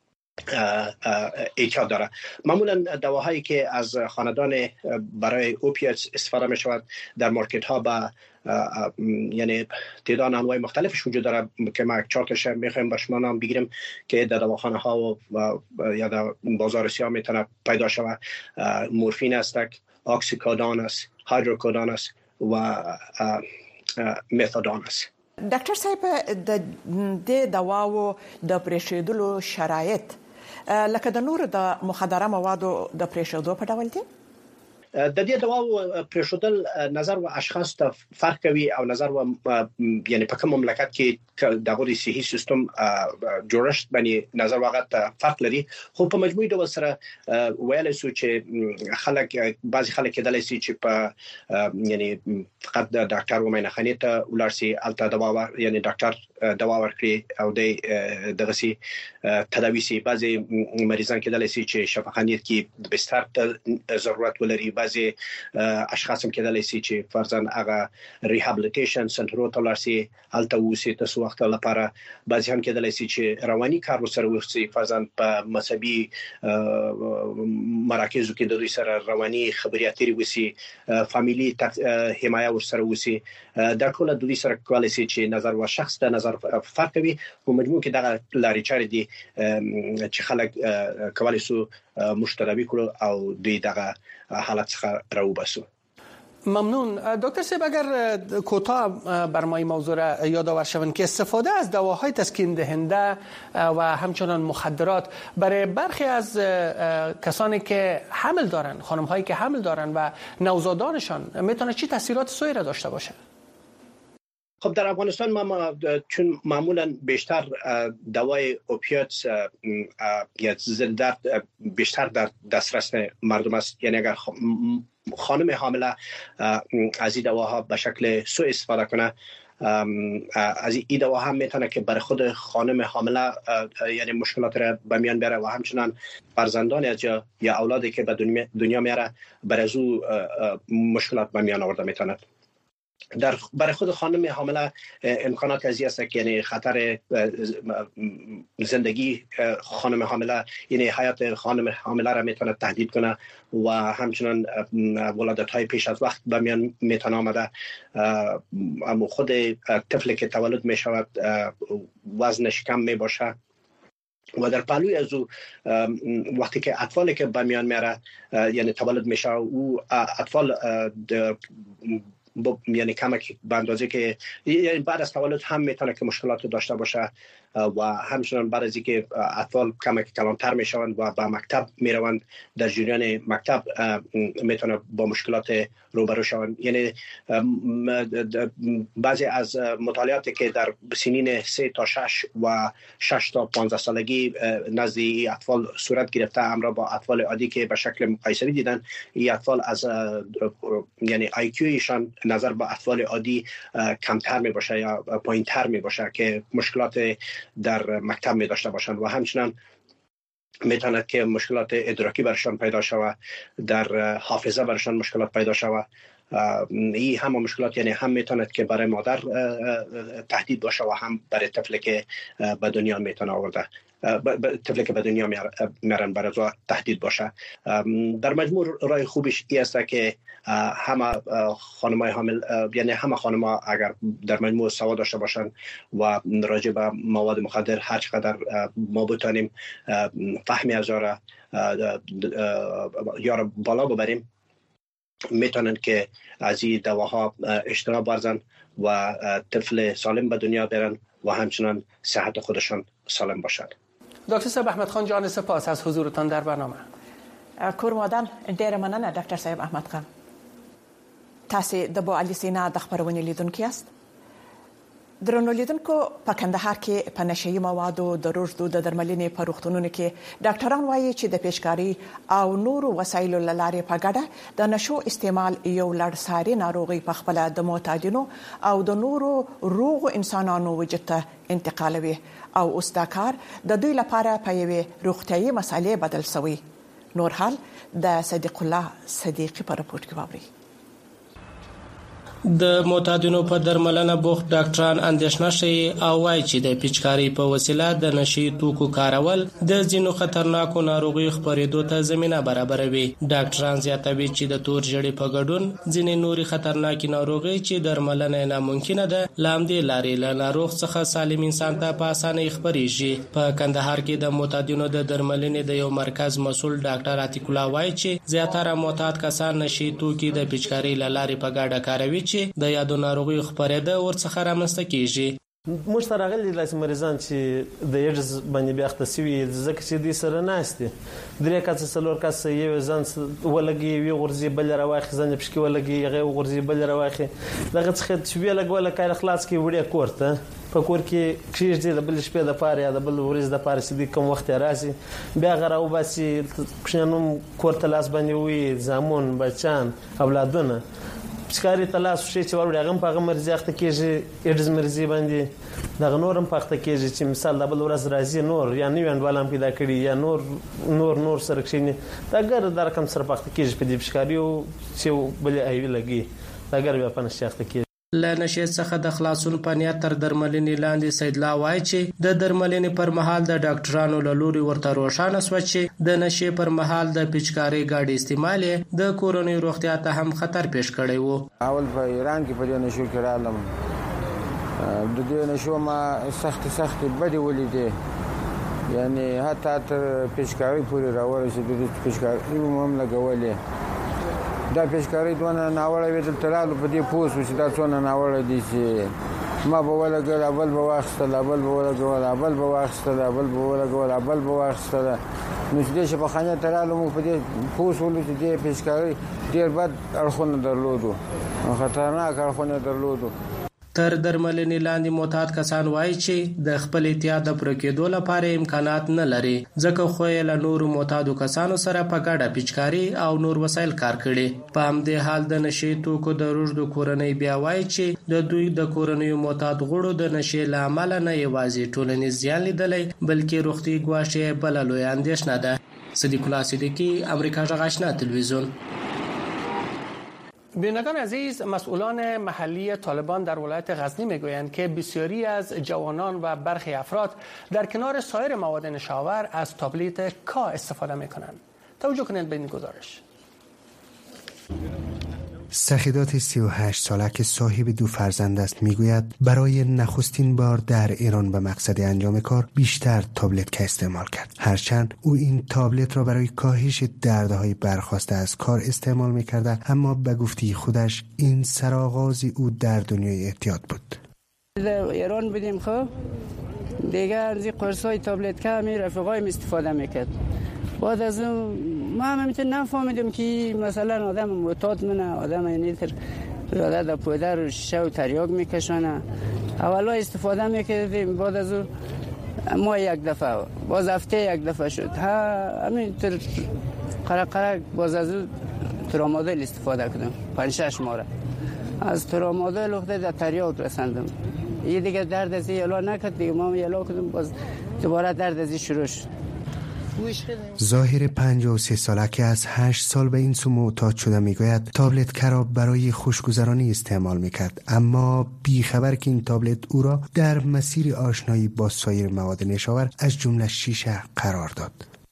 اعتیاد داره. معمولا دواهایی که از خاندان برای اوپیاتس استفاده می شود در مارکت ها با یعنی تعداد انواع مختلفش وجود داره که ما 4 تاش میخوایم به شما نام بگیریم که در دواخانه ها و یا در بازار سیاه میتونه پیدا شود. مورفین است، اکسیکودان است، هایدروکودان است و ميثادون است. ډاکټر صاحب د دواو د پرېښودلو شرایط لکه د نور د مخدره موادو د پرېښودو په ډول دي؟ د دې دواو پرېښودل نظر و اشخاص ته فرق کوي او نظر و یعنی په کوم مملکت کې دغه صحي سیستم جوړښت باندې نظر واغت فرق لري. خو په مجموعي ډول سره ویل شو چې بعضی خلک کېدلی شي چې په یعنی فقط د ډاکټر و مینخانه ته ولاړ شي الته دوا یعنی ډاکټر دوا ورکړي او دغه سي تداوي شي. بعضی مریضان کېدلی شي چې شفاخانه کې بستر ته ضرورت ولري. بعضی اشخاص هم کېدلی شي چې فرضاً هغه ریهابلیټیشن سنټر ته ولاړ شي الته وسی تاسو وخت لپاره. بعضی هم کېدلی شي چې رواني کار وسره وسی فرضاً په مذهبي مراکزو کې د دوی سره رواني خبرياتي وسی فامیلی حمایه ورسره وسی. دا ټول د دوی سره کولای شي چې نظر و شخص ته نظر فرق کوي. په مجموع کې دغه لارې چارې دي چې خلک کولای شي مشترک کړو او دوی دغه حالت څخه راوباسو. ممنون دکتر صاحب. اگر کوتاه بر ما این موضوع را یادآور شوند که استفاده از دواهای تسکین دهنده و همچنان مخدرات برای برخی از کسانی که حمل دارن، خانم هایی که حمل دارن و نوزادانشان میتونه چی تاثیرات سوئی را داشته باشه؟ خب در افغانستان ما چون معمولا بیشتر دوای اوپیات یا ضد درد بیشتر در دسترس مردم است، یعنی اگر خانم حامله از این دواها به شکل سوء استفاده کنه، از این دوا هم میتونه که برای خود خانم حامله یعنی مشکلات را به میان بیاره و همچنان فرزندان از یا اولادی که به دنیا میاره برای از او مشکلات به میان آورده میتونه. برای خود خانم حامله امکانات ازی است که یعنی خطر زندگی خانم حامله، یعنی حیات خانم حامله را میتونه تهدید کنه و همچنان ولادت های پیش از وقت به میان میتونه آمده. اما خود طفلی که تولد میشود وزنش کم میباشه و در پهلوی از او وقتی که اطفالی که به میان میاره یعنی تولد میشه او اطفال یعنی کمک به اندازه که یعنی بعد از تولد هم میتونه که مشکلات داشته باشه و همچنان بعد از اینکه اطفال کمک کلانتر میشوند و به مکتب میروند در جریان مکتب میتونه با مشکلات روبرو شوند. یعنی بعضی از مطالعاتی که در سنین 3 تا 6 و 6 تا 15 سالگی نزد اطفال صورت گرفته، امرا با اطفال عادی که به شکل مقایسه‌ای دیدن، این اطفال از یعنی آی کیو ایشان نظر به اطفال عادی کمتر می باشه یا پایینتر می باشه که مشکلات در مکتب می داشته باشند و همچنان میتواند که مشکلات ادراکی برشان پیدا شود، در حافظه برشان مشکلات پیدا شود. این همه مشکلات یعنی هم میتواند که برای مادر تهدید باشه و هم برای طفلی که به دنیا میتونه آورده، طفلی که به دنیا میرن برای تهدید باشه. در مجموع راه خوبش این است که همه خانم‌های حامل یعنی همه خانم‌ها اگر در مجموع سواد داشته باشند و راجع به مواد مخدر هر چقدر ما بتونیم فهمی از یا بالا ببریم، میتونن که از این دواها اجتناب ورزن و طفل سالم به دنیا بیارن و همچنان صحت خودشان سالم باشد. دکتر صاحب احمد خان جان، سپاس از حضورتان در برنامه. کورمادان ډیر مننه ډاکټر صاحب احمد خان. تاسو د بو علي سینا د خبرونې لیدونکو یاست. درنو لیدونکو، په کندهار کې په نشهيي موادو د روزدو د درملنې په روغتونونو کې ډاکټران وایي چې د پیشکاری او نورو وسایلو لارې په ګډه د نشو استعمال یو لړساري ناروغي په خپل د معتادینو او د نورو روغ انسانانو وجود ته انتقالوي او اوس دا کار د دوی لپاره په یوه روغتيایي مسالې بدل شوی. نور حال د صدیق الله صدیقي په رپورت کې واوري. د معتادینو په درملنه بوخت ډاکټران اندېښنه شي او وايي چې د پیچکاری په وسیله د نشي توکو کارول د ځینو خطرناکو ناروغیو خپرېدو ته زمينه برابروي. ډاکټران زیاتوي چې د تور ژړې په ګډون ځینې نوري خطرناکي ناروغي چې درملنه ناممکنه ده لاندې لارې له ناروغ څخه سالم انسان ته په اسانه خپريږي. په کندهار کې د معتادینو د درملنې د یو مرکز مسول ډاکټر عتیق الله وايي چې زیاتره معتاد کسان نشي توکي د پیچکاری لارې په ګډه کاروي چې د یادو ناروغیو خپرېده ورڅخه رامنځته کیږي. موږ سره راغلي لاسي مریضان چې د ایډز باندې بیا اخته ځکه چې دوی سره ناستي 3 کس 4 کس یو ځان ولګي وی غورځي بل راوخي ځان پښکي ولګي هغه غورځي بل راوخي دغه څخه چې وی لګول کار خلاص کی وړي کوړه په کور کې کړي د بل شپې د پاره یا د بل ورځ د پاره چې کوم وخت راځي بیا غراو باسي کښنوم کوړه لاس باندې وی زامون بچان اولادونه ښکاری تلاش شي چې ورته هغه په مرزي اخته کېږي ایډز مرزي باندې دغه نورم پخته کېږي چې مثال د بل ورځ راځي نور یا نیوند ولام پیدا کړي یا نور سره کښینی دا ګر در کوم سره پخته کېږي په دې ښکاری او چې بل ایوي لګي دا ګر بیا په نشاخته کېږي. لنشي څخه د خلاصون په نیت تر درملنې لاندې سید الله وایي چې د درملنې پر مهال د ډاکټرانو له لوري ورته روښانه شو چې د نشي پر مهال د پیچکاری ګاډي استعمال د کورونی روغتیا ته هم خطر پیښ کړی وو. اول په ایران کې په دې نشو کې رالم د دې نشو ما سخت بدی ولیدې، یعنی حتی تر پیچکاری پورې راورسېد د پیچکاری هم لګولې. دا پیشکاری دونه ناوړه وي دلته رالو په دې پوس چې دا څونه ناوړه دي چې ما به ولګل بل به واخیستل بل به ولګول بل به واخیستل بل به ولګول بل به واخیستل نو چې دې په خانه ته رالو موږ په دې پوس ولې چې دې پیشکاری ډېر بد اړخونه درلودو، خطرناک اړخونه درلودو. تر درملنې لاندې معتاد کسان وایي چې د خپل احتیاط د پوره کېدو لپاره امکانات نه لري، ځکه خو یې له نورو معتادو کسانو سره په ګډه پیچکاري او نور وسایل کار کړي. په همدې حال د نشې توکو د روږدو کورنۍ بیا وایي چې د دوی د کورنیو معتاد غړو د نشې له امله نه یوازې ټولنیز زیان لیدلی بلکې روغتي ګواښ بله لویه اندېښنه ده. صدیق الله صدیقی، امریکا غږ آشنا تلویزیون. بینندگان عزیز، مسئولان محلی طالبان در ولایت غزنی میگویند که بسیاری از جوانان و برخی افراد در کنار سایر مواد نشاور از تابلت کا استفاده میکنند. توجه کنید به این گزارش. سخیدات 38 ساله که صاحب 2 فرزند است میگوید برای نخستین بار در ایران به مقصد انجام کار بیشتر تابلت که استعمال کرد، هرچند او این تابلت را برای کاهش دردهای برخاسته از کار استعمال میکرده، اما به گفته خودش این سرآغاز او در دنیای احتیاط بود. در ایران بودیم، خب دیگه از قرصای تابلت که می رفقایم استفاده میکرد. بعد از اون ما هم نفهمیدیم که مثلا آدم معتاد منه، آدم یعنی تر در پودر و شیشه و تریاک میکشانه. اولا استفاده میکردیم، بعد از اون ما یک دفعه، باز هفته یک دفعه شد، همین تر قرق باز از اون ترامادول استفاده کردم 5-6 ماه. از ترامادول وقتی در تریاک رسندم، یه دیگه درد از یلا نکرد، دیگه ما یلا کردم، باز دوباره درد از شروع شد. ظاهر 53 ساله که از 8 سال به این سو معتاد شده میگوید تابلت کراب برای خوشگذرانی استعمال میکرد، اما بیخبر که این تابلت او را در مسیر آشنایی با سایر مواد نشاور از جمله شیشه قرار داد.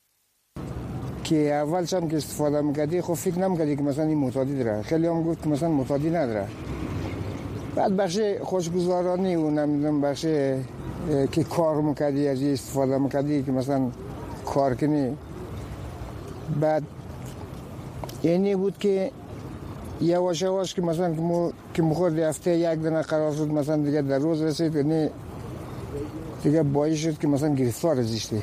که اولش هم که استفاده میکردی خب فکر نمیکردی که مثلا این معتادی داره، خیلی هم گفت که مثلا معتادی نداره. بعد بخش خوشگذرانی و نمیدونم بخش که کار میکردی از استفاده میکردی که مثلا کار کنی، بعد اینی بود که یواش یواش که مثلا که مخورد هفته یک دنه قرار شد، مثلا دیگه در روز رسید، یعنی دیگه باعث شد که مثلا گرفتار زیستی.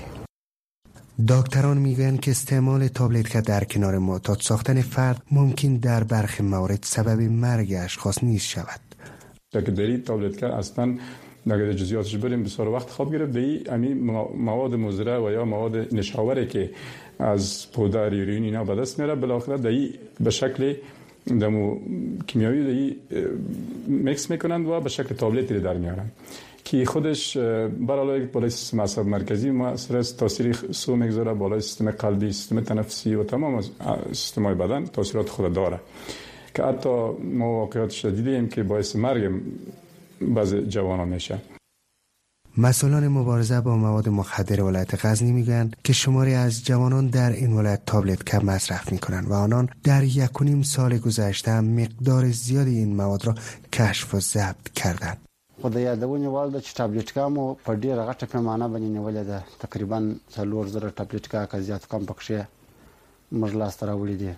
دکتران میگویند که استعمال تابلت که در کنار معتاد ساختن فرد ممکن در برخی موارد سبب مرگ اشخاص نیز شود. داری تابلت که اصلا نگه جزئیاتش بریم بسیار وقت خواب گرفت به این مواد مضر و یا مواد نشاوری که از پودر یورین اینا به دست میاره، بالاخره دایی به شکل دمو کیمیایی دایی میکس میکنند و به شکل تابلتی در میارن که خودش بالای سیستم عصب مرکزی مؤثر است، تاثیر سو میگذاره بالای سیستم قلبی، سیستم تنفسی و تمام سیستم‌های بدن تاثیرات خود داره که حتی ما واقعیت شدیدی هم که باعث مرگ بعض جوانان میشه. مسئولان مبارزه با مواد مخدر ولایت غزنی میگن که شماری از جوانان در این ولایت تابلت که مصرف میکنن و آنان در 1.5 سال گذشته مقدار زیادی این مواد را کشف و ضبط کردند. خدای یادونی والده چې تابلت کامو په ډیره غټه پیمانه باندې نیولې ده، تقریبا 4,000 تابلت کا زیات کم پکشه موږ لاس راوړي دي.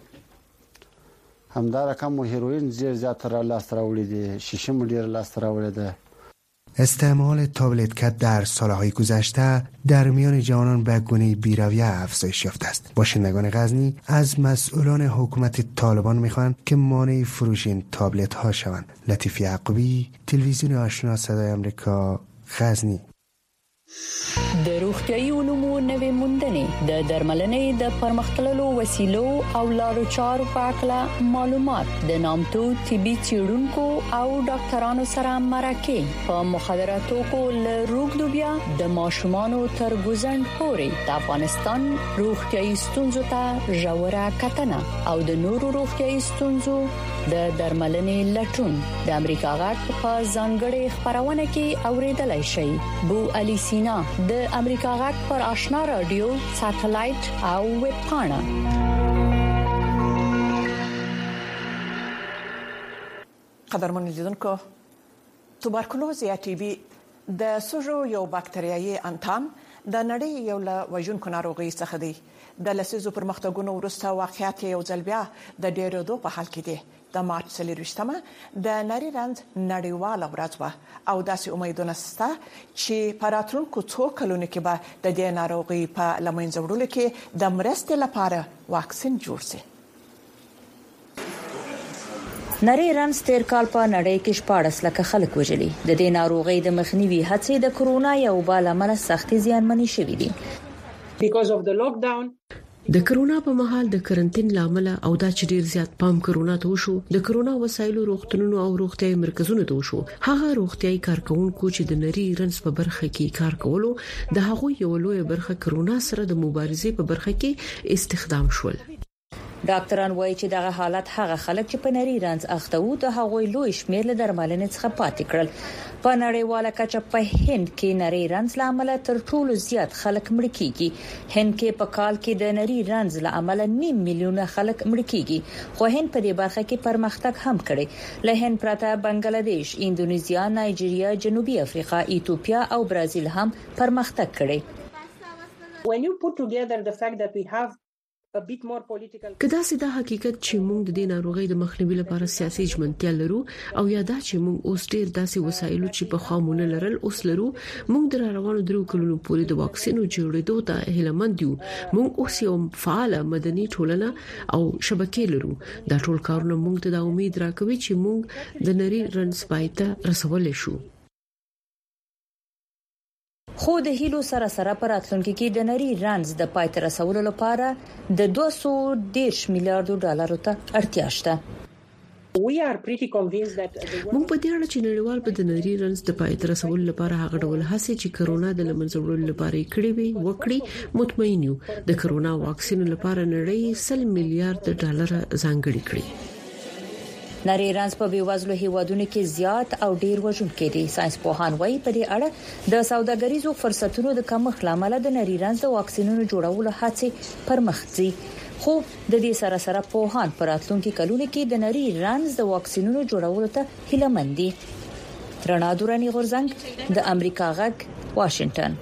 همدار کم هیروین زیات را لاس راوړي دي، شیشه مو ډیر لاس راوړي ده. استعمال تابلت که در سالهای گذشته در میان جوانان به گونه بی‌رویه افزایش یافته است. باشندگان غزنی از مسئولان حکومت طالبان میخواهند که مانع فروش این تابلت ها شوند. لطیف یعقوبی، تلویزیون آشنا صدای امریکا، غزنی. د روغتیايي علومو نوې موندنې د درملنې د پرمختللو وسیلو او لارو چارو په اړه معلومات د نامتو طبي څېړونکو او ډاکټرانو سره مرکه په مخدراتو کو له روغدوبیا د ماشومانو تر ګوزند پورې د افغانستان روغتیايي ستونزو ته ژوره کتنه او د نورو روغتیايي ستونزو د درملنې لټون د امریکا غږ په ځانګړي خبرونه کې اوریدلای شي. بو علي سینا د امریکا غږ پر آشنا رادیو، ساتلایت او ویب پاڼه. قدرمن لیدونکو، توبرکلوز یا ټي بي د سوژو یو باکتریایي انتان د نړۍ یو له وژونکو ناروغۍ څخه دی. د لسیزو پرمختګونو وروسته واقعیت یو ځل بیا د ډېرېدو په حال کې دی. د مارچ 24مه د نری رنځ نړیواله ورځ وه او داسې امیدونه شته چې په راتلونکو څو کلونو کې به د دې ناروغۍ په له منځه وړلو کې د مرستې لپاره واکسین جوړ شي. نری رنځ تیر کال په نړۍ کې 14 لک خلک وژلي. د دې ناروغۍ د مخنیوي هڅې د کرونا یو بل عمل سختي زیانمنې شوې دي. د کرونا په مهال د کرنټین لامل او دا چې ډیر زیات پام کرونا ته وشو، د کرونا وسایلو روغتونونو او روغتيایي مرکزونو ته وشو. هغه روغتيایي کارکونکو چې د نری رنځ په برخه کې کار کولو، د هغو یو لوی برخه کرونا سره د مبارزې په برخه کې استخدام شول. ډاکټران وایي چې دغه حالت هغه خلک چې په نری رنځ اخته وو د هغوی لوی شمېر له درملنې څخه پاتې کړل. په نړیواله کچه په هند کې نری رنځ لامل تر ټولو زیات خلک مړ کیږي. هند کې په کال کې د نری رنځ لامل 9 میلیونه خلک مړ کیږي. خو هند په دې برخه کې پرمختګ هم کړی. له هند پرته بنگلاديش، اندونیزیا، نایجیریا، جنوبي افریقا، ایتوپیا او برازیل هم پرمختګ کړی. کدا سیده حقیقت چې موږ د دې ناروغۍ د مخنیوي لپاره سیاسي ژمنتیا لرو او یادا چې موږ اوس ډیر داسې وسایلو چې په خامونه لرل اوس لرو، موږ د روانو درو کلونو پورې د واکسینو جوړېدو ته هیلمند یو. موږ اوس یو فعال مدني ټولنه او شبکې لرو. دا ټول کارونه موږ ته د امید راکوي چې موږ د نری رنځ پایته رسولای شو. خو د هیلو سره پر راتلونکي کې د نری رنځ د پایته رسولو لپاره د 210 میلیارډ ډالرو ته اړتیا شته. موږ په دې اړه چې نړیوال په د نری رنځ د پایته رسولو لپاره هغه ډول هڅې چې کرونا د لمنځه وړلو لپاره کړې وي وکړي مطمئن یو. د کرونا واکسین لپاره نړۍ 100 میلیارډ ډالر ځانګړي کړي. نری رنځ په بیوزلو هیوادونو کې زیات او ډیر وژونکي دي. ساينس پوهان وایي په دې اړه د سوداګریزو فرصتونو د کمښت لامل د نری رنځ د واکسینونو جوړولو هڅې پرمخ ځي. خو د دې سره پوهان پر راتلونکي کلونو کې د نری رنځ د واکسینونو جوړولو ته هیلهمند دي. رڼا دورانی غورزنګ د امریکا غږ، واشنگتن.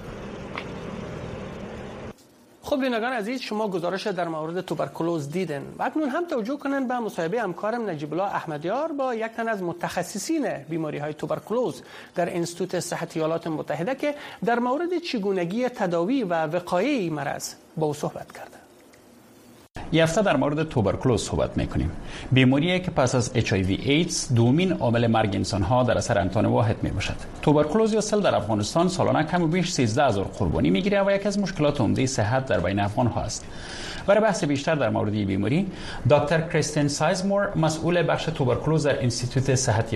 خب بینندگان عزیز، شما گزارش در مورد توبرکولوز دیدن و اکنون هم توجه کنند به مصاحبه همکارم نجیب الله احمدیار با یک تن از متخصصین بیماری های توبرکولوز در انستیتوت صحت ایالات متحده که در مورد چگونگی تداوی و وقایع این مرض با او صحبت کرده. این هفته در مورد توبرکولوز صحبت میکنیم. بیماریه که پس از HIV ایدز دومین عامل مرگ انسانها در اثر انتان واحد میباشد. توبرکولوز یا سل در افغانستان سالانه کم و بیش 13000 قربانی میگیره و یکی از مشکلات عمده صحت در بین افغانها است. برای بحث بیشتر در مورد این بیماری، دکتر کریستین سایزمور، مسئول بخش توبرکولوز در انستیتوت صحت